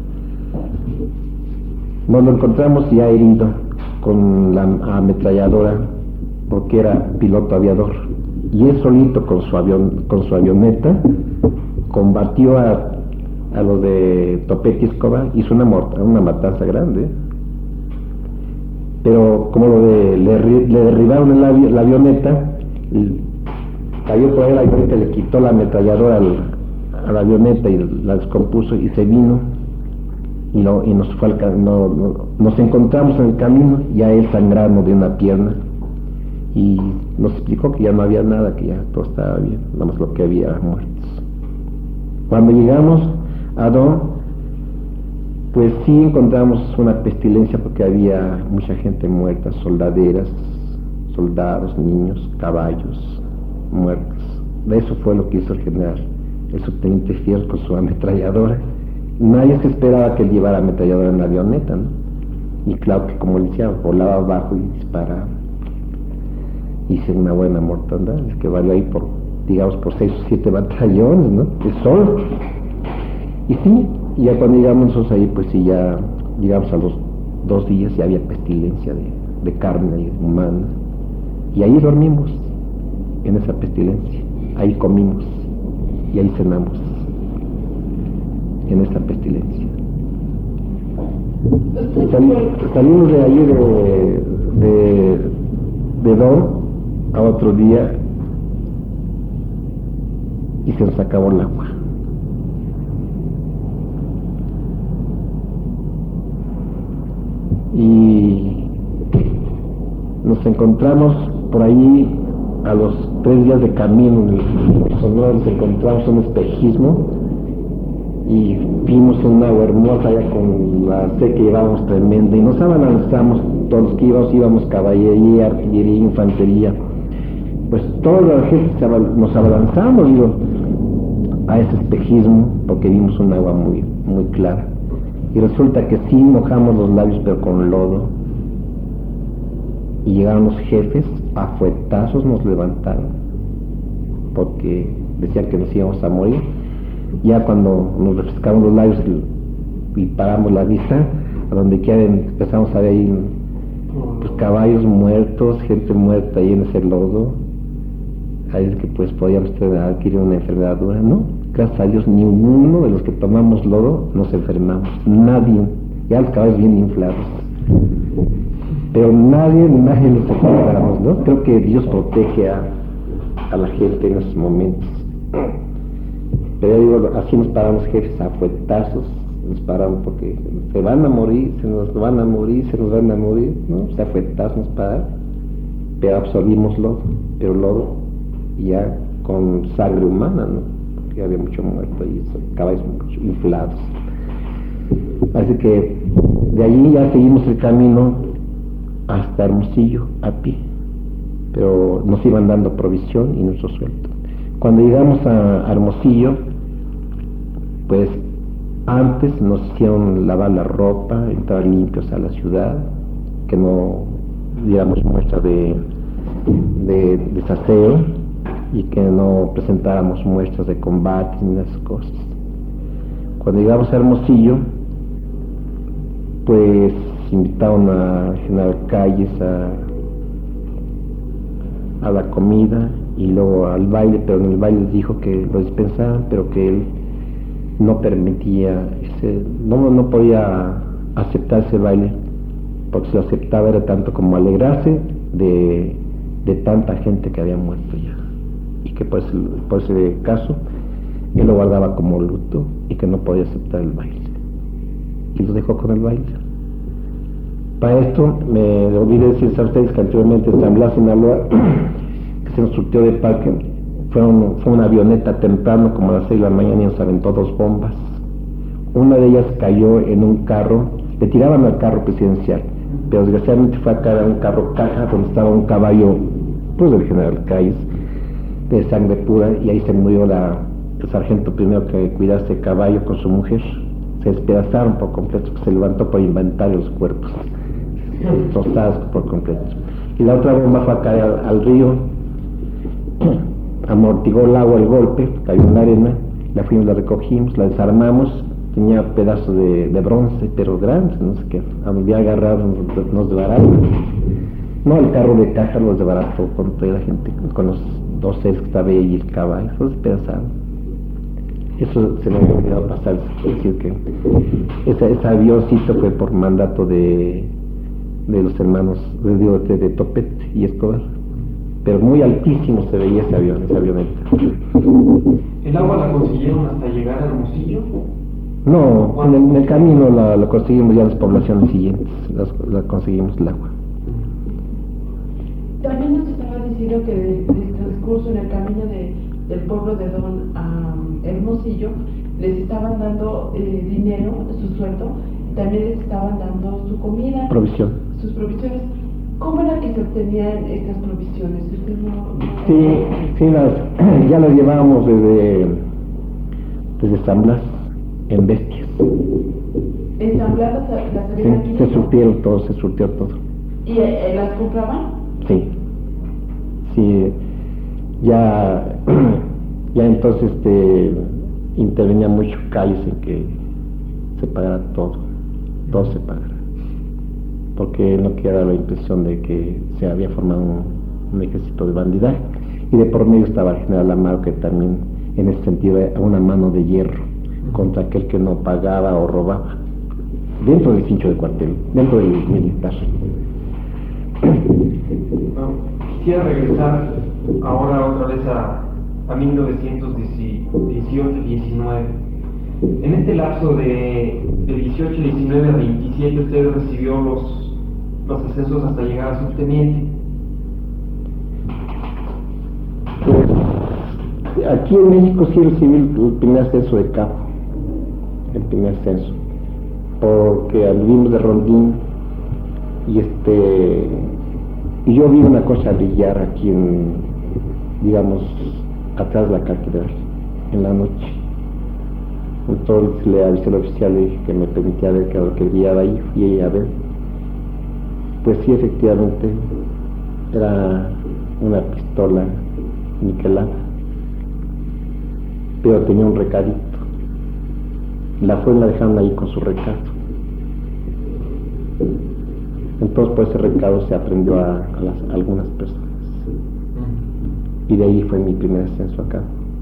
Nos lo encontramos ya herido con la ametralladora, porque era piloto aviador, y él solito con su avión, con su avioneta, combatió a a lo de Topete y Escobar, hizo una, una matanza grande, pero como lo de, le, le derribaron el avi, la avioneta, cayó por ahí la avioneta, le quitó la ametralladora al, a la avioneta y la descompuso y se vino y, lo, y nos fue al, no, no, nos encontramos en el camino, ya él sangrando de una pierna, y nos explicó que ya no había nada, que ya todo estaba bien, nada más lo que había muertos. Cuando llegamos a Don, pues sí encontramos una pestilencia, porque había mucha gente muerta, soldaderas, soldados, niños, caballos muertos. De eso fue lo que hizo el general, el subteniente Fierros, con su ametralladora. Nadie se esperaba que él llevara ametralladora en la avioneta, ¿no? Y claro que, como decía, volaba abajo y disparaba. Hice una buena mortandad, es que valió ahí por, digamos, por seis o siete batallones, ¿no? De solo. Y sí, ya cuando llegamos nosotros ahí, pues sí, ya llegamos a los dos días, ya había pestilencia de, de carne humana, y ahí dormimos, en esa pestilencia, ahí comimos, y ahí cenamos, en esa pestilencia. Sal, salimos de ahí de, de, de Don a otro día, y se nos acabó el agua. Y nos encontramos por ahí a los tres días de camino en Sonora, nos encontramos un espejismo y vimos un agua hermosa ya con la sed que llevábamos tremenda, y nos abalanzamos, todos los que íbamos, íbamos caballería, artillería, infantería, pues toda la gente se abal- nos abalanzamos, digo, a ese espejismo, porque vimos un agua muy, muy clara. Y resulta que sí mojamos los labios, pero con lodo. y llegaron los jefes, a fuetazos nos levantaron, porque decían que nos íbamos a morir. Ya cuando nos refrescamos los labios y, y paramos la vista, a donde quiera empezamos a ver ahí, pues, caballos muertos, gente muerta ahí en ese lodo. Ahí es que pues podíamos adquirir una enfermedad dura, ¿no? Gracias a Dios, ninguno de los que tomamos lodo nos enfermamos, nadie, ya los caballos bien inflados, pero nadie, nadie nos enfermamos, ¿no? Creo que Dios protege a, a la gente en esos momentos. Pero yo digo, así nos paramos jefes a fuetazos, nos paramos porque se van a morir, se nos van a morir, se nos van a morir, ¿no? O sea, fuetazos nos pararon, pero absorbimos lodo, pero lodo ya con sangre humana, ¿no? Porque había mucho muerto y caballos mucho inflados. Así que de allí ya seguimos el camino hasta Hermosillo a pie, pero nos iban dando provisión y nuestro sueldo. Cuando llegamos a Hermosillo, pues antes nos hicieron lavar la ropa, entrar limpios a la ciudad, que no diéramos muestra de, de desaseo y que no presentáramos muestras de combate ni esas cosas. Cuando llegamos a Hermosillo, pues invitaron a General Calles a, a la comida y luego al baile, pero en el baile les dijo que lo dispensaban, pero que él no permitía, ese, no, no podía aceptar ese baile, porque si lo aceptaba era tanto como alegrarse de, de tanta gente que había muerto ya, y que por ese, por ese caso él lo guardaba como luto y que no podía aceptar el baile, y lo dejó con el baile. Para esto me olvidé decirles a ustedes que anteriormente en San Blas, Sinaloa, que se nos surtió de parque, fue, un, fue una avioneta temprano, como a las seis de la mañana, y nos aventó dos bombas. Una de ellas cayó en un carro, le tiraban al carro presidencial, pero desgraciadamente fue a caer a un carro caja donde estaba un caballo, pues del General Calles, de sangre pura, y ahí se murió la, el sargento primero que cuidaba ese caballo con su mujer. Se despedazaron por completo, se levantó por inventario los cuerpos, tostados por completo. Y la otra bomba fue a caer al, al río, amortiguó el agua el golpe, cayó en la arena, la fuimos, la recogimos, la desarmamos, tenía pedazos de, de bronce, pero grandes, no sé qué, había agarrado, nos, nos desbarató. No, el carro de caja los desbarató con toda la gente, con los dos seres que estaba ahí y el caballo, los despedazaron. Eso se me había olvidado pasar, es decir que ese, ese avioncito fue por mandato de, de los hermanos de, de, de Topet y Escobar, pero muy altísimo se veía ese avión, esa avioneta. ¿El agua la consiguieron hasta llegar a Hermosillo? No, en el, en el camino la, la conseguimos ya en las poblaciones siguientes, las, la conseguimos el agua. También nos estaba diciendo que del transcurso en el camino de, del pueblo de Don a Hermosillo les estaban dando eh, dinero, su sueldo, y también les estaban dando su comida, provisión, sus provisiones. ¿Cómo era que se obtenían estas provisiones? ¿Usted no, no... Sí, sí, las, ya las llevábamos desde, desde San Blas, en bestias. ¿En San Blas las, las habían Sí, se surtieron todo, se surtió todo. ¿Y eh, las compraban? Sí, sí, ya, ya entonces este, intervenía mucho Calles en que se pagara todo, todo se pagara, porque no quería dar la impresión de que se había formado un, un ejército de bandidaje, y de por medio estaba el general Amaro, que también en ese sentido era una mano de hierro contra aquel que no pagaba o robaba, dentro del cincho de cuartel, dentro del militar. Bueno, quisiera regresar ahora otra vez a, a mil novecientos dieciocho diecinueve. En este lapso de, de dieciocho, diecinueve a veintisiete usted recibió los, los ascensos hasta llegar a subteniente. Pues, aquí en México sí recibí el primer ascenso de cabo, el primer ascenso, porque anduvimos de rondín y este y yo vi una cosa brillar aquí en, digamos, atrás de la catedral en la noche. Entonces le avisé al oficial, le dije que me permitía ver que lo que brillaba ahí, y a ver, pues sí, efectivamente Era una pistola niquelada, pero tenía un recadito. La fue y la dejaron ahí con su recado. Entonces por ese recado se aprendió a, a, las, a algunas personas. Y de ahí fue mi primer ascenso acá.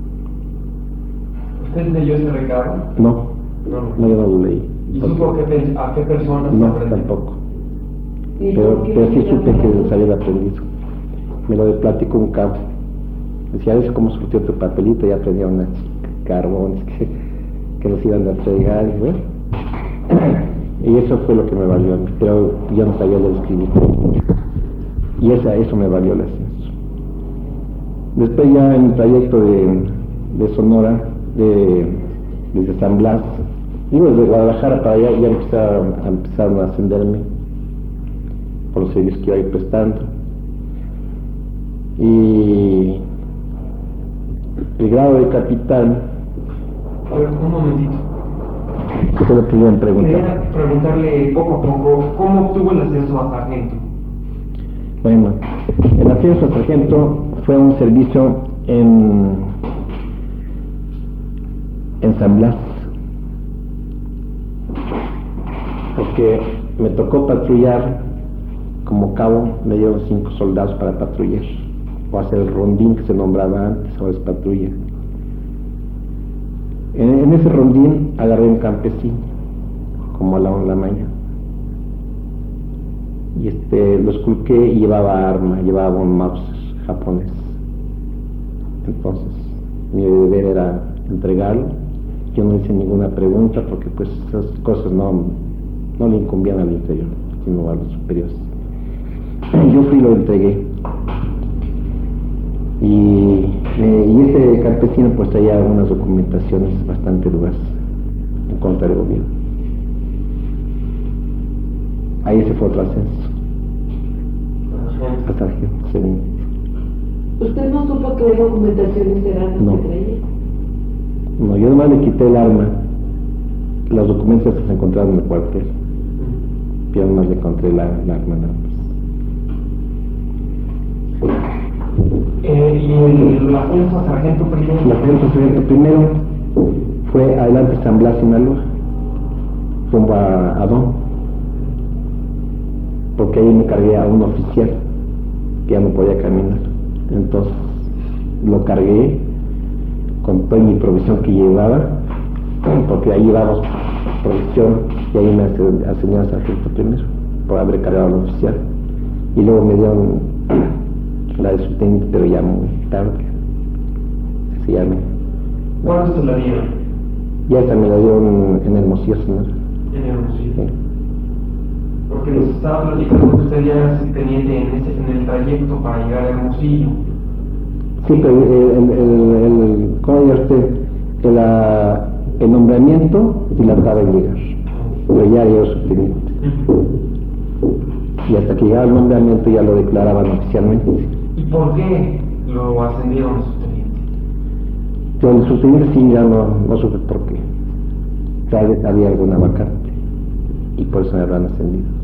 ¿Usted leyó ese recado? No, No, no, yo no lo leí. ¿Y supo qué, a qué personas No, aprendió? tampoco. ¿Y Pero, por qué pero sí no supe que lo- se había aprendido. Me lo platicó un cabo. Decía, ¿ves cómo surtió tu papelito? Ya aprendía unas carbones que, que nos iban a entregar. Y, bueno, y eso fue lo que me valió a mí. Pero yo no sabía leer escribir. Y esa, eso me valió el ascenso. Después ya en el trayecto de, de Sonora, de, desde San Blas, digo, desde Guadalajara para allá, ya empezaron, empezaron a ascenderme por los servicios que iba a ir prestando. Y el grado de capitán. A ver, un momentito. ¿Qué fue lo que iban a preguntar? Quería preguntarle poco a poco, ¿cómo obtuvo el ascenso a sargento? Bueno, el ascenso a sargento fue un servicio en, en San Blas, porque me tocó patrullar como cabo. Me dieron cinco soldados para patrullar, o hacer el rondín que se nombraba antes, ahora es patrulla. En, en ese rondín agarré un campesino, como a la una de la mañana, y este, lo esculqué y llevaba arma, llevaba un Mauser japonés. Entonces, mi deber era entregarlo. Yo no hice ninguna pregunta porque pues esas cosas no, no le incumbían al interior, sino a los superiores. Yo fui y lo entregué. Y, eh, y ese campesino pues traía unas documentaciones bastante duras en contra del gobierno. Ahí se fue otro ascenso. A sargento, segundo. ¿Usted no supo qué documentaciones eran las No. que traía? No, yo nomás le quité el arma. Los documentos se encontraron en el cuartel. Yo nomás le encontré la, la arma nada más. Eh, ¿Y el ascenso a sargento primero? El ascenso a sargento primero fue adelante San Blas, Sinaloa, rumbo a Adón, porque ahí me cargué a un oficial que ya no podía caminar. Entonces lo cargué con toda mi provisión que llevaba, porque ahí llevamos provisión, y ahí me ascendió a sargento primero por haber cargado al oficial. Y luego me dieron la de subteniente, pero ya muy tarde. Así ya me... ¿Cuándo se la dieron? Ya esa me la dieron en Hermosillo, señor. En Hermosillo. Sí. Porque nos estaba platicando que usted ya era subteniente en, ese, en el trayecto para llegar a Hermosillo. Sí, pero el, el, el, el ¿cómo diría usted? El, la, el nombramiento dilataba en llegar, pero ya era subteniente. Y hasta que llegaba el nombramiento ya lo declaraban oficialmente. ¿Y por qué lo ascendieron a subteniente? Yo el subteniente sí ya no, no supe por qué. Tal vez había alguna vacante y por eso me habrán ascendido.